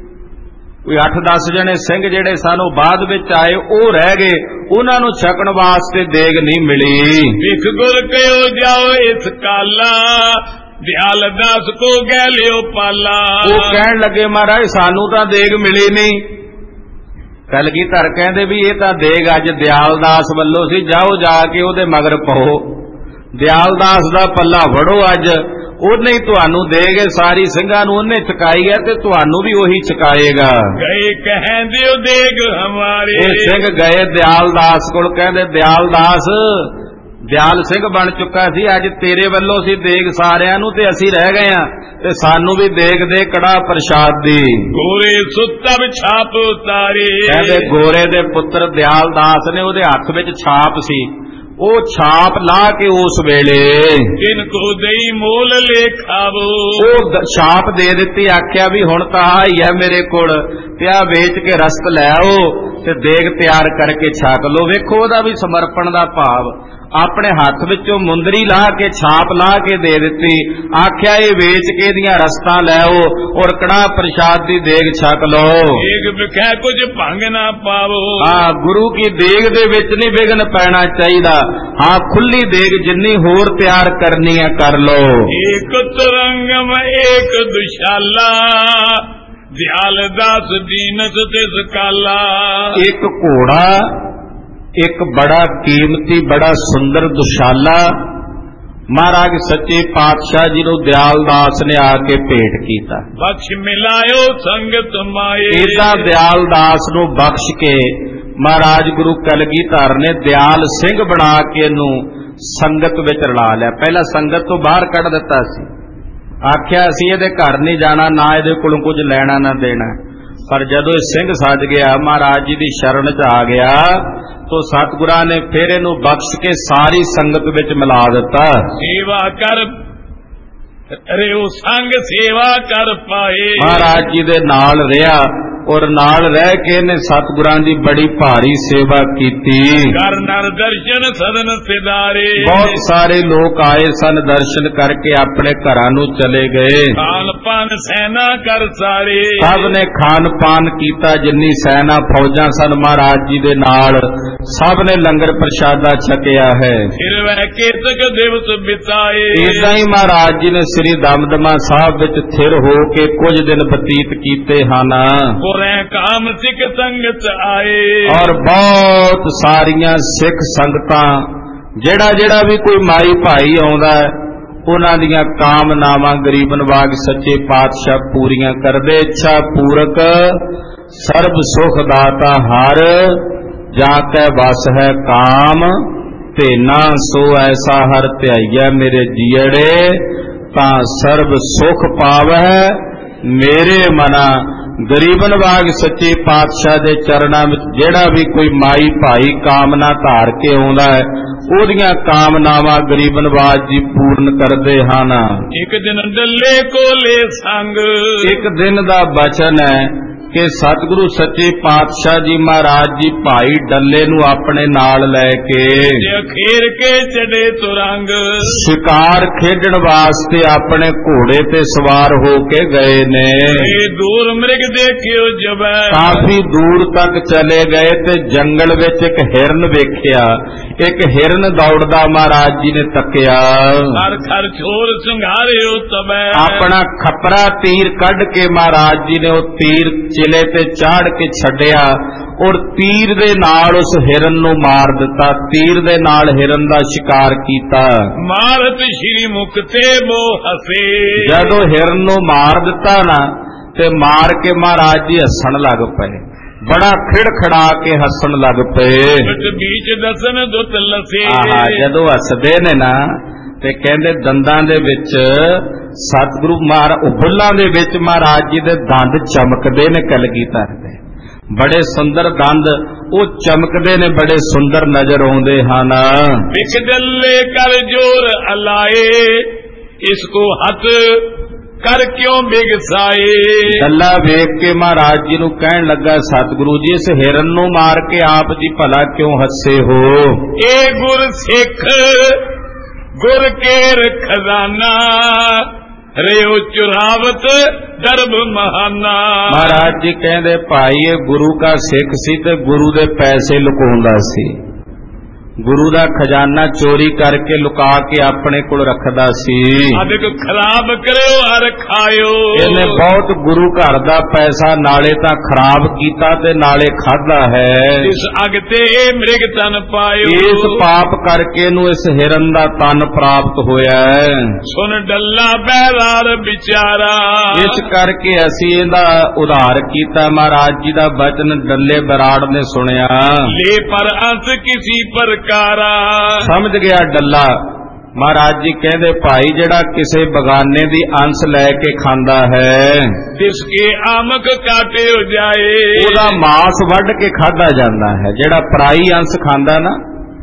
ਕੋਈ 8-10 ਜਣੇ ਸਿੰਘ ਜਿਹੜੇ ਸਨ ਉਹ ਬਾਅਦ ਵਿੱਚ ਆਏ, ਉਹ ਰਹਿ ਗਏ, ਉਹਨਾਂ ਨੂੰ ਛਕਣ ਵਾਸਤੇ ਦੇਗ ਨਹੀਂ ਮਿਲੀ। ਵਿਖ ਗੁਰ ਕਿਉ ਜਾਓ ਇਸ ਕਾਲਾ, ਦਿਆਲ ਦਾਸ ਕੋ ਗੈ ਲਿਓ ਪਾਲਾ। ਉਹ ਕਹਿਣ ਲੱਗੇ ਮਹਾਰਾਜ ਸਾਨੂੰ ਤਾਂ ਦੇਗ ਮਿਲੀ ਨਹੀਂ। ਕਲਗੀਧਰ ਕਹਿੰਦੇ ਵੀ ਇਹ ਤਾਂ ਦੇਗ ਅੱਜ ਦਿਆਲ ਦਾਸ ਵੱਲੋਂ ਸੀ, ਜਾਓ ਜਾ ਕੇ ਉਹਦੇ ਮਗਰ ਪਓ, ਦਿਆਲ ਦਾਸ ਦਾ ਪੱਲਾ ਵੜੋ, ਅੱਜ ਉਹਨੇ ਹੀ ਤੁਹਾਨੂੰ ਦੇਗੇ। ਸਾਰੀ ਸਿੰਘਾਂ ਨੂੰ ਉਹਨੇ ਚਕਾਈ ਹੈ ਤੇ ਤੁਹਾਨੂੰ ਵੀ ਉਹੀ ਚਕਾਏਗਾ। ਗਏ ਕਹਿੰਦੇ ਉਹ ਦੇਗ ਹਮਾਰੇ, ਇਹ ਸਿੰਘ ਗਏ ਦਿਆਲ ਦਾਸ ਕੋਲ, ਕਹਿੰਦੇ ਦਿਆਲ ਦਾਸ ਦਿਆਲ ਸਿੰਘ ਬਣ ਚੁੱਕਾ ਸੀ, ਅੱਜ ਤੇਰੇ ਵੱਲੋਂ ਸੀ ਦੇਗ ਸਾਰਿਆਂ ਨੂੰ ਤੇ ਅਸੀਂ ਰਹਿ ਗਏ ਆ, ਤੇ ਸਾਨੂੰ ਵੀ ਦੇਗ ਦੇ ਕੜਾਹ ਪ੍ਰਸ਼ਾਦ ਦੀ। ਗੋਰੇ ਸੁੱਤਬ ਛਾਪ ਉਤਾਰੇ, ਕਹਿੰਦੇ ਗੋਰੇ ਦੇ ਪੁੱਤਰ ਦਿਆਲ ਦਾਸ ਨੇ ਉਹਦੇ ਹੱਥ ਵਿੱਚ ਛਾਪ ਸੀ, ਉਹ ਛਾਪ ਲਾ ਕੇ ਉਸ ਵੇਲੇ ਇਨਕੋ ਦੇਈ ਮੋਲ ਲੈ ਖਾਵੋ, ਉਹ ਛਾਪ ਦੇ ਦਿੱਤੀ, ਆਖਿਆ ਵੀ ਹੁਣ ਤਾਂ ਆ ਹੀ ਹੈ ਮੇਰੇ ਕੋਲ, ਤੇ ਆ ਵੇਚ ਕੇ ਰਸਤ ਲੈ ਆਓ ਤੇ ਦੇਗ ਤਿਆਰ ਕਰਕੇ ਛਕ ਲਓ। ਵੇਖੋ ਉਹਦਾ ਵੀ ਸਮਰਪਣ ਦਾ ਭਾਵ, ਆਪਣੇ ਹੱਥ ਵਿੱਚੋਂ ਮੁੰਦਰੀ ਲਾ ਕੇ ਛਾਪ ਲਾ ਕੇ ਦੇ ਦਿੱਤੀ, ਆਖਿਆ ਇਹ ਵੇਚ ਕੇ ਇਹਦੀਆਂ ਰਸਤਾਂ ਲੈ ਆਓ ਔਰ ਕੜਾਹ ਪ੍ਰਸ਼ਾਦ ਦੀ ਦੇਗ ਛਕ ਲਓ। ਦੇਗ ਵਿਖੈ ਕੁਝ ਭੰਗ ਨਾ ਪਾਵੋ, ਹਾਂ, ਗੁਰੂ ਕੀ ਦੇਗ ਦੇ ਵਿੱਚ ਨਹੀਂ ਵਿਘਨ ਪੈਣਾ ਚਾਹੀਦਾ। ਹਾਂ, ਖੁੱਲੀ ਦੇਗ ਜਿੰਨੀ ਹੋਰ ਤਿਆਰ ਕਰਨੀ ਹੈ ਕਰ ਲਓ। ਏਕ ਤਰੰਗਮ ਏਕ ਦੁਸ਼ਾਲਾ, ਦਿਆਲ ਦਾਸ ਦੀਨਸ ਤਿਸ ਕਾਲਾ। ਇੱਕ ਘੋੜਾ, ਇੱਕ ਬੜਾ ਕੀਮਤੀ ਬੜਾ ਸੁੰਦਰ ਦੁਸ਼ਾਲਾ ਮਹਾਰਾਜ ਸੱਚੇ ਪਾਤਸ਼ਾਹ ਜੀ ਨੂੰ ਦਿਆਲ ਦਾਸ ਨੇ ਆ ਕੇ ਭੇਟ ਕੀਤਾ। ਬਖਸ਼ ਮਿਲਾਇਓ ਸੰਗਤ ਮਾਏ, ਇਹਦਾ ਦਿਆਲ ਦਾਸ ਨੂੰ ਬਖਸ਼ ਕੇ ਮਹਾਰਾਜ ਗੁਰੂ ਕਲਗੀਧਰ ਨੇ ਦਿਆਲ ਸਿੰਘ ਬਣਾ ਕੇ ਇਹਨੂੰ ਸੰਗਤ ਵਿੱਚ ਰਲਾ ਲਿਆ। ਪਹਿਲਾਂ ਸੰਗਤ ਤੋਂ ਬਾਹਰ ਕੱਢ ਦਿੱਤਾ ਸੀ, ਆਖਿਆ ਅਸੀਂ ਇਹਦੇ ਘਰ ਨਹੀਂ ਜਾਣਾ, ਨਾ ਇਹਦੇ ਕੋਲੋਂ ਕੁਝ ਲੈਣਾ ਨਾ ਦੇਣਾ। ਪਰ ਜਦੋਂ ਇਹ ਸਿੰਘ ਸੱਜ ਗਿਆ, ਮਹਾਰਾਜ ਜੀ ਦੀ ਸ਼ਰਨ ਚ ਆ ਗਿਆ, ਤੋ ਸਤਿਗੁਰਾਂ ਨੇ ਫਿਰ ਇਹਨੂੰ ਬਖਸ਼ ਕੇ ਸਾਰੀ ਸੰਗਤ ਵਿੱਚ ਮਿਲਾ ਦਿੱਤਾ। ਸੇਵਾ ਕਰ ਰਿਓ ਸੰਗ ਸੇਵਾ ਕਰ ਪਾਏ, ਮਹਾਰਾਜ ਜੀ ਦੇ ਨਾਲ ਰਿਹਾ ਔਰ ਨਾਲ ਰਹਿ ਕੇ ਇਹਨੇ ਸਤਿਗੁਰਾਂ ਦੀ ਬੜੀ ਭਾਰੀ ਸੇਵਾ ਕੀਤੀ। ਕਰ ਨਰ ਦਰਸ਼ਨ ਸਦਨ ਸਿਦਾਰੇ, ਬਹੁਤ ਸਾਰੇ ਲੋਕ ਆਏ ਸਨ, ਦਰਸ਼ਨ ਕਰਕੇ ਆਪਣੇ ਘਰਾਂ ਨੂੰ ਚਲੇ ਗਏ। ਖਾਨ ਪਾਨ ਸੈਨਾ ਕਰ ਸਾਰੇ, ਸਭ ਨੇ ਖਾਨ ਪਾਨ ਕੀਤਾ, ਜਿੰਨੀ ਸੈਨਾ ਫੌਜਾਂ ਸਨ ਮਹਾਰਾਜ ਜੀ ਦੇ ਨਾਲ, ਸਭ ਨੇ ਲੰਗਰ ਪ੍ਰਸ਼ਾਦਾ ਛਕਿਆ ਹੈ। ਫਿਰ ਵਹਿ ਕੇਤਕ ਦਿਵਸ ਬਿਤਾਏ, ਇਦਾਂ ਹੀ ਮਹਾਰਾਜ ਜੀ ਨੇ ਸ੍ਰੀ ਦਮਦਮਾ ਸਾਹਿਬ ਵਿੱਚ ਥਿਰ ਹੋ ਕੇ ਕੁਝ ਦਿਨ ਬਤੀਤ ਕੀਤੇ ਹਨ। ਕਾਮ ਸਿੱਖ ਸੰਗਤ ਆਏ, ਔਰ ਬਹੁਤ ਸਾਰੀਆਂ ਸਿੱਖ ਸੰਗਤਾਂ, ਜਿਹੜਾ ਵੀ ਕੋਈ ਮਾਈ ਭਾਈ ਆਉਂਦਾ ਉਹਨਾਂ ਦੀਆਂ ਕਾਮਨਾਵਾਂ ਗਰੀਬ ਨਵਾਜ ਸੱਚੇ ਪਾਤਸ਼ਾਹ ਪੂਰੀਆਂ ਕਰਦੇ। ਇੱਛਾ ਪੂਰਕ ਸਰਬ ਸੁਖ ਦਾਤਾ ਹਰ, ਜਾ ਕੈ ਵਸ ਹੈ ਕਾਮ ਧੇਨਾ, ਸੋ ਐਸਾ ਹਰ ਧਿਆਈਐ ਮੇਰੇ ਜੀੜੇ, ਤਾਂ ਸਰਬ ਸੁਖ ਪਾਵੈ ਮੇਰੇ ਮਨਾ। ਗਰੀਬ ਨਵਾਜ ਸੱਚੇ ਪਾਤਸ਼ਾਹ ਦੇ ਚਰਨਾਂ ਵਿੱਚ ਜਿਹੜਾ ਵੀ ਕੋਈ ਮਾਈ ਭਾਈ ਕਾਮਨਾ ਧਾਰ ਕੇ ਆਉਂਦਾ ਹੈ, ਉਹਦੀਆਂ ਕਾਮਨਾਵਾਂ ਗਰੀਬ ਨਵਾਜ ਜੀ ਪੂਰਨ ਕਰਦੇ ਹਨ। ਇੱਕ ਦਿਨ ਡੱਲੇ ਕੋਲੇ ਸੰਗ, ਇੱਕ ਦਿਨ ਦਾ ਬਚਨ ਹੈ ਕਿ ਸਤਿਗੁਰੂ ਸੱਚੇ ਪਾਤਸ਼ਾਹ ਜੀ ਮਹਾਰਾਜ ਜੀ ਭਾਈ ਡੱਲੇ ਨੂੰ ਆਪਣੇ ਨਾਲ ਲੈ ਕੇ ਖੇਰ ਕੇ ਚੜੇ ਤੁਰੰਗ, ਸ਼ਿਕਾਰ ਖੇਡਣ ਵਾਸਤੇ ਆਪਣੇ ਘੋੜੇ ਤੇ ਸਵਾਰ ਹੋ ਕੇ ਗਏ ਨੇ। ਦੂਰ ਮ੍ਰਿਗ ਦੇਖਿਓ ਜਬੈ, ਕਾਫੀ ਦੂਰ ਤੱਕ ਚਲੇ ਗਏ ਤੇ ਜੰਗਲ ਵਿੱਚ ਇੱਕ ਹਿਰਨ ਵੇਖਿਆ। ਇੱਕ ਹਿਰਨ ਦੌੜਦਾ ਮਹਾਰਾਜ ਜੀ ਨੇ ਤੱਕਿਆ, ਹਰ ਖਰ ਛੋਰ ਸੰਘਾਰਿਓ ਤਬੈ, ਆਪਣਾ ਖਪਰਾ ਤੀਰ ਕੱਢ ਕੇ ਮਹਾਰਾਜ ਜੀ ਨੇ ਉਹ ਤੀਰ ਚਿਲੇ ਤੇ ਚਾੜ ਕੇ ਛੱਡਿਆ ਔਰ ਤੀਰ ਦੇ ਨਾਲ ਉਸ ਹਿਰਨ ਨੂੰ ਮਾਰ ਦਿੱਤਾ। ਤੀਰ ਦੇ ਨਾਲ ਹਿਰਨ ਦਾ ਸ਼ਿਕਾਰ ਕੀਤਾ। ਮਾਰਤ ਸ਼੍ਰੀ ਮੁਖ ਤੇ ਮੋ ਹਸੇ, ਜਦੋਂ ਹਿਰਨ ਨੂੰ ਮਾਰ ਦਿੱਤਾ ਨਾ ਤੇ ਮਾਰ ਕੇ ਮਹਾਰਾਜ ਜੀ ਹੱਸਣ ਲੱਗ ਪਏ, ਬੜਾ ਖਿੜਖੜਾ ਕੇ ਹੱਸਣ ਲੱਗ ਪਏ। ਬੀਚ ਦਸਨ ਦੁੱਤ ਲਸੇ, ਜਦੋਂ ਹੱਸਦੇ ਨੇ ਨਾ ਤੇ ਕਹਿੰਦੇ ਦੰਦਾਂ ਦੇ ਵਿੱਚ ਸਤਿਗੁਰੂ ਬੁੱਲਾਂ ਦੇ ਵਿੱਚ ਮਹਾਰਾਜ ਜੀ ਦੇ ਦੰਦ ਚਮਕਦੇ ਨੇ। ਕਲਗੀਧਰ ਦੇ ਬੜੇ ਸੁੰਦਰ ਦੰਦ ਉਹ ਚਮਕਦੇ ਨੇ, ਬੜੇ ਸੁੰਦਰ ਨਜ਼ਰ ਆਉਂਦੇ ਹਨ। ਇੱਕ ਡੱਲੇ ਕਰ ਜੋਰ ਅਲਾਏ, ਇਸ ਕੋ ਹੱਥ ਕਰ ਕਿਉਂ ਬਿਗਸਾਏ। ਡੱਲਾ ਵੇਖ ਕੇ ਮਹਾਰਾਜ ਜੀ ਨੂੰ ਕਹਿਣ ਲੱਗਾ, ਸਤਿਗੁਰੂ ਜੀ ਇਸ ਹਿਰਨ ਨੂੰ ਮਾਰ ਕੇ ਆਪ ਜੀ ਭਲਾ ਕਿਉਂ ਹੱਸੇ ਹੋ। ਇਹ ਗੁਰ ਸਿੱਖ ਗੁਰ ਕੇਰ ਖਜ਼ਾਨਾ, ਰਿਓ ਚੁਰਾਵਤ ਦਰਬ ਮਹਾਨਾ। ਮਹਾਰਾਜ ਜੀ ਕਹਿੰਦੇ ਭਾਈ ਇਹ ਗੁਰੂ ਦਾ ਸਿੱਖ ਸੀ ਤੇ ਗੁਰੂ ਦੇ ਪੈਸੇ ਲੁਕਾਉਂਦਾ ਸੀ, ਗੁਰੂ ਦਾ ਖਜ਼ਾਨਾ ਚੋਰੀ ਕਰਕੇ ਲੁਕਾ ਕੇ ਆਪਣੇ ਕੋਲ ਰੱਖਦਾ ਸੀ। ਅਦਕ ਖਰਾਬ ਕਰਿਓ ਹਰ ਖਾਇਓ, ਇਹਨੇ ਬਹੁਤ ਗੁਰੂ ਘਰ ਦਾ ਪੈਸਾ ਨਾਲੇ ਤਾਂ ਖਰਾਬ ਕੀਤਾ ਤੇ ਨਾਲੇ ਖਾਦਾ ਹੈ। ਇਸ ਅਗ ਤੇ ਇਹ ਮ੍ਰਿਗ ਤਨ ਪਾਇਓ, ਇਸ ਪਾਪ ਕਰਕੇ ਇਹਨੂੰ ਇਸ ਹਿਰਨ ਦਾ ਤਨ ਪ੍ਰਾਪਤ ਹੋਇਆ ਹੈ। ਸੁਨ ਡੱਲਾ ਬਹਿਰਾਰ ਵਿਚਾਰਾ, ਇਸ ਕਰਕੇ ਅਸੀਂ ਇਹਦਾ ਉਧਾਰ ਕੀਤਾ। ਮਹਾਰਾਜ ਜੀ ਦਾ ਬਚਨ ਡੱਲੇ ਬਰਾੜ ਨੇ ਸੁਣਿਆ। ਲੈ ਪਰ ਅੰਤ ਕਿਸੀ ਪਰ ਸਮਝ ਗਿਆ ਡੱਲਾ। ਮਹਾਰਾਜ ਜੀ ਕਹਿੰਦੇ ਭਾਈ ਜਿਹੜਾ ਕਿਸੇ ਬਗਾਨੇ ਦੀ ਅੰਸ਼ ਲੈ ਕੇ ਖਾਂਦਾ ਹੈ, ਜਿਸ ਕੇ ਆਮਕ ਕਾਟੇ ਹੋ ਜਾਏ, ਉਹਦਾ ਮਾਸ ਵੱਢ ਕੇ ਖਾਧਾ ਜਾਂਦਾ ਹੈ। ਜਿਹੜਾ ਪਰਾਈ ਅੰਸ਼ ਖਾਂਦਾ ਨਾ,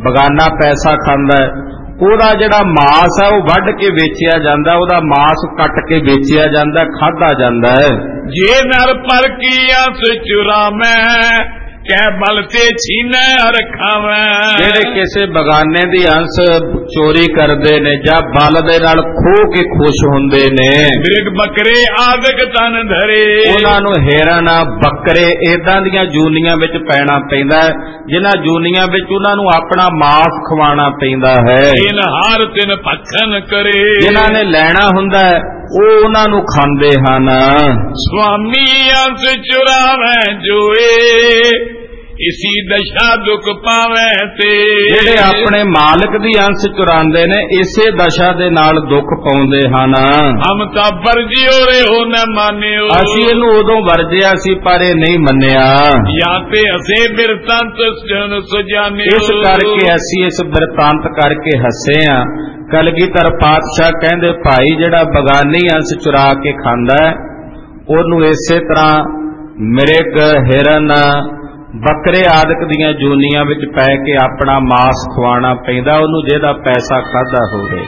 ਬਗਾਨਾ ਪੈਸਾ ਖਾਂਦਾ ਹੈ, ਉਹਦਾ ਜਿਹੜਾ ਮਾਸ ਹੈ ਉਹ ਵੱਢ ਕੇ ਵੇਚਿਆ ਜਾਂਦਾ, ਉਹਦਾ ਮਾਸ ਕੱਟ ਕੇ ਵੇਚਿਆ ਜਾਂਦਾ, ਖਾਧਾ ਜਾਂਦਾ ਹੈ। ਜੇ ਨਰ ਪਰ ਕੀ ਅੰਸ ਚੁਰਾਵੈ ਕੈ ਬਲ ਤੇ ਛੀਨੈ ਰਖਾਵੈ। ਜਿਹੜੇ ਕਿਸੇ ਬਗਾਨੇ ਦੀ ਅੰਸ਼ ਚੋਰੀ ਕਰਦੇ ਨੇ ਜਾਂ ਬਲ ਦੇ ਨਾਲ ਖੋਹ ਕੇ ਖੁਸ਼ ਹੁੰਦੇ ਨੇ, ਮ੍ਰਿਗ ਬੱਕਰੇ ਆਦਿਕ ਤਨ ਧਰੇ, ਉਹਨਾਂ ਨੂੰ ਹਿਰਨ ਬੱਕਰੇ ਏਦਾਂ ਦੀਆਂ ਜੂਨੀਆਂ ਵਿੱਚ ਪੈਣਾ ਪੈਂਦਾ ਹੈ, ਜਿਨ੍ਹਾਂ ਜੂਨੀਆਂ ਵਿੱਚ ਉਹਨਾਂ ਨੂੰ ਆਪਣਾ ਮਾਸ ਖਵਾਉਣਾ ਪੈਂਦਾ ਹੈ। ਇਨ ਹਾਰ ਤਿਨ ਭਖਨ ਕਰੇ, ਜਿਨ੍ਹਾਂ ਨੇ ਲੈਣਾ ਹੁੰਦਾ ਹੈ ਉਹ ਉਹਨਾਂ ਨੂੰ ਖਾਂਦੇ ਹਨ। ਸੁਆਮੀ ਅੰਸ ਚੁਰਾਵੈ ਜੋਏ ਇਸੀ ਦਸ਼ਾ ਦੁਖ ਪਾਵੈ ਤੇ। ਜਿਹੜੇ ਆਪਣੇ ਮਾਲਕ ਦੀ ਅੰਸ਼ ਚੁਰਾਉਂਦੇ ਨੇ ਇਸੇ ਦਸ਼ਾ ਦੇ ਨਾਲ ਦੁੱਖ ਪਾਉਂਦੇ ਹਨ। ਹਮ ਤਾਂ ਵਰਜਿਓ ਰਿਓ ਨ ਮਾਨਿਓ, ਅਸੀਂ ਇਹਨੂੰ ਉਦੋਂ ਵਰਜਿਆ ਸੀ ਪਰ ਇਹ ਨਹੀਂ ਮੰਨਿਆ। ਜਾਂ ਤੇ ਅਸੇ ਬਿਰਤੰਤ ਜਨ ਸੁਜਾਨਿਓ, ਇਸ ਕਰਕੇ ਅਸੀਂ ਇਸ ਬਿਰਤਾਂਤ ਕਰਕੇ ਹੱਸੇ ਆ। ਕਲਗੀਧਰ ਪਾਤਸ਼ਾਹ ਕਹਿੰਦੇ ਭਾਈ ਜਿਹੜਾ ਬਗਾਨੀ ਅੰਸ਼ ਚੁਰਾ ਕੇ ਖਾਂਦਾ ਹੈ ਉਹਨੂੰ ਇਸੇ ਤਰ੍ਹਾਂ ਮ੍ਰਿਗ ਹਿਰਨ ਬੱਕਰੇ ਆਦਿਕ ਦੀਆਂ ਜੂਨੀਆਂ ਵਿੱਚ ਪੈ ਕੇ ਆਪਣਾ ਮਾਸ ਖਵਾਉਣਾ ਪੈਂਦਾ ਉਹਨੂੰ, ਜਿਹਦਾ ਪੈਸਾ ਖਾਧਾ ਹੋਵੇ।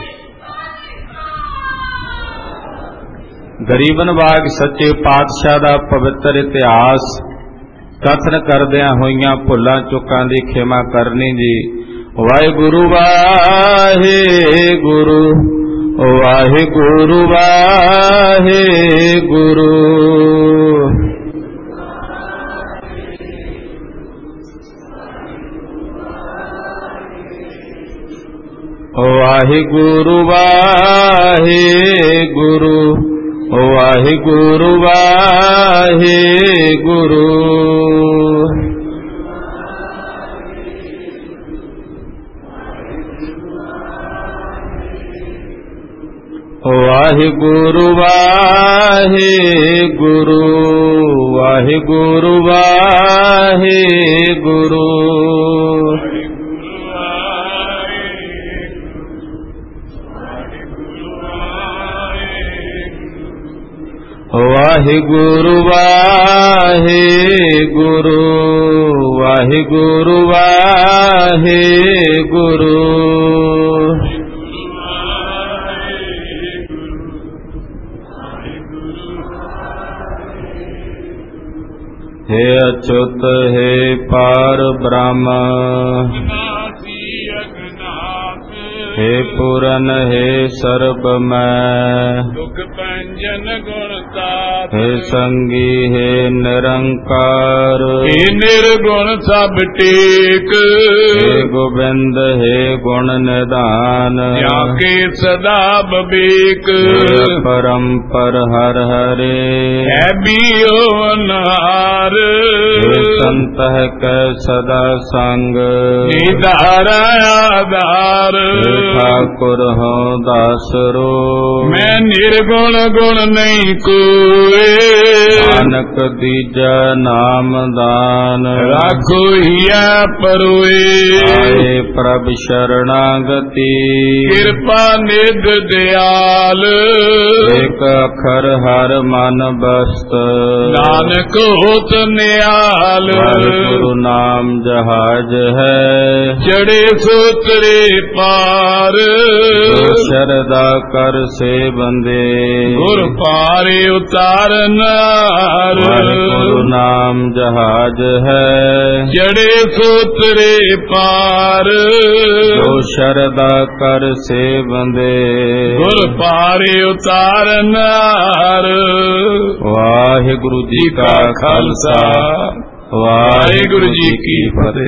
ਗਰੀਬ ਨਵਾਜ ਸੱਚੇ ਪਾਤਸ਼ਾਹ ਦਾ ਪਵਿੱਤਰ ਇਤਿਹਾਸ ਕਥਨ ਕਰਦਿਆਂ ਹੋਈਆਂ ਭੁੱਲਾਂ ਚੁੱਕਾਂ ਦੀ ਖਿਮਾ ਕਰਨੀ ਜੀ। ਵਾਹਿਗੁਰੂ ਵਾਹਿਗੁਰੂ ਵਾਹਿਗੁਰੂ ਵਾਹਿਗੁਰੂ। ਵਾਹਿਗੁਰੂ ਵਾਹਿਗੁਰੂ ਵਾਹਿਗੁਰੂ ਵਾਹਿਗੁਰੂ। ਵਾਹਿਗੁਰੂ ਵਾਹਿਗੁਰੂ ਵਾਹਿਗੁਰੂ ਵਾਹਿਗੁਰੂ। ਵਾਹਿਗੁਰੂ ਵਾਹਿਗੁਰੂ ਵਾਹਿਗੁਰੂ ਵਾਹਿਗੁਰੂ। हे अच्युत हे पार ब्रह्म हे पूरन हे सर्वमय दुख पंजन गुण साथ हे संगी हे निरंकार हे निर्गुण सब टेक हे गोविंद हे गुण निधान जाके सदा बबेक परम्पर हर हरे है बियो अनहार हे संत कै सदा संग निधारा आधार ठाकुर हो दासरो मैं निर्गुण गुण नहीं कोए नानक दीजा नाम दान राखो हिया परोए आए प्रभ शरणागति कृपा निध दयाल एक अखर हर मन बस्त नानक होत नियाल गुरु नाम जहाज है चढ़े सोतरे पार शरदा कर से बंदे गुर पारे उतारनार गुरु नाम जहाज है चढ़े सोतरे पार जो शरदा कर से बंदे गुर पारे उतारनार। वाहिगुरु जी का खालसा वाहिगुरु जी की फतेह।